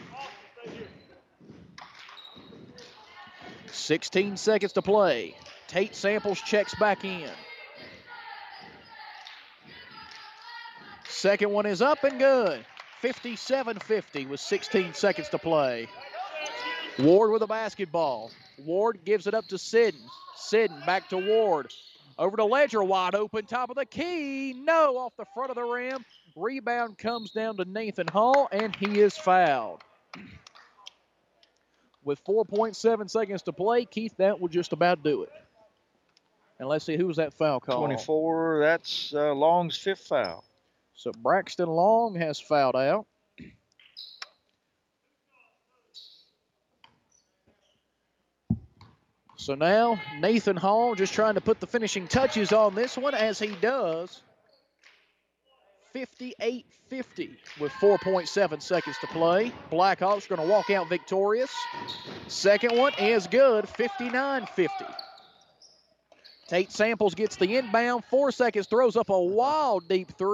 sixteen seconds to play. Tate Samples checks back in. Second one is up and good. fifty-seven fifty with sixteen seconds to play. Ward with a basketball. Ward gives it up to Sidden. Sidden back to Ward. Over to Ledger, wide open, top of the key. No, off the front of the rim. Rebound comes down to Nathan Hall, and he is fouled. With four point seven seconds to play, Keith, that will just about do it. And let's see, who was that foul call? twenty-four, that's uh, Long's fifth foul. So Braxton Long has fouled out. So now Nathan Hall just trying to put the finishing touches on this one, as he does. fifty-eight fifty with four point seven seconds to play. Blackhawks going to walk out victorious. Second one is good, fifty-nine fifty. Tate Samples gets the inbound, four seconds, throws up a wild deep three.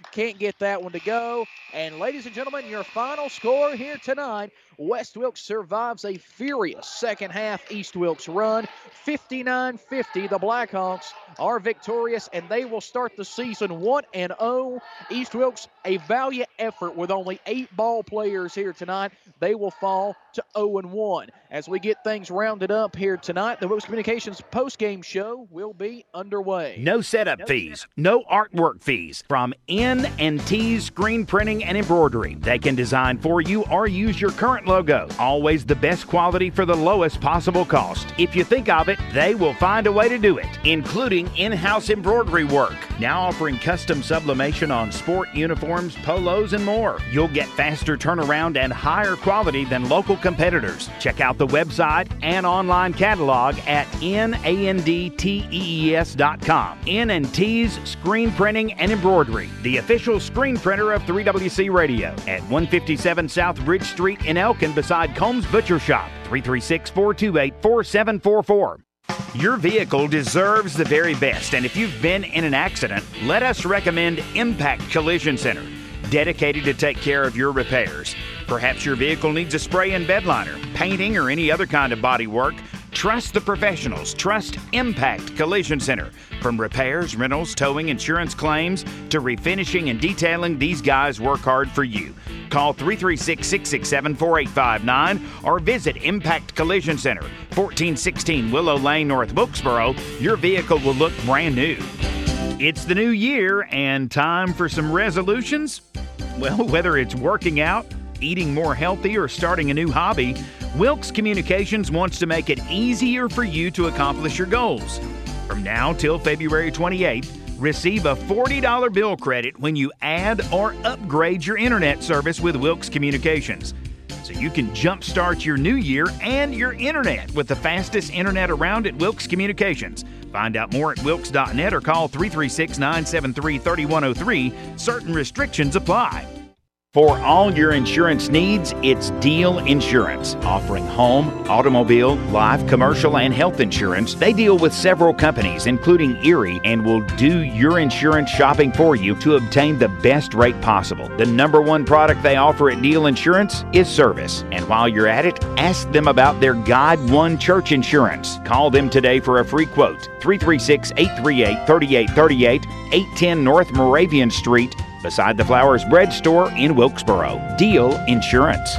Can't get that one to go. And ladies and gentlemen, your final score here tonight, West Wilkes survives a furious second half East Wilkes run. fifty-nine fifty, the Blackhawks are victorious, and they will start the season one and oh. East Wilkes, a valiant effort with only eight ball players here tonight. They will fall to oh and one. As we get things rounded up here tonight, the Wilkes Communications postgame show will be underway. No setup no fees, setup. No artwork fees from N and T Screen Printing and Embroidery. They can design for you or use your current logo. Always the best quality for the lowest possible cost. If you think of it, they will find a way to do it, including in-house embroidery work. Now offering custom sublimation on sport uniforms, polos, and more. You'll get faster turnaround and higher quality than local competitors. Check out the website and online catalog at N A N D T E E S dot com. N and T's Screen Printing and Embroidery, the official screen printer of three W C Radio, at one fifty-seven South Bridge Street in Elkin beside Combs Butcher Shop. three three six, four two eight, four seven four four. Your vehicle deserves the very best, and if you've been in an accident, let us recommend Impact Collision Center, dedicated to take care of your repairs. Perhaps your vehicle needs a spray and bed liner, painting, or any other kind of body work. Trust the professionals. Trust Impact Collision Center. From repairs, rentals, towing, insurance claims, to refinishing and detailing, these guys work hard for you. Call three three six, six six seven, four eight five nine or visit Impact Collision Center, fourteen sixteen Willow Lane, North Wilkesboro. Your vehicle will look brand new. It's the new year and time for some resolutions. Well, whether it's working out, eating more healthy, or starting a new hobby, Wilkes Communications wants to make it easier for you to accomplish your goals. From now till February twenty-eighth, receive a forty dollars bill credit when you add or upgrade your internet service with Wilkes Communications. So you can jumpstart your new year and your internet with the fastest internet around at Wilkes Communications. Find out more at wilkes dot net or call three three six, nine seven three, three one zero three. Certain restrictions apply. For all your insurance needs, it's Deal Insurance, offering home, automobile, life, commercial, and health insurance. They deal with several companies, including Erie, and will do your insurance shopping for you to obtain the best rate possible. The number one product they offer at Deal Insurance is service. And while you're at it, ask them about their Guide One Church Insurance. Call them today for a free quote. three three six, eight three eight, three eight three eight, eight ten North Moravian Street, beside the Flowers Bread Store in Wilkesboro. Deal Insurance.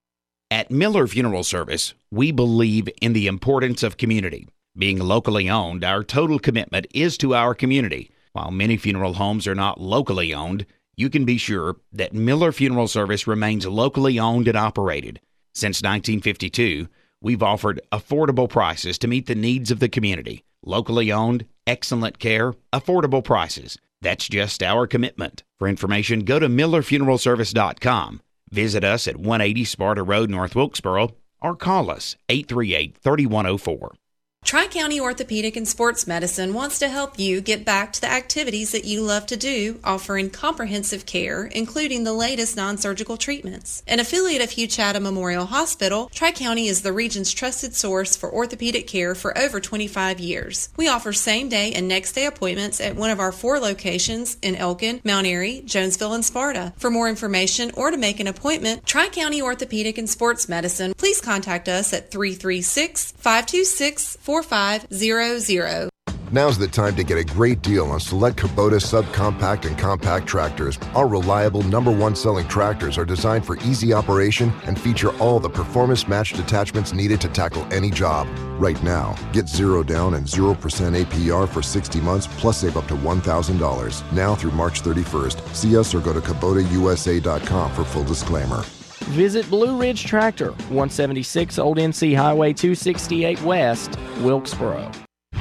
At Miller Funeral Service, we believe in the importance of community. Being locally owned, our total commitment is to our community. While many funeral homes are not locally owned, you can be sure that Miller Funeral Service remains locally owned and operated. Since nineteen fifty-two, we've offered affordable prices to meet the needs of the community. Locally owned, excellent care, affordable prices. That's just our commitment. For information, go to miller funeral service dot com. Visit us at one eighty Sparta Road, North Wilkesboro, or call us eight three eight, three one zero four. Tri-County Orthopedic and Sports Medicine wants to help you get back to the activities that you love to do, offering comprehensive care, including the latest non-surgical treatments. An affiliate of Hugh Chatham Memorial Hospital, Tri-County is the region's trusted source for orthopedic care for over twenty-five years. We offer same-day and next-day appointments at one of our four locations in Elkin, Mount Airy, Jonesville, and Sparta. For more information or to make an appointment, Tri-County Orthopedic and Sports Medicine, please contact us at three three six, five two six, four five zero zero. Now's the time to get a great deal on select Kubota subcompact and compact tractors. Our reliable number one selling tractors are designed for easy operation and feature all the performance matched attachments needed to tackle any job. Right now, get zero down and zero percent A P R for sixty months plus save up to one thousand dollars. Now through March thirty-first. See us or go to Kubota U S A dot com for full disclaimer. Visit Blue Ridge Tractor, one seventy-six Old N C Highway two sixty-eight West, Wilkesboro.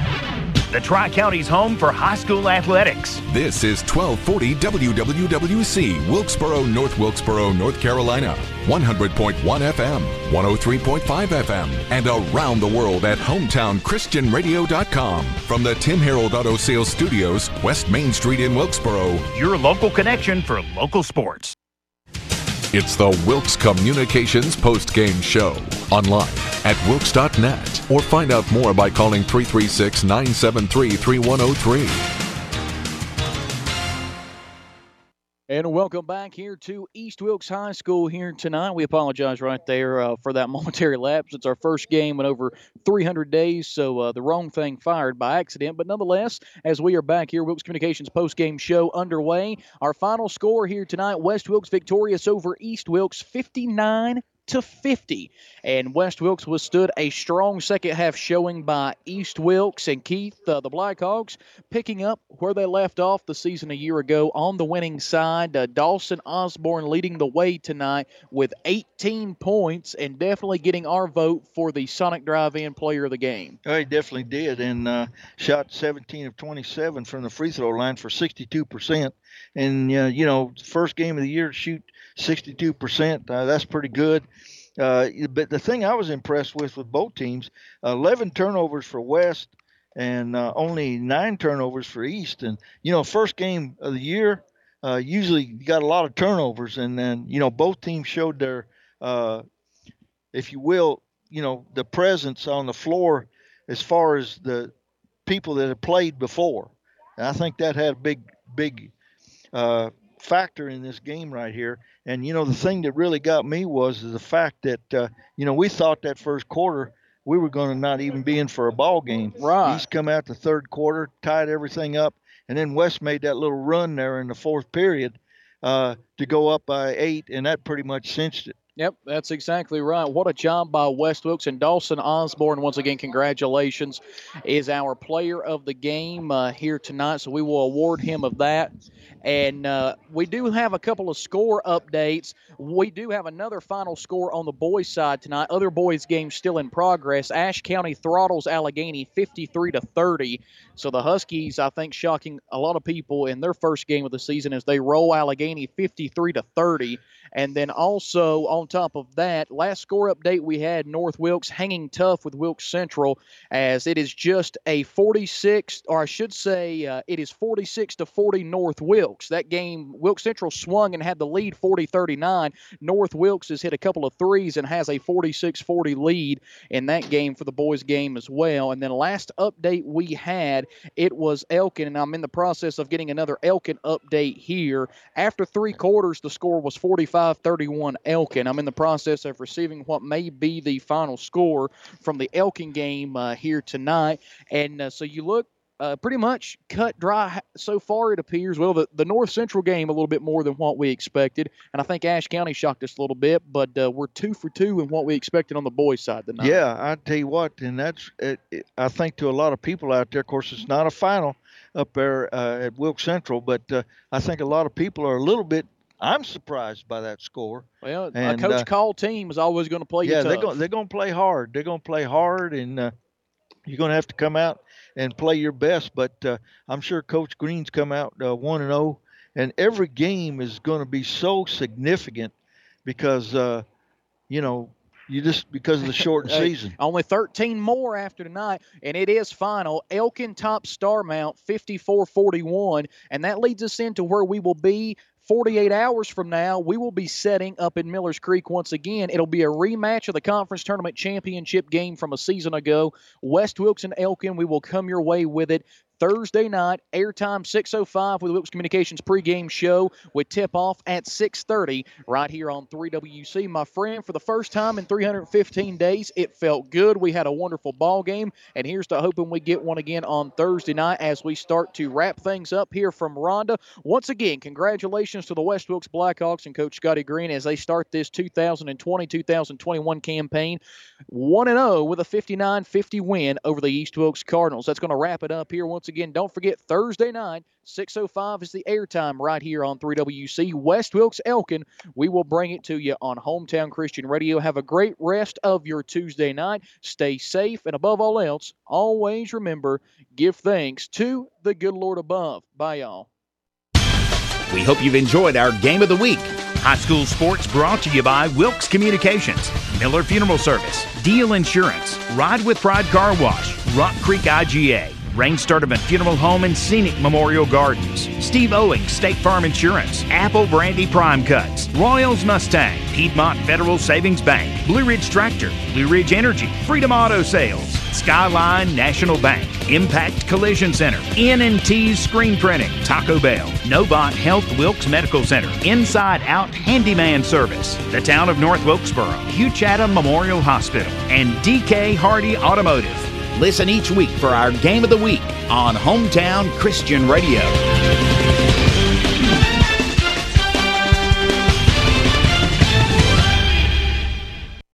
The Tri-County's home for high school athletics. This is twelve forty W W W C, Wilkesboro, North Wilkesboro, North Carolina. one hundred point one F M, one oh three point five F M, and around the world at hometown christian radio dot com. From the Tim Harold Auto Sales Studios, West Main Street in Wilkesboro. Your local connection for local sports. It's the Wilkes Communications Postgame Show. Online at wilkes dot net or find out more by calling three three six, nine seven three, three one zero three. And welcome back here to East Wilkes High School here tonight. We apologize right there uh, for that momentary lapse. It's our first game in over three hundred days, so uh, the wrong thing fired by accident. But nonetheless, as we are back here, Wilkes Communications post-game show underway. Our final score here tonight, West Wilkes victorious over East Wilkes, fifty-nine to fifty. And West Wilkes withstood a strong second half showing by East Wilkes. And Keith, uh, the Blackhawks, picking up where they left off the season a year ago on the winning side. Uh, Dawson Osborne leading the way tonight with eighteen points and definitely getting our vote for the Sonic Drive-In player of the game. Oh, he definitely did, and uh, shot seventeen of twenty-seven from the free throw line for sixty-two percent. And, uh, you know, first game of the year to shoot sixty-two percent, uh, that's pretty good. Uh, but the thing I was impressed with with both teams, eleven turnovers for West and uh, only nine turnovers for East. And, you know, first game of the year, uh, usually you got a lot of turnovers. And then, you know, both teams showed their, uh, if you will, you know, the presence on the floor as far as the people that have played before. And I think that had a big, big uh, factor in this game right here. And, you know, the thing that really got me was the fact that, uh, you know, we thought that first quarter we were going to not even be in for a ball game. Right. East come out the third quarter, tied everything up, and then West made that little run there in the fourth period uh, to go up by eight, and that pretty much cinched it. Yep, that's exactly right. What a job by West Wilkes. And Dawson Osborne, once again, congratulations, is our player of the game uh, here tonight, so we will award him of that. And uh, we do have a couple of score updates. We do have another final score on the boys' side tonight. Other boys' games still in progress. Ashe County throttles Allegheny fifty-three to thirty. So the Huskies, I think, shocking a lot of people in their first game of the season as they roll Allegheny fifty-three to thirty. And then also on top of that, last score update we had, North Wilkes hanging tough with Wilkes Central as it is just a forty-six, or I should say uh, it is forty-six to forty North Wilkes. That game, Wilkes Central swung and had the lead forty thirty-nine. North Wilkes has hit a couple of threes and has a forty-six forty lead in that game for the boys' game as well. And then last update we had, it was Elkin, and I'm in the process of getting another Elkin update here. After three quarters, the score was forty-five thirty-one Elkin. I'm in the process of receiving what may be the final score from the Elkin game uh, here tonight. And uh, so you look uh, pretty much cut dry so far, it appears. Well, the, the North Central game a little bit more than what we expected. And I think Ashe County shocked us a little bit, but uh, we're two for two in what we expected on the boys' side tonight. Yeah, I tell you what, and that's, it, it, I think to a lot of people out there, of course, it's not a final up there uh, at Wilkes Central, but uh, I think a lot of people are a little bit I'm surprised by that score. Well, and, a coach uh, call team is always going to play yeah, you tough. they're going they're going to play hard. They're going to play hard, and uh, you're going to have to come out and play your best. But uh, I'm sure Coach Green's come out uh, one and zero, and every game is going to be so significant because uh, you know. You just because of the short season. Only thirteen more after tonight, and it is final. Elkin tops Starmount fifty-four forty-one, and that leads us into where we will be forty-eight hours from now. We will be setting up in Millers Creek once again. It'll be a rematch of the conference tournament championship game from a season ago. West Wilkes and Elkin, we will come your way with it. Thursday night, airtime six oh five with the Wilkes Communications pregame show with tip-off at six thirty right here on three W C. My friend, for the first time in three hundred fifteen days, it felt good. We had a wonderful ball game, and here's to hoping we get one again on Thursday night as we start to wrap things up here from Rhonda. Once again, congratulations to the West Wilkes Blackhawks and Coach Scotty Green as they start this two thousand twenty two thousand twenty-one campaign one and oh with a fifty-nine fifty win over the East Wilkes Cardinals. That's going to wrap it up here once again. Don't forget, Thursday night, six oh five is the airtime right here on three W C. West Wilkes Elkin, we will bring it to you on Hometown Christian Radio. Have a great rest of your Tuesday night. Stay safe, and above all else, always remember, give thanks to the good Lord above. Bye, y'all. We hope you've enjoyed our Game of the Week. High school sports brought to you by Wilkes Communications, Miller Funeral Service, Deal Insurance, Ride with Pride Car Wash, Rock Creek I G A, Rain Sturdivant Funeral Home and Scenic Memorial Gardens, Steve Owing State Farm Insurance, Apple Brandy Prime Cuts, Royals Mustang, Piedmont Federal Savings Bank, Blue Ridge Tractor, Blue Ridge Energy, Freedom Auto Sales, Skyline National Bank, Impact Collision Center, N and T's Screen Printing, Taco Bell, Novant Health Wilkes Medical Center, Inside Out Handyman Service, the Town of North Wilkesboro, Hugh Chatham Memorial Hospital, and D K Hardy Automotive. Listen each week for our Game of the Week on Hometown Christian Radio.